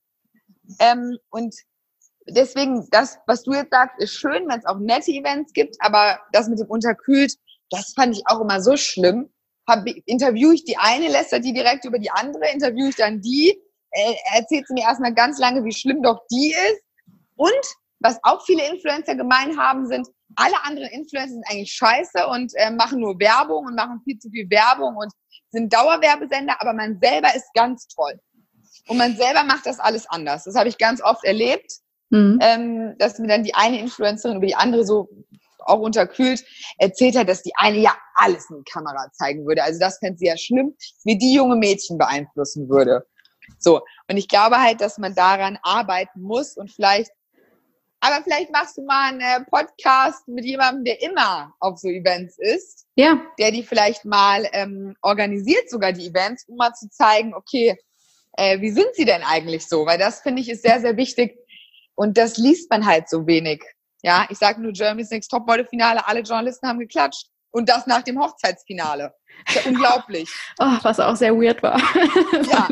Ähm, und deswegen, das, was du jetzt sagst, ist schön, wenn es auch nette Events gibt, aber das mit dem Unterkühlt, das fand ich auch immer so schlimm. Hab, interview ich die eine, lästert die direkt über die andere, interview ich dann die, äh, erzählt sie mir erstmal ganz lange, wie schlimm doch die ist. Und was auch viele Influencer gemein haben, sind, alle anderen Influencer sind eigentlich scheiße und äh, machen nur Werbung und machen viel zu viel Werbung und sind Dauerwerbesender, aber man selber ist ganz toll. und man selber macht das alles anders. Das habe ich ganz oft erlebt, Mhm. ähm, dass mir dann die eine Influencerin über die andere so auch unterkühlt erzählt hat, dass die eine ja alles in die Kamera zeigen würde. Also das fände sie ja schlimm, wie die junge Mädchen beeinflussen würde. So, und ich glaube halt, dass man daran arbeiten muss und vielleicht, aber vielleicht machst du mal einen Podcast mit jemandem, der immer auf so Events ist, Ja. der die vielleicht mal ähm, organisiert, sogar die Events, um mal zu zeigen, okay, äh, wie sind sie denn eigentlich so? Weil das, finde ich, ist sehr, sehr wichtig und das liest man halt so wenig. Ja, ich sage nur Germany's Next Topmodel-Finale, alle Journalisten haben geklatscht und das nach dem Hochzeitsfinale. Das ist ja unglaublich. Oh, was auch sehr weird war. Ja,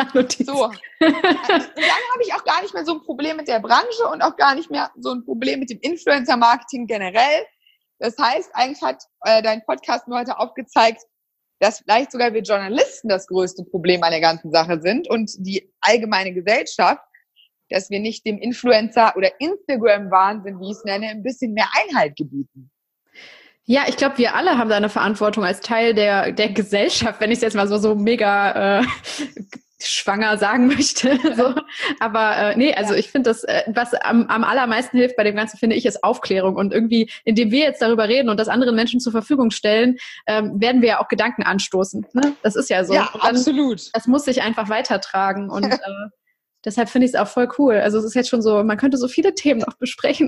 so. Und dann habe ich auch gar nicht mehr so ein Problem mit der Branche und auch gar nicht mehr so ein Problem mit dem Influencer-Marketing generell. Das heißt, eigentlich hat äh, dein Podcast mir heute aufgezeigt, dass vielleicht sogar wir Journalisten das größte Problem an der ganzen Sache sind und die allgemeine Gesellschaft, dass wir nicht dem Influencer- oder Instagram-Wahnsinn, wie ich es nenne, ein bisschen mehr Einhalt gebieten. Ja, ich glaube, wir alle haben da eine Verantwortung als Teil der, der Gesellschaft, wenn ich es jetzt mal so, so mega äh, schwanger sagen möchte. So. Aber äh, nee, also ja. ich finde das, äh, was am, am allermeisten hilft bei dem Ganzen, finde ich, ist Aufklärung. Und irgendwie, indem wir jetzt darüber reden und das anderen Menschen zur Verfügung stellen, ähm, werden wir ja auch Gedanken anstoßen. Ne? Das ist ja so. Ja, und dann, absolut. Das muss sich einfach weitertragen und äh, deshalb finde ich es auch voll cool. Also es ist jetzt schon so, man könnte so viele Themen noch besprechen.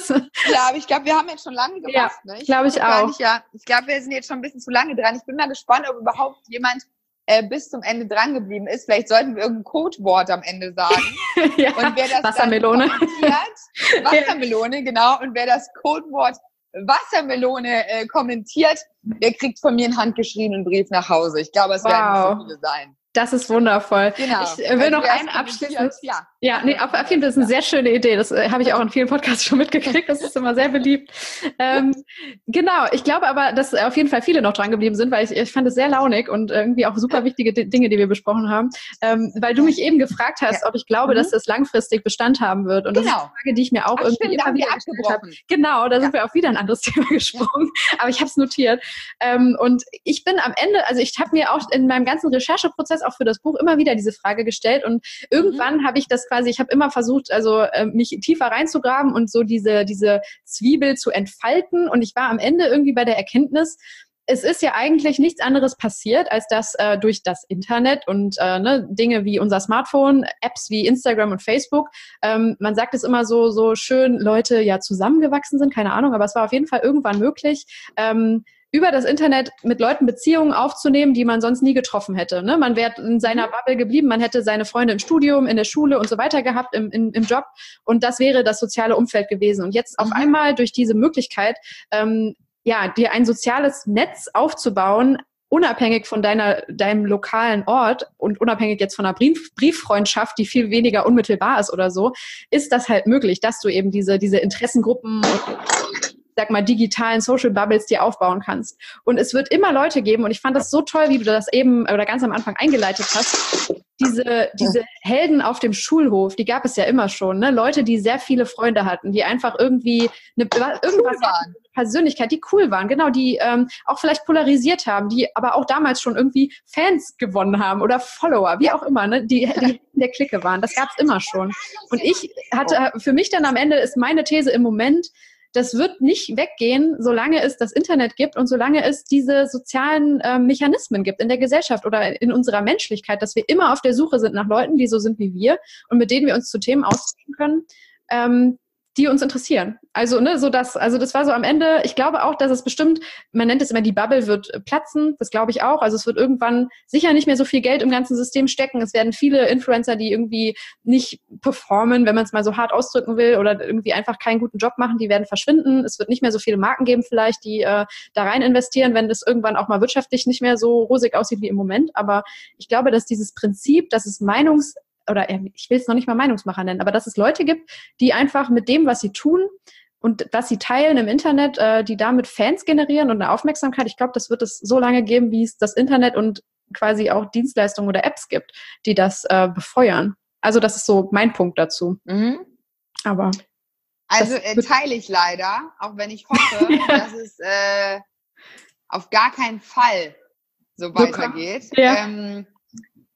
Ja, aber ich glaube, wir haben jetzt schon lange gemacht. Ja, ne? Ich glaube ich auch. Nicht, ja. Ich glaube, wir sind jetzt schon ein bisschen zu lange dran. Ich bin mal gespannt, ob überhaupt jemand äh, bis zum Ende dran geblieben ist. Vielleicht sollten wir irgendein Codewort am Ende sagen. Ja, und wer das Wassermelone. Kommentiert, Wassermelone, genau. Und wer das Codewort Wassermelone äh, kommentiert, der kriegt von mir einen handgeschriebenen Brief nach Hause. Ich glaube, es wow. werden nicht so viele sein. Das ist wundervoll. Genau. Ich äh, will noch einen abschließen. Ja, ja nee, auf, auf jeden Fall ist eine sehr schöne Idee. Das äh, habe ich auch in vielen Podcasts schon mitgekriegt. Das ist immer sehr beliebt. Ähm, genau. Ich glaube aber, dass auf jeden Fall viele noch dran geblieben sind, weil ich, ich fand es sehr launig und irgendwie auch super wichtige D- Dinge, die wir besprochen haben. Ähm, weil du mich eben gefragt hast, ja. ob ich glaube, mhm. dass das langfristig Bestand haben wird. Und das genau. ist eine Frage, die ich mir auch Ach, irgendwie stimmt, immer wieder gestellt habe. Genau, da ja. sind wir auf wieder ein anderes Thema gesprungen. Ja. Aber ich habe es notiert. Ähm, und ich bin am Ende, also ich habe mir auch in meinem ganzen Rechercheprozess auch für das Buch immer wieder diese Frage gestellt und irgendwann mhm. habe ich das quasi, ich habe immer versucht, also äh, mich tiefer reinzugraben und so diese diese Zwiebel zu entfalten und ich war am Ende irgendwie bei der Erkenntnis, es ist ja eigentlich nichts anderes passiert, als dass äh, durch das Internet und äh, ne, Dinge wie unser Smartphone, Apps wie Instagram und Facebook, ähm, man sagt es immer so so schön, Leute ja zusammengewachsen sind, keine Ahnung, aber es war auf jeden Fall irgendwann möglich, ähm, über das Internet mit Leuten Beziehungen aufzunehmen, die man sonst nie getroffen hätte. Ne? Man wäre in seiner Bubble geblieben, man hätte seine Freunde im Studium, in der Schule und so weiter gehabt, im, im, im Job und das wäre das soziale Umfeld gewesen. Und jetzt auf einmal durch diese Möglichkeit, ähm, ja, dir ein soziales Netz aufzubauen, unabhängig von deiner, deinem lokalen Ort und unabhängig jetzt von einer Brief, Brieffreundschaft, die viel weniger unmittelbar ist oder so, ist das halt möglich, dass du eben diese, diese Interessengruppen und sag mal, digitalen Social Bubbles dir aufbauen kannst. Und es wird immer Leute geben, und ich fand das so toll, wie du das eben oder ganz am Anfang eingeleitet hast, diese, diese Helden auf dem Schulhof, die gab es ja immer schon, ne? Leute, die sehr viele Freunde hatten, die einfach irgendwie eine, irgendwas waren, Persönlichkeit, die cool waren, genau, die ähm, auch vielleicht polarisiert haben, die aber auch damals schon irgendwie Fans gewonnen haben oder Follower, wie auch immer, ne? Die, die in der Clique waren. Das gab es immer schon. Und ich hatte für mich dann am Ende ist meine These im Moment, das wird nicht weggehen, solange es das Internet gibt und solange es diese sozialen äh, Mechanismen gibt in der Gesellschaft oder in unserer Menschlichkeit, dass wir immer auf der Suche sind nach Leuten, die so sind wie wir und mit denen wir uns zu Themen austauschen können, ähm, die uns interessieren. Also, ne, so das, also das war so am Ende, ich glaube auch, dass es bestimmt, man nennt es immer, die Bubble wird platzen, das glaube ich auch. Also es wird irgendwann sicher nicht mehr so viel Geld im ganzen System stecken. Es werden viele Influencer, die irgendwie nicht performen, wenn man es mal so hart ausdrücken will, oder irgendwie einfach keinen guten Job machen, die werden verschwinden. Es wird nicht mehr so viele Marken geben vielleicht, die äh, da rein investieren, wenn das irgendwann auch mal wirtschaftlich nicht mehr so rosig aussieht wie im Moment. Aber ich glaube, dass dieses Prinzip, dass es Meinungs- oder ich will es noch nicht mal Meinungsmacher nennen, aber dass es Leute gibt, die einfach mit dem, was sie tun und was sie teilen im Internet, äh, die damit Fans generieren und eine Aufmerksamkeit, ich glaube, das wird es so lange geben, wie es das Internet und quasi auch Dienstleistungen oder Apps gibt, die das äh, befeuern. Also das ist so mein Punkt dazu. Mhm. Aber also äh, teile ich leider, auch wenn ich hoffe, ja. dass es äh, auf gar keinen Fall so weitergeht. Ja. Ähm,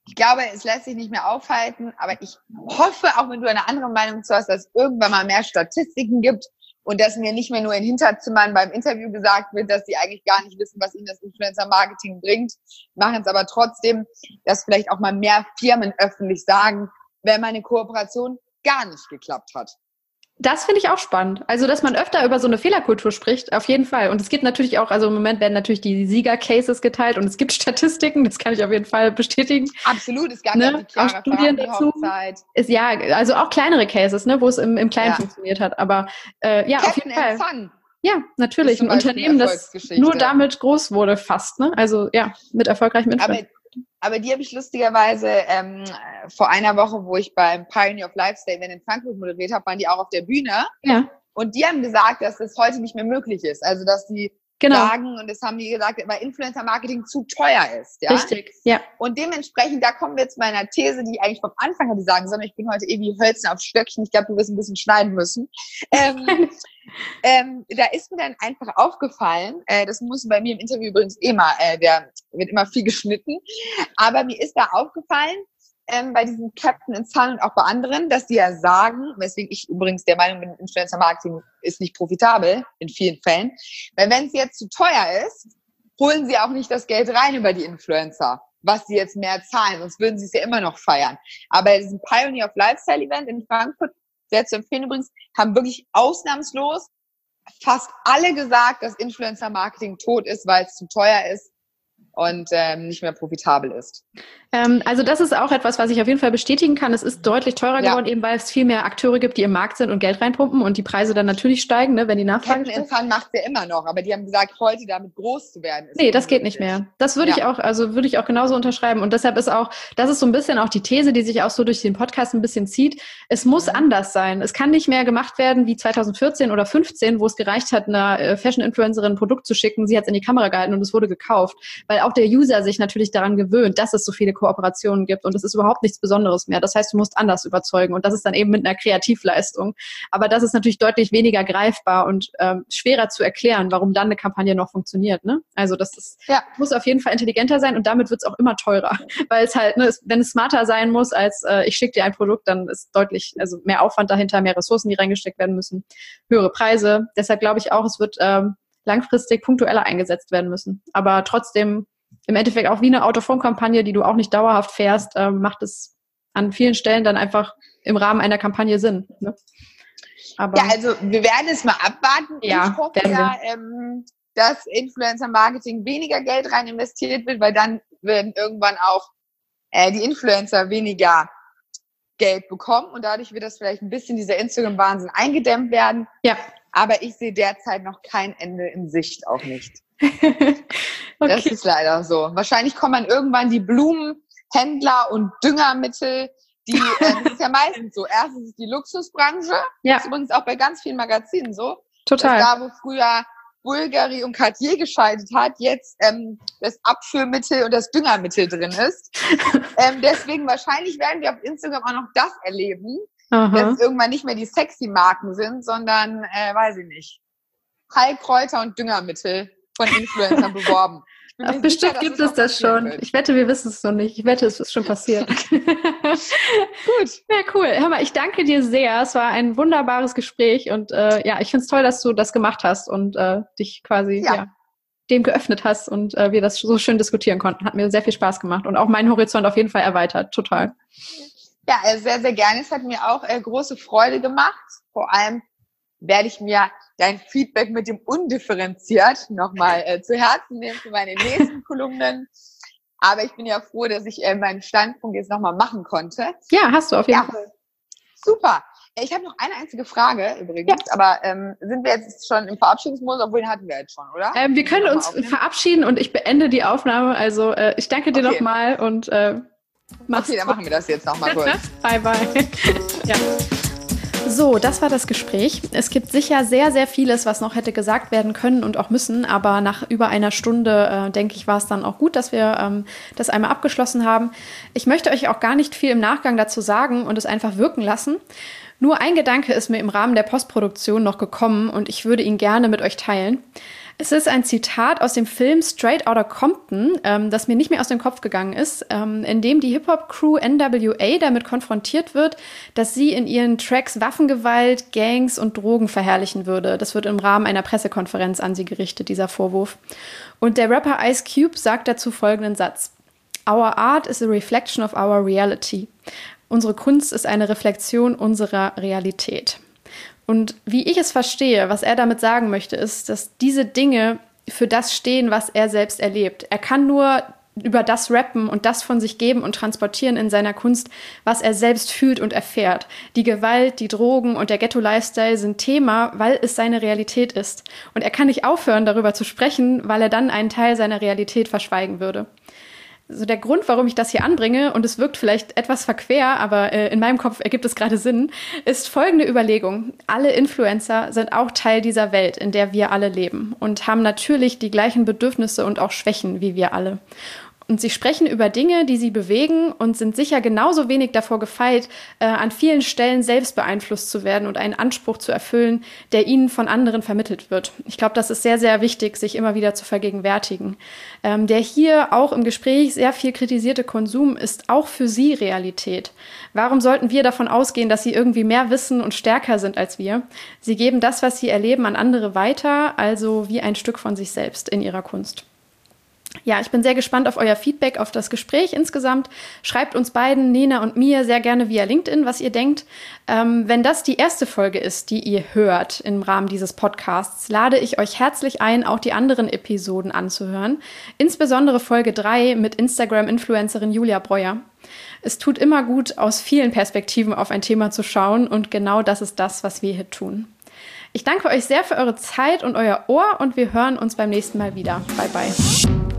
Ich glaube, es lässt sich nicht mehr aufhalten, aber ich hoffe, auch wenn du eine andere Meinung zu hast, dass es irgendwann mal mehr Statistiken gibt und dass mir nicht mehr nur in Hinterzimmern beim Interview gesagt wird, dass sie eigentlich gar nicht wissen, was ihnen das Influencer-Marketing bringt, machen es aber trotzdem, dass vielleicht auch mal mehr Firmen öffentlich sagen, wenn meine Kooperation gar nicht geklappt hat. Das finde ich auch spannend. Also, dass man öfter über so eine Fehlerkultur spricht, auf jeden Fall. Und es gibt natürlich auch, also im Moment werden natürlich die Sieger-Cases geteilt und es gibt Statistiken, das kann ich auf jeden Fall bestätigen. Absolut, es gab ne? ja die Clara auch Studien dazu. Ist, ja, also auch kleinere Cases, ne, wo es im, im Kleinen ja. funktioniert hat. Aber äh, ja, Captain auf jeden Fall. Fun. Ja, natürlich. Ein Unternehmen, das nur damit groß wurde, fast. Ne? Also ja, mit erfolgreichem Influencer. Aber Aber die habe ich lustigerweise ähm, vor einer Woche, wo ich beim Pioneer of Lifestyle Event in Frankfurt moderiert habe, waren die auch auf der Bühne. Ja. Und die haben gesagt, dass das heute nicht mehr möglich ist. Also, dass die genau. sagen, und das haben die gesagt, weil Influencer-Marketing zu teuer ist. Ja? Richtig, ja. Und dementsprechend, da kommen wir zu meiner These, die ich eigentlich vom Anfang hätte sagen sollen. Ich bin heute irgendwie Hölzchen auf Stöckchen. Ich glaube, du wirst ein bisschen schneiden müssen. Ähm, ähm, da ist mir dann einfach aufgefallen, äh, das muss bei mir im Interview übrigens immer, äh, der wird immer viel geschnitten, aber mir ist da aufgefallen, ähm, bei diesem Captain in Sun und auch bei anderen, dass die ja sagen, weswegen ich übrigens der Meinung bin, Influencer-Marketing ist nicht profitabel in vielen Fällen, weil wenn es jetzt zu teuer ist, holen sie auch nicht das Geld rein über die Influencer, was sie jetzt mehr zahlen, sonst würden sie es ja immer noch feiern. Aber bei diesem Pioneer of Lifestyle Event in Frankfurt, sehr zu empfehlen übrigens, haben wirklich ausnahmslos fast alle gesagt, dass Influencer-Marketing tot ist, weil es zu teuer ist und ähm, nicht mehr profitabel ist. Ähm, also das ist auch etwas, was ich auf jeden Fall bestätigen kann. Es ist deutlich teurer geworden, ja. eben weil es viel mehr Akteure gibt, die im Markt sind und Geld reinpumpen und die Preise dann natürlich steigen, ne, wenn die Nachfrage steigt. Captain in Fun macht ja immer noch, aber die haben gesagt, heute damit groß zu werden. Nee, das geht nicht mehr. Das würde ja. ich auch, also würde ich auch genauso unterschreiben. Und deshalb ist auch, das ist so ein bisschen auch die These, die sich auch so durch den Podcast ein bisschen zieht. Es muss mhm. anders sein. Es kann nicht mehr gemacht werden wie zwanzig vierzehn oder fünfzehn, wo es gereicht hat, einer Fashion-Influencerin ein Produkt zu schicken. Sie hat es in die Kamera gehalten und es wurde gekauft. Weil auch der User sich natürlich daran gewöhnt, dass es so viele Kooperationen gibt. Und es ist überhaupt nichts Besonderes mehr. Das heißt, du musst anders überzeugen. Und das ist dann eben mit einer Kreativleistung. Aber das ist natürlich deutlich weniger greifbar und ähm, schwerer zu erklären, warum dann eine Kampagne noch funktioniert. Ne? Also das ist, ja. muss auf jeden Fall intelligenter sein und damit wird es auch immer teurer. Weil es halt, ne, es, wenn es smarter sein muss, als äh, ich schicke dir ein Produkt, dann ist deutlich, also mehr Aufwand dahinter, mehr Ressourcen, die reingesteckt werden müssen, höhere Preise. Deshalb glaube ich auch, es wird ähm, langfristig punktueller eingesetzt werden müssen. Aber trotzdem im Endeffekt auch wie eine Out-of-Home-Kampagne, die du auch nicht dauerhaft fährst, ähm, macht es an vielen Stellen dann einfach im Rahmen einer Kampagne Sinn. Ne? Aber ja, also wir werden es mal abwarten. Ja, ich hoffe ja, ähm, dass Influencer-Marketing weniger Geld rein investiert wird, weil dann werden irgendwann auch äh, die Influencer weniger Geld bekommen und dadurch wird das vielleicht ein bisschen dieser Instagram-Wahnsinn eingedämmt werden. Ja. Aber ich sehe derzeit noch kein Ende in Sicht, auch nicht. Okay. Das ist leider so. Wahrscheinlich kommen dann irgendwann die Blumenhändler und Düngermittel, die, äh, das ist ja meistens so. Erstens ist die Luxusbranche, ja. das ist übrigens auch bei ganz vielen Magazinen so. Total. Da, wo früher Bulgari und Cartier geschaltet hat, jetzt ähm, das Abführmittel und das Düngermittel drin ist. ähm, deswegen wahrscheinlich werden wir auf Instagram auch noch das erleben, Aha. dass es irgendwann nicht mehr die sexy Marken sind, sondern, äh, weiß ich nicht, Heilkräuter und Düngermittel von Influencern beworben. Ach, bestimmt sicher, gibt es das schon. Wird. Ich wette, wir wissen es noch nicht. Ich wette, es ist schon passiert. Gut. Ja, cool. Hör mal, ich danke dir sehr. Es war ein wunderbares Gespräch und äh, ja, ich finde es toll, dass du das gemacht hast und äh, dich quasi ja. Ja, dem geöffnet hast und äh, wir das so schön diskutieren konnten. Hat mir sehr viel Spaß gemacht und auch meinen Horizont auf jeden Fall erweitert. Total. Ja, sehr, sehr gerne. Es hat mir auch äh, große Freude gemacht. Vor allem werde ich mir dein Feedback mit dem undifferenziert nochmal äh, zu Herzen nehmen für meine nächsten Kolumnen. Aber ich bin ja froh, dass ich äh, meinen Standpunkt jetzt nochmal machen konnte. Ja, hast du auf jeden ja. Fall. Super. Ich habe noch eine einzige Frage übrigens, ja. aber ähm, sind wir jetzt schon im Verabschiedungsmodus, obwohl den hatten wir jetzt schon, oder? Ähm, wir können uns aufnehmen? verabschieden und ich beende die Aufnahme. Also äh, ich danke dir okay. nochmal und äh, mach's Okay, dann machen wir das jetzt nochmal kurz. Bye, bye. Ja. So, das war das Gespräch. Es gibt sicher sehr, sehr vieles, was noch hätte gesagt werden können und auch müssen, aber nach über einer Stunde, äh, denke ich, war es dann auch gut, dass wir ähm, das einmal abgeschlossen haben. Ich möchte euch auch gar nicht viel im Nachgang dazu sagen und es einfach wirken lassen. Nur ein Gedanke ist mir im Rahmen der Postproduktion noch gekommen und ich würde ihn gerne mit euch teilen. Es ist ein Zitat aus dem Film Straight Outta Compton, ähm, das mir nicht mehr aus dem Kopf gegangen ist, ähm, in dem die Hip-Hop-Crew N W A damit konfrontiert wird, dass sie in ihren Tracks Waffengewalt, Gangs und Drogen verherrlichen würde. Das wird im Rahmen einer Pressekonferenz an sie gerichtet, dieser Vorwurf. Und der Rapper Ice Cube sagt dazu folgenden Satz: Our art is a reflection of our reality. Unsere Kunst ist eine Reflexion unserer Realität. Und wie ich es verstehe, was er damit sagen möchte, ist, dass diese Dinge für das stehen, was er selbst erlebt. Er kann nur über das rappen und das von sich geben und transportieren in seiner Kunst, was er selbst fühlt und erfährt. Die Gewalt, die Drogen und der Ghetto-Lifestyle sind Thema, weil es seine Realität ist. Und er kann nicht aufhören, darüber zu sprechen, weil er dann einen Teil seiner Realität verschweigen würde. So der Grund, warum ich das hier anbringe, und es wirkt vielleicht etwas verquer, aber äh, in meinem Kopf ergibt es gerade Sinn, ist folgende Überlegung. Alle Influencer sind auch Teil dieser Welt, in der wir alle leben und haben natürlich die gleichen Bedürfnisse und auch Schwächen wie wir alle. Und sie sprechen über Dinge, die sie bewegen und sind sicher genauso wenig davor gefeit, äh, an vielen Stellen selbst beeinflusst zu werden und einen Anspruch zu erfüllen, der ihnen von anderen vermittelt wird. Ich glaube, das ist sehr, sehr wichtig, sich immer wieder zu vergegenwärtigen. Ähm, der hier auch im Gespräch sehr viel kritisierte Konsum ist auch für sie Realität. Warum sollten wir davon ausgehen, dass sie irgendwie mehr wissen und stärker sind als wir? Sie geben das, was sie erleben, an andere weiter, also wie ein Stück von sich selbst in ihrer Kunst. Ja, ich bin sehr gespannt auf euer Feedback, auf das Gespräch insgesamt. Schreibt uns beiden, Nena und mir, sehr gerne via LinkedIn, was ihr denkt. Ähm, wenn das die erste Folge ist, die ihr hört im Rahmen dieses Podcasts, lade ich euch herzlich ein, auch die anderen Episoden anzuhören. Insbesondere Folge drei mit Instagram-Influencerin Julia Breuer. Es tut immer gut, aus vielen Perspektiven auf ein Thema zu schauen, und genau das ist das, was wir hier tun. Ich danke euch sehr für eure Zeit und euer Ohr, und wir hören uns beim nächsten Mal wieder. Bye, bye.